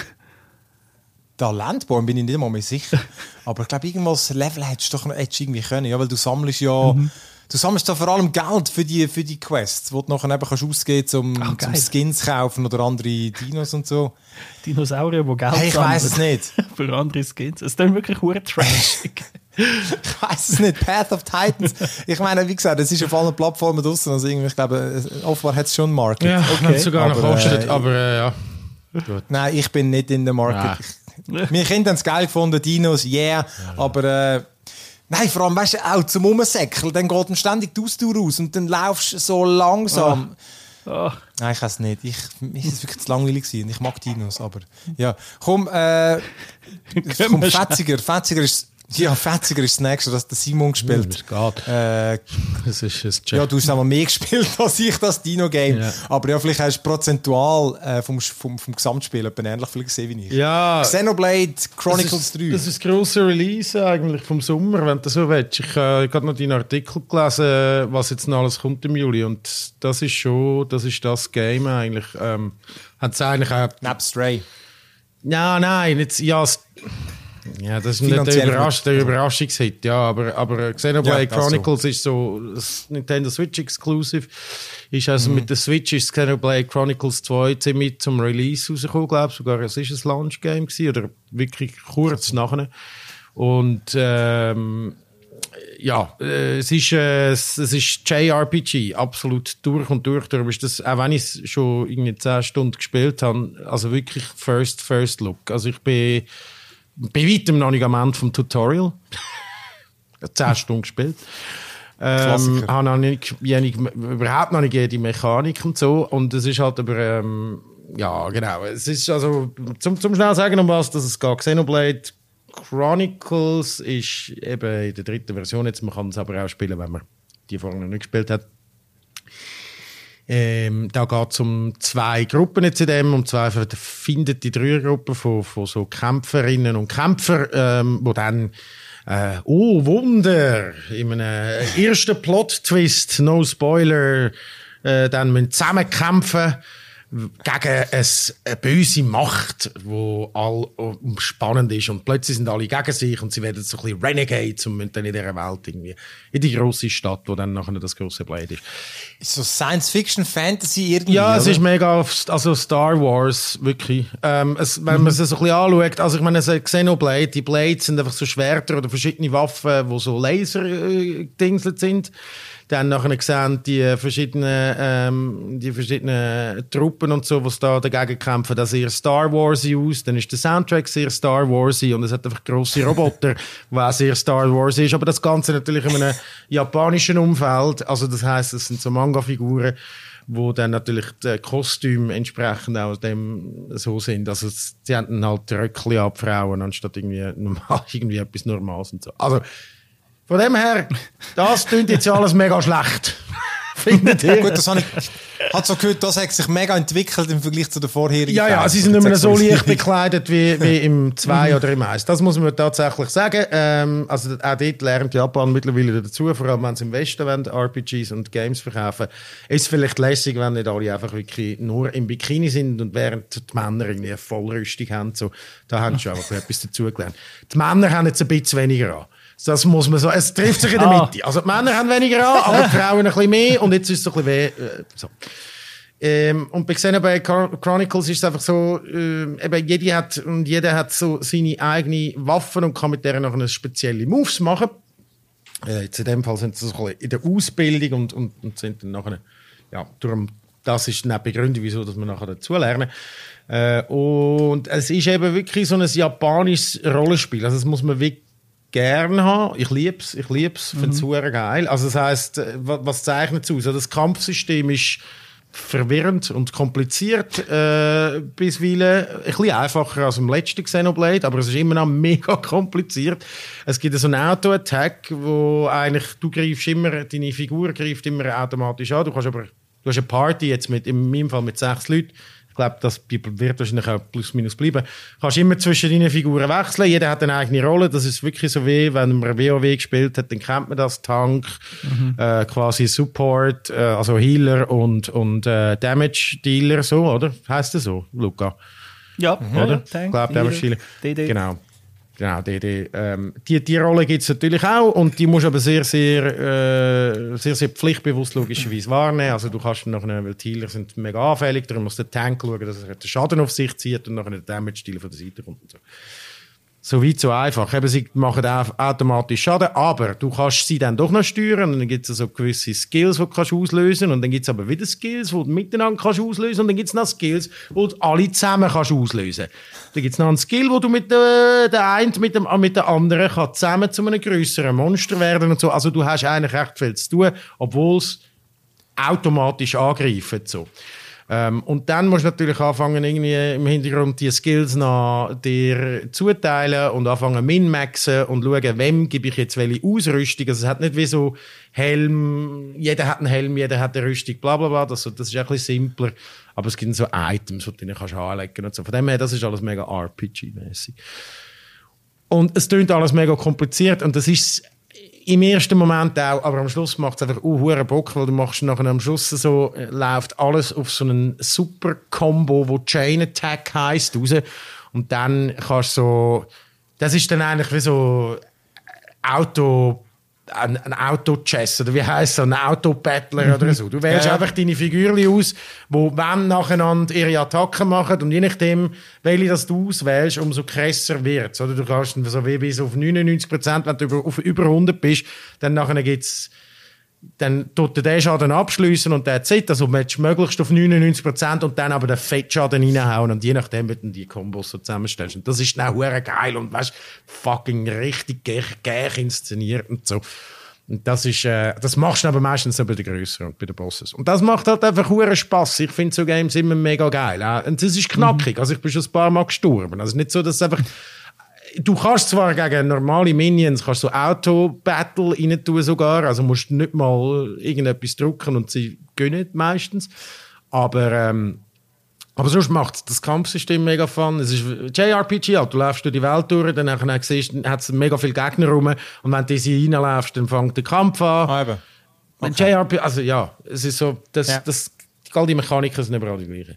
Talentbaum bin ich nicht mal mehr sicher. Aber ich glaube, irgendwas Level hättest du doch noch irgendwie können. Ja, weil du sammelst ja... Mhm. Du sammelst da vor allem Geld für die, für die Quests, wo du nachher eben kannst ausgeben zum, oh, zum Skins kaufen oder andere Dinos und so. Dinosaurier, die Geld hey, ich weiss es nicht. Für andere Skins. Es ist dann wirklich hure trashig. Ich weiss es nicht. Path of Titans. Ich meine, wie gesagt, es ist auf allen Plattformen draussen. Also irgendwie, ich glaube, offenbar hat es schon einen Market. Ja, okay. Hat sogar noch kostet, äh, aber äh, ja. Gut. Nein, ich bin nicht in der Market. Ja. Meine Kinder haben es geil gefunden, Dinos, yeah. Ja, ja. Aber äh, nein, vor allem, weißt du, auch zum Umsäckeln, dann geht dann ständig die Ausdauer raus und dann laufst du so langsam. Oh. Oh. Nein, ich kann es nicht. Ich, mir ist es wirklich zu langweilig gewesen. Ich mag Dinos, aber ja. Komm, äh, komm Fetziger. Fetziger ist Ja, fetziger ist das nächste, das der Simon gespielt. Ja, das geht. Äh, das ist ein ja, du hast einmal mehr gespielt als ich, das Dino-Game. Ja. Aber ja, vielleicht hast du prozentual äh, vom, vom, vom Gesamtspiel etwa ähnlich viel gesehen wie ich. Ja. Xenoblade Chronicles das ist, drei. Das ist das grosse Release eigentlich vom Sommer, wenn du so willst. Ich habe äh, gerade noch deinen Artikel gelesen, was jetzt noch alles kommt im Juli. Und das ist schon, das ist das Game eigentlich. Ähm, hat es eigentlich auch... Neben Stray. Ja, nein, jetzt, ja... Ja, das ist nicht der, Überrasch der Überraschungshit, ja, aber, aber Xenoblade ja, Chronicles so. Ist so das Nintendo Switch Exclusive. Ist also mhm. mit der Switch ist Xenoblade Chronicles zwei ziemlich zum Release rausgekommen, glaube ich. Sogar es ist ein Launch-Game gewesen, oder wirklich kurz nachher. Und ähm, ja, äh, es ist, äh, es ist J R P G, absolut durch und durch. Darum ist das, auch wenn ich es schon irgendwie zehn Stunden gespielt habe, also wirklich First, First Look. Also ich bin bei weitem noch nicht am Ende vom Tutorial. Zehn Stunden gespielt. Ähm, habe noch nicht, wenig, überhaupt noch nicht jede Mechanik und so. Und es ist halt aber, ähm, ja, genau. Es ist also, zum, zum schnell sagen, um was dass es geht. Xenoblade Chronicles ist eben in der dritten Version jetzt. Man kann es aber auch spielen, wenn man die vorher noch nicht gespielt hat. Ähm, da geht es um zwei Gruppen jetzt in dem, um zwei findet die Dreiergruppe von, von so Kämpferinnen und Kämpfer, ähm, wo dann, äh, oh Wunder, in einem ersten Plot-Twist, no Spoiler, äh, dann müssen zusammenkämpfen, gegen eine, eine böse Macht, die all spannend ist und plötzlich sind alle gegen sich und sie werden so ein bisschen Renegades und dann in dieser Welt irgendwie in die grosse Stadt, wo dann nachher das grosse Blade ist. Ist so Science-Fiction-Fantasy irgendwie, Ja, es oder? ist mega, also Star Wars, wirklich. Ähm, es, wenn man es so ein bisschen anschaut, also ich meine, es ist Xenoblade, die Blades sind einfach so Schwerter oder verschiedene Waffen, die so Laser-Dingselt sind. Dann nachher gesehen, die verschiedenen, ähm, die verschiedenen Truppen und so, die da dagegen kämpfen, das sehr Star Warsy aus. Dann ist der Soundtrack sehr Star Warsy und es hat einfach grosse Roboter, die auch sehr Star Warsy ist. Aber das Ganze natürlich in einem japanischen Umfeld. Also das heisst, es sind so Manga-Figuren, wo dann natürlich die Kostüme entsprechend auch dem so sind. Also sie haben dann halt Röckchen ab Frauen, anstatt irgendwie, normal, irgendwie etwas Normales und so. Also von dem her, das klingt jetzt ja alles mega schlecht. Findet ihr? Gut, das habe ich hat so gehört, das hat sich mega entwickelt im Vergleich zu den vorherigen. Ja, ja, sie sind nicht mehr so leicht bekleidet wie, wie im zwei oder im eins. Das muss man tatsächlich sagen. Ähm, also auch dort lernt Japan mittlerweile dazu, vor allem wenn sie im Westen wollen, R P Gs und Games verkaufen. Ist vielleicht lässig, wenn nicht alle einfach wirklich nur im Bikini sind und während die Männer irgendwie eine Vollrüstung haben. So, da haben sie einfach etwas dazugelernt. Die Männer haben jetzt ein bisschen weniger an. Das muss man so, es trifft sich in der Ah. Mitte. Also die Männer haben weniger an, aber die Frauen ein bisschen mehr und jetzt ist es so ein bisschen weh. Äh, so. Ähm, und bei Xenoblade Chronicles ist es einfach so, äh, eben jeder hat, und jeder hat so seine eigenen Waffen und kann mit denen noch eine spezielle Moves machen. Äh, jetzt in dem Fall sind sie so ein bisschen in der Ausbildung und, und, und sind dann nachher, ja, darum, das ist dann die Begründung, wieso dass wir nachher dazu lernen. Äh, und es ist eben wirklich so ein japanisches Rollenspiel. Also das muss man wirklich gerne haben. Ich liebe es, ich liebe es, finde es super geil. Also das heisst, was zeichnet es aus? Das Kampfsystem ist verwirrend und kompliziert, äh, bisweilen ein bisschen einfacher als im letzten Xenoblade, aber es ist immer noch mega kompliziert. Es gibt so einen Auto-Attack, wo eigentlich, du greifst immer, deine Figur greift immer automatisch an, du kannst aber, du hast eine Party jetzt mit, in meinem Fall mit sechs Leuten. Ich glaube, das wird wahrscheinlich auch plus minus bleiben. Du kannst immer zwischen deinen Figuren wechseln. Jeder hat eine eigene Rolle. Das ist wirklich so wie, wenn man WoW gespielt hat, dann kennt man das. Tank, mhm. äh, quasi Support, äh, also Healer und, und äh, Damage Dealer, so, oder? Heisst das so, Luca? Ja, mhm. Oder? Ja, ich glaube, Damage Dealer. D D. Genau. Genau, die, die, ähm, die, die Rolle gibt es natürlich auch und die musst du aber sehr, sehr, äh, sehr, sehr pflichtbewusst logischerweise wahrnehmen. Also du kannst noch eine, weil die Healer sind mega anfällig, darum muss der Tank schauen, dass er den Schaden auf sich zieht und noch einen Damage-Deal von der Seite kommt und so. So weit, so einfach. Eben, sie machen auch automatisch Schaden, aber du kannst sie dann doch noch steuern und dann gibt es so gewisse Skills, die du kannst auslösen und dann gibt es aber wieder Skills, die du miteinander kannst auslösen und dann gibt es noch Skills, die du alle zusammen kannst auslösen. Dann gibt es noch einen Skill, wo du mit der, der einen mit, dem, mit der anderen kann zusammen zu einem grösseren Monster werden und so. Also du hast eigentlich recht viel zu tun, obwohl es automatisch angreift. So. Ähm, und dann musst du natürlich anfangen, irgendwie im Hintergrund die Skills nach dir zuteilen und anfangen min-maxen und schauen, wem gebe ich jetzt welche Ausrüstung. Also es hat nicht wie so Helm, jeder hat einen Helm, jeder hat eine Rüstung, bla bla bla. Das, das ist ein bisschen simpler. Aber es gibt so Items, die du nicht kannst anlegen und so. Von dem her, das ist alles mega R P G-mäßig. Und es klingt alles mega kompliziert und das ist im ersten Moment auch, aber am Schluss macht es einfach uh, huere Bock, weil du machst nachher am Schluss so, äh, läuft alles auf so einen super Combo, wo Chain Attack heisst, raus. Und dann kannst du so, das ist dann eigentlich wie so Auto, ein, ein Auto-Chess, oder wie heisst es, ein Auto-Battler mhm. oder so. Du wählst ja. einfach deine Figürchen aus, die wenn nacheinander ihre Attacken machen und je nachdem, welche das du auswählst, umso krasser wird es. Oder du kannst so wie bis auf neunundneunzig Prozent, wenn du über, auf über hundert bist, dann nachher gibt's, dann tut er den Schaden abschliessen und der Zeit, also möglichst auf neunundneunzig Prozent und dann aber den Fettschaden reinhauen und je nachdem, wie du die Kombos so zusammenstellst. Und das ist dann auch geil und weißt, fucking richtig gäch inszeniert und so. Und das ist, äh, das machst du aber meistens so bei den Grösseren und bei den Bosses. Und das macht halt einfach huere Spass. Ich finde so Games immer mega geil. Und es ist knackig. Also ich bin schon ein paar Mal gestorben. Also nicht so, dass es einfach, du kannst zwar gegen normale Minions kannst so Auto-Battle rein tun sogar, also musst du nicht mal irgendetwas drücken und sie gönnen meistens. Aber, ähm, aber sonst macht das Kampfsystem mega fun. Es ist J R P G, du läufst durch die Welt durch, dann hat es mega viele Gegner rum und wenn du sie reinläufst, dann fängt der Kampf an. Ah, eben. Okay. J R P G, also ja, es ist so, das, ja. das all die Mechaniken sind überall die gleichen.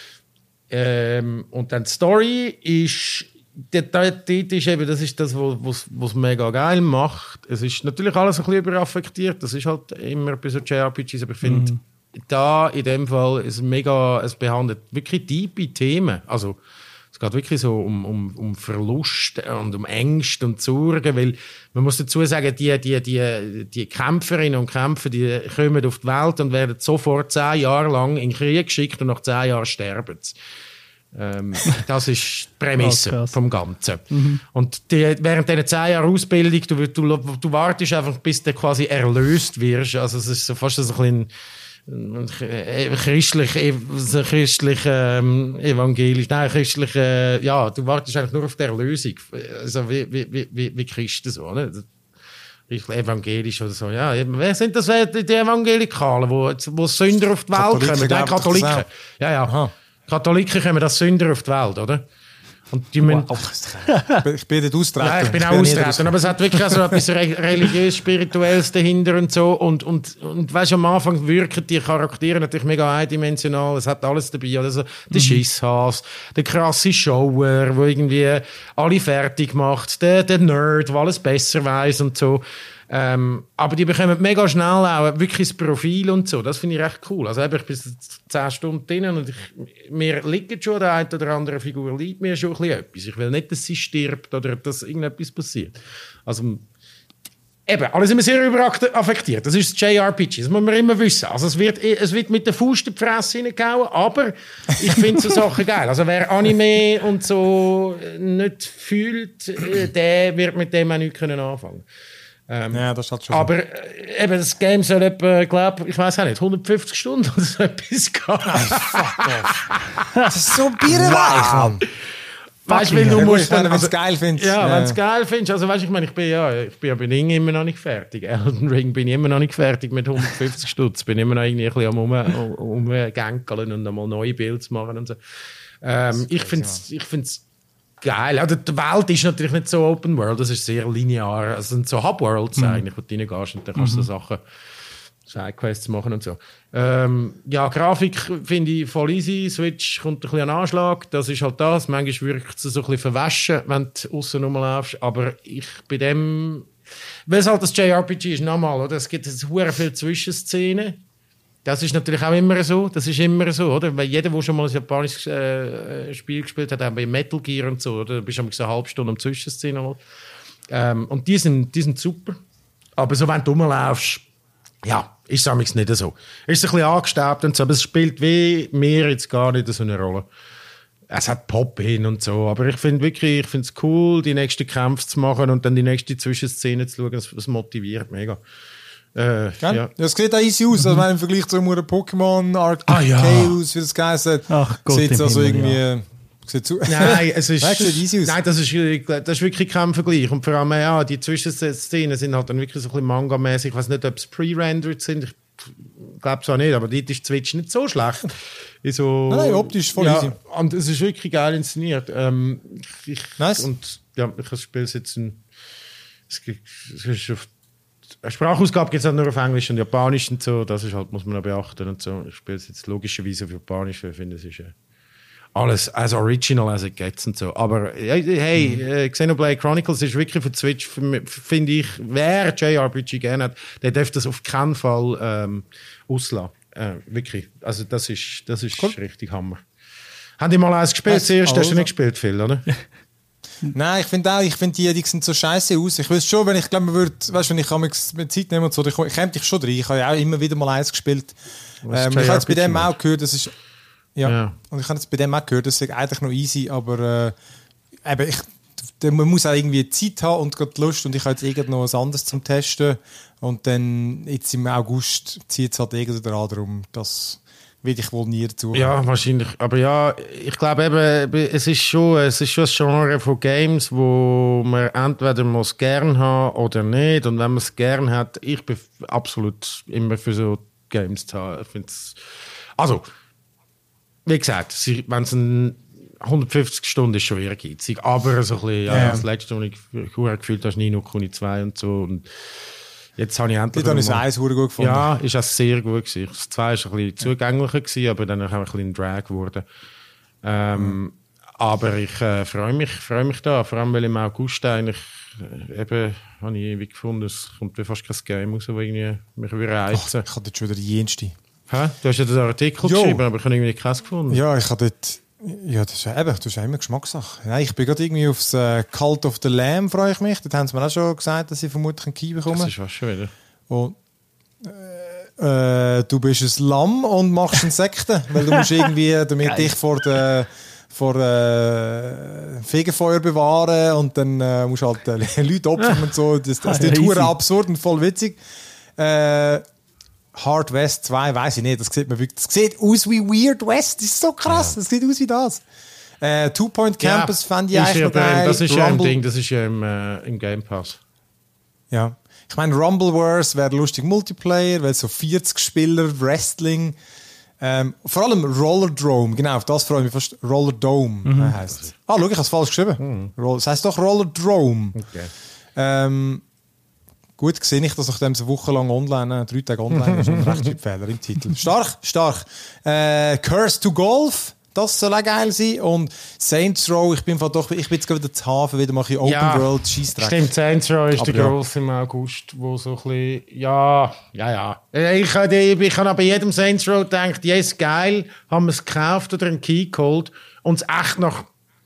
Ähm, und dann die Story ist, dort, dort ist eben, das ist das, was es mega geil macht. Es ist natürlich alles ein bisschen überaffektiert, das ist halt immer bei so J R P Gs, aber ich finde, mhm. da in dem Fall ist mega, es behandelt wirklich tiefe Themen, also es geht wirklich so um, um, um Verlust und um Ängste und Sorgen, weil man muss dazu sagen, die, die, die, die Kämpferinnen und Kämpfer, die kommen auf die Welt und werden sofort zehn Jahre lang in den Krieg geschickt und nach zehn Jahren sterben sie. Ähm, das ist die Prämisse oh, vom Ganzen. Mhm. Und die, während dieser zehn Jahre Ausbildung, du, du, du wartest einfach, bis du quasi erlöst wirst. Also es ist so fast so ein bisschen christlich, christlich ähm, evangelisch, nein, christlich, äh, ja, du wartest einfach nur auf die Erlösung. Also wie, wie, wie, wie Christen so, ne? Evangelisch oder so, ja. Wer sind das, die Evangelikalen, wo, wo Sünder auf die Welt Katholiken, kommen? Nein, Katholiken. Ja, ja. Aha. Katholiken kommen als Sünder auf die Welt, oder? Und die müssen... wow. Ich bin nicht austreten. Nein, ich bin auch austreten. Aber es hat wirklich auch so etwas religiös-spirituelles dahinter und so. Und, und, und weißt du, am Anfang wirken die Charaktere natürlich mega eindimensional. Es hat alles dabei. Also, der mhm. Schisshas, der krasse Shower, der irgendwie alle fertig macht, der, der Nerd, der alles besser weiss und so. Ähm, aber die bekommen mega schnell auch wirklich das Profil und so. Das finde ich recht cool. Also ich bin zehn Stunden drin und ich, mir liegt schon der eine oder andere Figur, liegt mir schon ein bisschen etwas. Ich will nicht, dass sie stirbt oder dass irgendetwas passiert. Also eben, alles immer sehr überaffektiert. Das ist das J R P G, das muss man immer wissen. Also es wird, es wird mit der Faust in die Fresse hineingehauen, aber ich finde so Sachen geil. Also wer Anime und so nicht fühlt, der wird mit dem auch nichts anfangen können. Ähm, ja, das hat schon. Aber äh, eben, das Game soll etwa, glaube ich, weiß auch nicht, hundertfünfzig Stunden oder so etwas gehen. Fuck off. Das ist so bierweich. Wow. Weißt du, weil du musst dann... Wenn du es geil findest. Ja, ja. wenn du es geil findest. Also weißt du, ich meine, ich bin ja, ich bin ja bei Ding immer noch nicht fertig. Elden Ring bin ich immer noch nicht fertig mit hundertfünfzig Stutz. Bin immer noch irgendwie ein bisschen am Umgänkeln und einmal neue Bilder zu machen und so. Ähm, ich finde es... Ich find's geil. Also die Welt ist natürlich nicht so Open World, das ist sehr linear. Es sind so Hub-Worlds mhm. eigentlich, wo du reingehst und dann kannst du mhm. so Sachen, Sidequests machen und so. Ähm, ja, Grafik finde ich voll easy. Switch kommt ein bisschen an Anschlag. Das ist halt das. Manchmal wirkt es so ein bisschen verwaschen, wenn du aussen rumlaufst. Aber ich bei dem... Weil es halt das J R P G ist, nochmal, oder? Es gibt sehr viele Zwischenszenen. Das ist natürlich auch immer so. Das ist immer so, oder? Weil jeder, der schon mal ein japanisches äh, Spiel gespielt hat, auch bei Metal Gear und so, oder? Du bist so eine halbe Stunde am Zwischenszene. Ähm, und die sind, die sind super. Aber so, wenn du rumlaufst, ja, ist es nicht so. Ist ein bisschen angestaubt und so, aber es spielt wie mir jetzt gar nicht so eine Rolle. Es hat Pop hin und so, aber ich finde wirklich, ich finde es cool, die nächsten Kämpfe zu machen und dann die nächste Zwischenszene zu schauen. Das, das motiviert mega. Äh, ja. Das sieht auch easy aus, also wenn im Vergleich zu einem Pokémon Arc ah, ja. Chaos, wie das geheißen hat, sieht es also irgendwie... Ja. Nein, es ist, Nein, easy aus. Nein, das ist, das ist wirklich kein Vergleich. Und vor allem, ja, die Zwischenszenen sind halt dann wirklich so ein bisschen Manga-mäßig. Ich weiß nicht, ob es pre-rendered sind. Ich glaube es auch nicht, aber dort ist Switch nicht so schlecht. So, nein, optisch voll ja, easy. Und es ist wirklich geil inszeniert. Ähm, ich, nice. Und ja, ich spiele es jetzt in, es gibt, es ist auf eine Sprachausgabe gibt es halt nur auf Englisch und Japanisch und so. Das ist halt, muss man noch beachten und so. Ich spiele es jetzt logischerweise auf Japanisch, weil ich finde, es ist äh, alles as original as it gets und so. Aber hey, hey mhm. äh, Xenoblade Chronicles ist wirklich für die Switch, finde ich, wer J R P G gerne hat, der darf das auf keinen Fall ähm, auslassen. Äh, wirklich. Also das ist, das ist cool. Richtig Hammer. Haben die mal eins gespielt? Zuerst hast du nicht gespielt, Phil, oder? Nein, ich finde auch, ich finde die, die sehen so scheiße aus. Ich weiß schon, wenn ich glaube, man würde, weißt du, wenn ich mit Zeit nehmen und so, ich käme dich schon rein. Ich habe ja auch immer wieder mal eins gespielt. Ähm, ich habe jetzt bei dem auch gehört, das ist, ja, ja. Und ich habe jetzt bei dem auch gehört, das ist eigentlich noch easy, aber äh, eben, ich, man muss auch irgendwie Zeit haben und gerade Lust und ich habe jetzt irgend noch was anderes zum Testen und dann jetzt im August zieht es halt irgend oder darum, dass will ich wohl nie dazu. Ja, wahrscheinlich. Aber ja, ich glaube eben, es ist schon, es ist schon ein Genre von Games, wo man entweder muss gern haben oder nicht. Und wenn man es gern hat, ich bin absolut immer für so Games zu haben. Ich find's, also, wie gesagt, wenn es ein hundertfünfzig Stunden ist schon ehrgeizig. Aber so ein bisschen, ja, ja. Das letzte, was ich gefühlt habe, ist Ni no Kuni zwei und so. Und Jetzt habe ich endlich... Dort habe ich das eins gut gefunden. Ja, ist auch sehr gut gewesen. Das zwei war ein bisschen zugänglicher gewesen, aber dann auch ein bisschen ein Drag geworden. Ähm, mhm. Aber ich äh, freue mich, freue mich da, vor allem weil im August eigentlich äh, eben, habe ich ewig gefunden, es kommt fast kein Game raus, das irgendwie mich würde reizen. Ich habe dort schon wieder die jenste. Hä? Du hast ja den Artikel jo. geschrieben, aber ich habe irgendwie keinen gefunden. Ja, ich habe dort... Ja, das ist ja eben, das ist ja immer Geschmackssache. Nein, ich bin gerade irgendwie aufs äh, Cult of the Lamb, freue ich mich. Dort haben sie mir auch schon gesagt, dass ich vermutlich einen Key bekomme. Das ist was schon wieder. Und, äh, äh, du bist ein Lamm und machst Insekten, weil du musst irgendwie, damit dich vor der vor äh, Fegefeuer bewahren und dann äh, musst du halt äh, Leute opfern und so. Das, das ist total absurd und voll witzig. Äh, Hard West zwei, weiss ich nicht, das sieht man wirklich, das sieht aus wie Weird West, das ist so krass, ja. Das sieht aus wie das. Äh, Two Point Campus ja, fand ich eigentlich noch geil. Das ist Rumble. Ja ein Ding, das ist ja im, äh, im Game Pass. Ja, ich meine Rumbleverse wäre lustig Multiplayer, weil so vierzig Spieler, Wrestling, ähm, vor allem Rollerdrome, genau, auf das freue ich mich fast, Rollerdome mhm. heisst es. Ah, schau, ich habe es falsch geschrieben. Mhm. Das heisst doch Rollerdrome. Okay. Ähm, Gut gesehen, ich, dass nachdem es eine Woche lang online, drei Tage online ist, ein Rechtschreibfehler im Titel. Stark, stark. Äh, Curse to Golf, das soll auch geil sein. Und Saints Row, ich bin doch, ich bin jetzt gerade wieder zu Hafen, wieder mache ich Open ja, World Scheissdreck. Stimmt, Saints Row ist aber der ja. grosse im August, wo so ein bisschen, ja, ja, ja. Ich habe ich habe bei jedem Saints Row gedacht, yes, geil, haben wir es gekauft oder einen Key geholt und es echt nach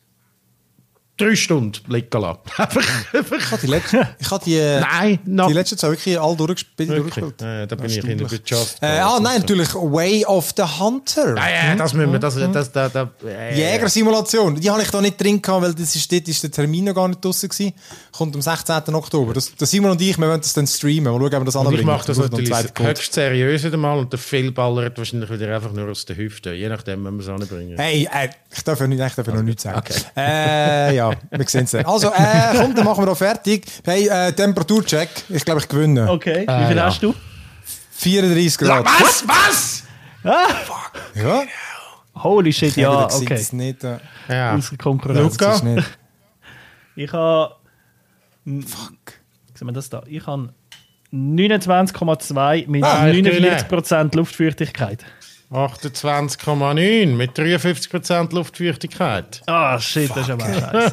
drei Stunden liegen lassen. Ich habe die, letzte, ich habe die, nein, no. die letzten zwei wirklich alle durchgespielt. durchgespielt. Ja, da bin ich in der Just. Äh, ah, nein, natürlich Way of the Hunter. Ja, ja, das müssen wir. Das, das, das, das, äh, Jägersimulation. Die habe ich da nicht drin gehabt, weil das ist, dort ist der Termin noch gar nicht draussen gewesen. Kommt am sechzehnten Oktober. Das, das Simon und ich, wir wollen das dann streamen. Mal schauen, ob wir das anbringen. Ich mache das natürlich höchst seriös einmal und der Phil ballert wahrscheinlich wieder einfach nur aus der Hüfte. Je nachdem, wenn wir es anbringen. Hey, äh, ich darf ja nicht, ich darf ja noch nichts sagen. Okay. Äh, ja. Wir sehen es dann. Also, äh, komm, dann machen wir auch fertig. Hey, äh, Temperaturcheck. Ich glaube, ich gewinne. Okay, wie viel äh, hast ja. du? vierunddreißig Grad. Was? Was? Ah. Fuck. Ja. Holy shit, ja, ja okay. Das nicht, äh, ja. Konkurrenz. Luca? Nicht. Ich habe... Fuck. Sehen wir das da? Ich habe neunundzwanzig Komma zwei mit ah, neunundvierzig Prozent Luftfeuchtigkeit. achtundzwanzig Komma neun mit dreiundfünfzig Prozent Luftfeuchtigkeit. Ah, oh, shit, Fuck. Das ist aber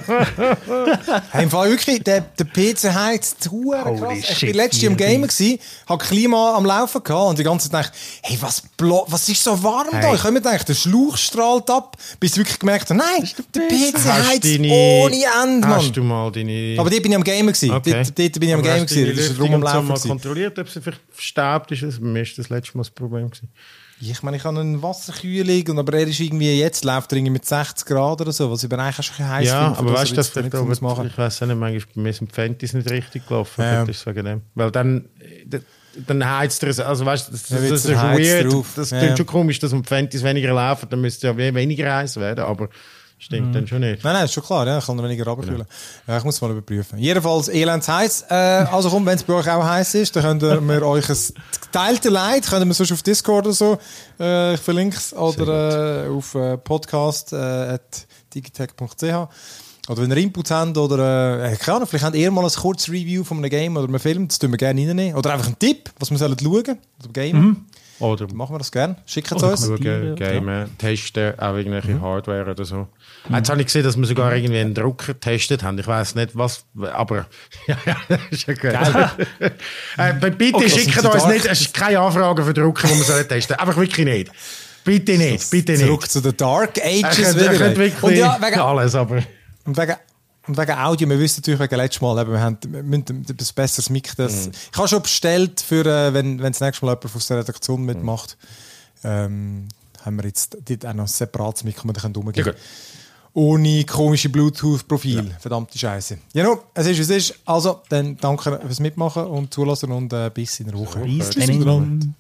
scheiße. Hey, im Fall wirklich, der, der P C heizt zu krass. Ich war letztes Jahr im Gamer, hatte Klima am Laufen gehabt und die ganze Zeit dachte, hey, was, blo- was ist so warm hey. da? Ich habe mir gedacht, der Schlauch strahlt ab, bis ich wirklich gemerkt habe, nein, der P C heizt ohne Ende, Mann. Hast du mal deine... Aber dort bin ich am Gamer gewesen. Okay. Dort, dort bin ich am Gamer gewesen. Das ist rum am Laufen. Hast du mal kontrolliert, ob sie vielleicht verstaubt ist? Bei mir war das letzte Mal das Problem gewesen. Ich meine, ich habe einen Wasserkühlung, aber er ist irgendwie jetzt, läuft er irgendwie mit sechzig Grad oder so, was ich eigentlich auch schon heiß ja, finde. Ja, aber weißt du, das vielleicht auch, ich weiss nicht, manchmal bei mir sind die Fentis nicht richtig gelaufen. Ja. Das ist wegen dem. Weil dann, dann heizt er, also weißt du, das, das, das ist weird. Drauf. Das klingt ja. schon komisch, dass um die Fentis weniger laufen, dann müsste ja weniger heiß werden, aber stimmt mhm. dann schon nicht. Nein, nein, ist schon klar, ja, ich kann weniger runterkühlen. Ja. Ja, ich muss es mal überprüfen. Jedenfalls elends heiß. Äh, also komm, wenn es bei euch auch heiß ist, dann könnt ihr euch ein geteilte Leid, könnt ihr sonst auf Discord oder so, äh, ich verlinke es, oder äh, auf äh, podcast at digitech punkt c h. Oder wenn ihr Inputs habt oder, äh, keine Ahnung, vielleicht habt ihr mal ein kurzes Review von einem Game oder einem Film, das tun wir gerne reinnehmen. Oder einfach einen Tipp, was wir sollen schauen, oder Game. Mhm. Oder dann machen wir das gerne. Schickt es uns. Schauen, gamen, testen, auch irgendwelche mhm. Hardware oder so. Mhm. Jetzt habe ich gesehen, dass wir sogar irgendwie einen Drucker getestet haben. Ich weiss nicht, was, aber ja, ja, das ist ja gut. äh, bitte okay, schickt uns nicht, es ist keine Anfrage für Drucker, die wir testen sollen. Einfach wirklich nicht. Bitte nicht, bitte nicht. Zurück zu den Dark Ages er wieder. Er wirklich und ja, wegen, alles, aber... Und wegen, und wegen Audio, wir wissen natürlich wegen letztes Mal, wir haben ein besseres Mic. Das, mm. Ich habe schon bestellt, für, äh, wenn, wenn das nächste Mal jemand aus der Redaktion mitmacht, mm. ähm, haben wir jetzt dort auch noch ein separates Mic, das wir dann umgehen können. Ohne komische Bluetooth-Profil. Ja. Verdammte Scheiße. Ja, no, es ist, es ist. Also, dann danke fürs Mitmachen und Zulassen und äh, bis in der Woche. Bis dann.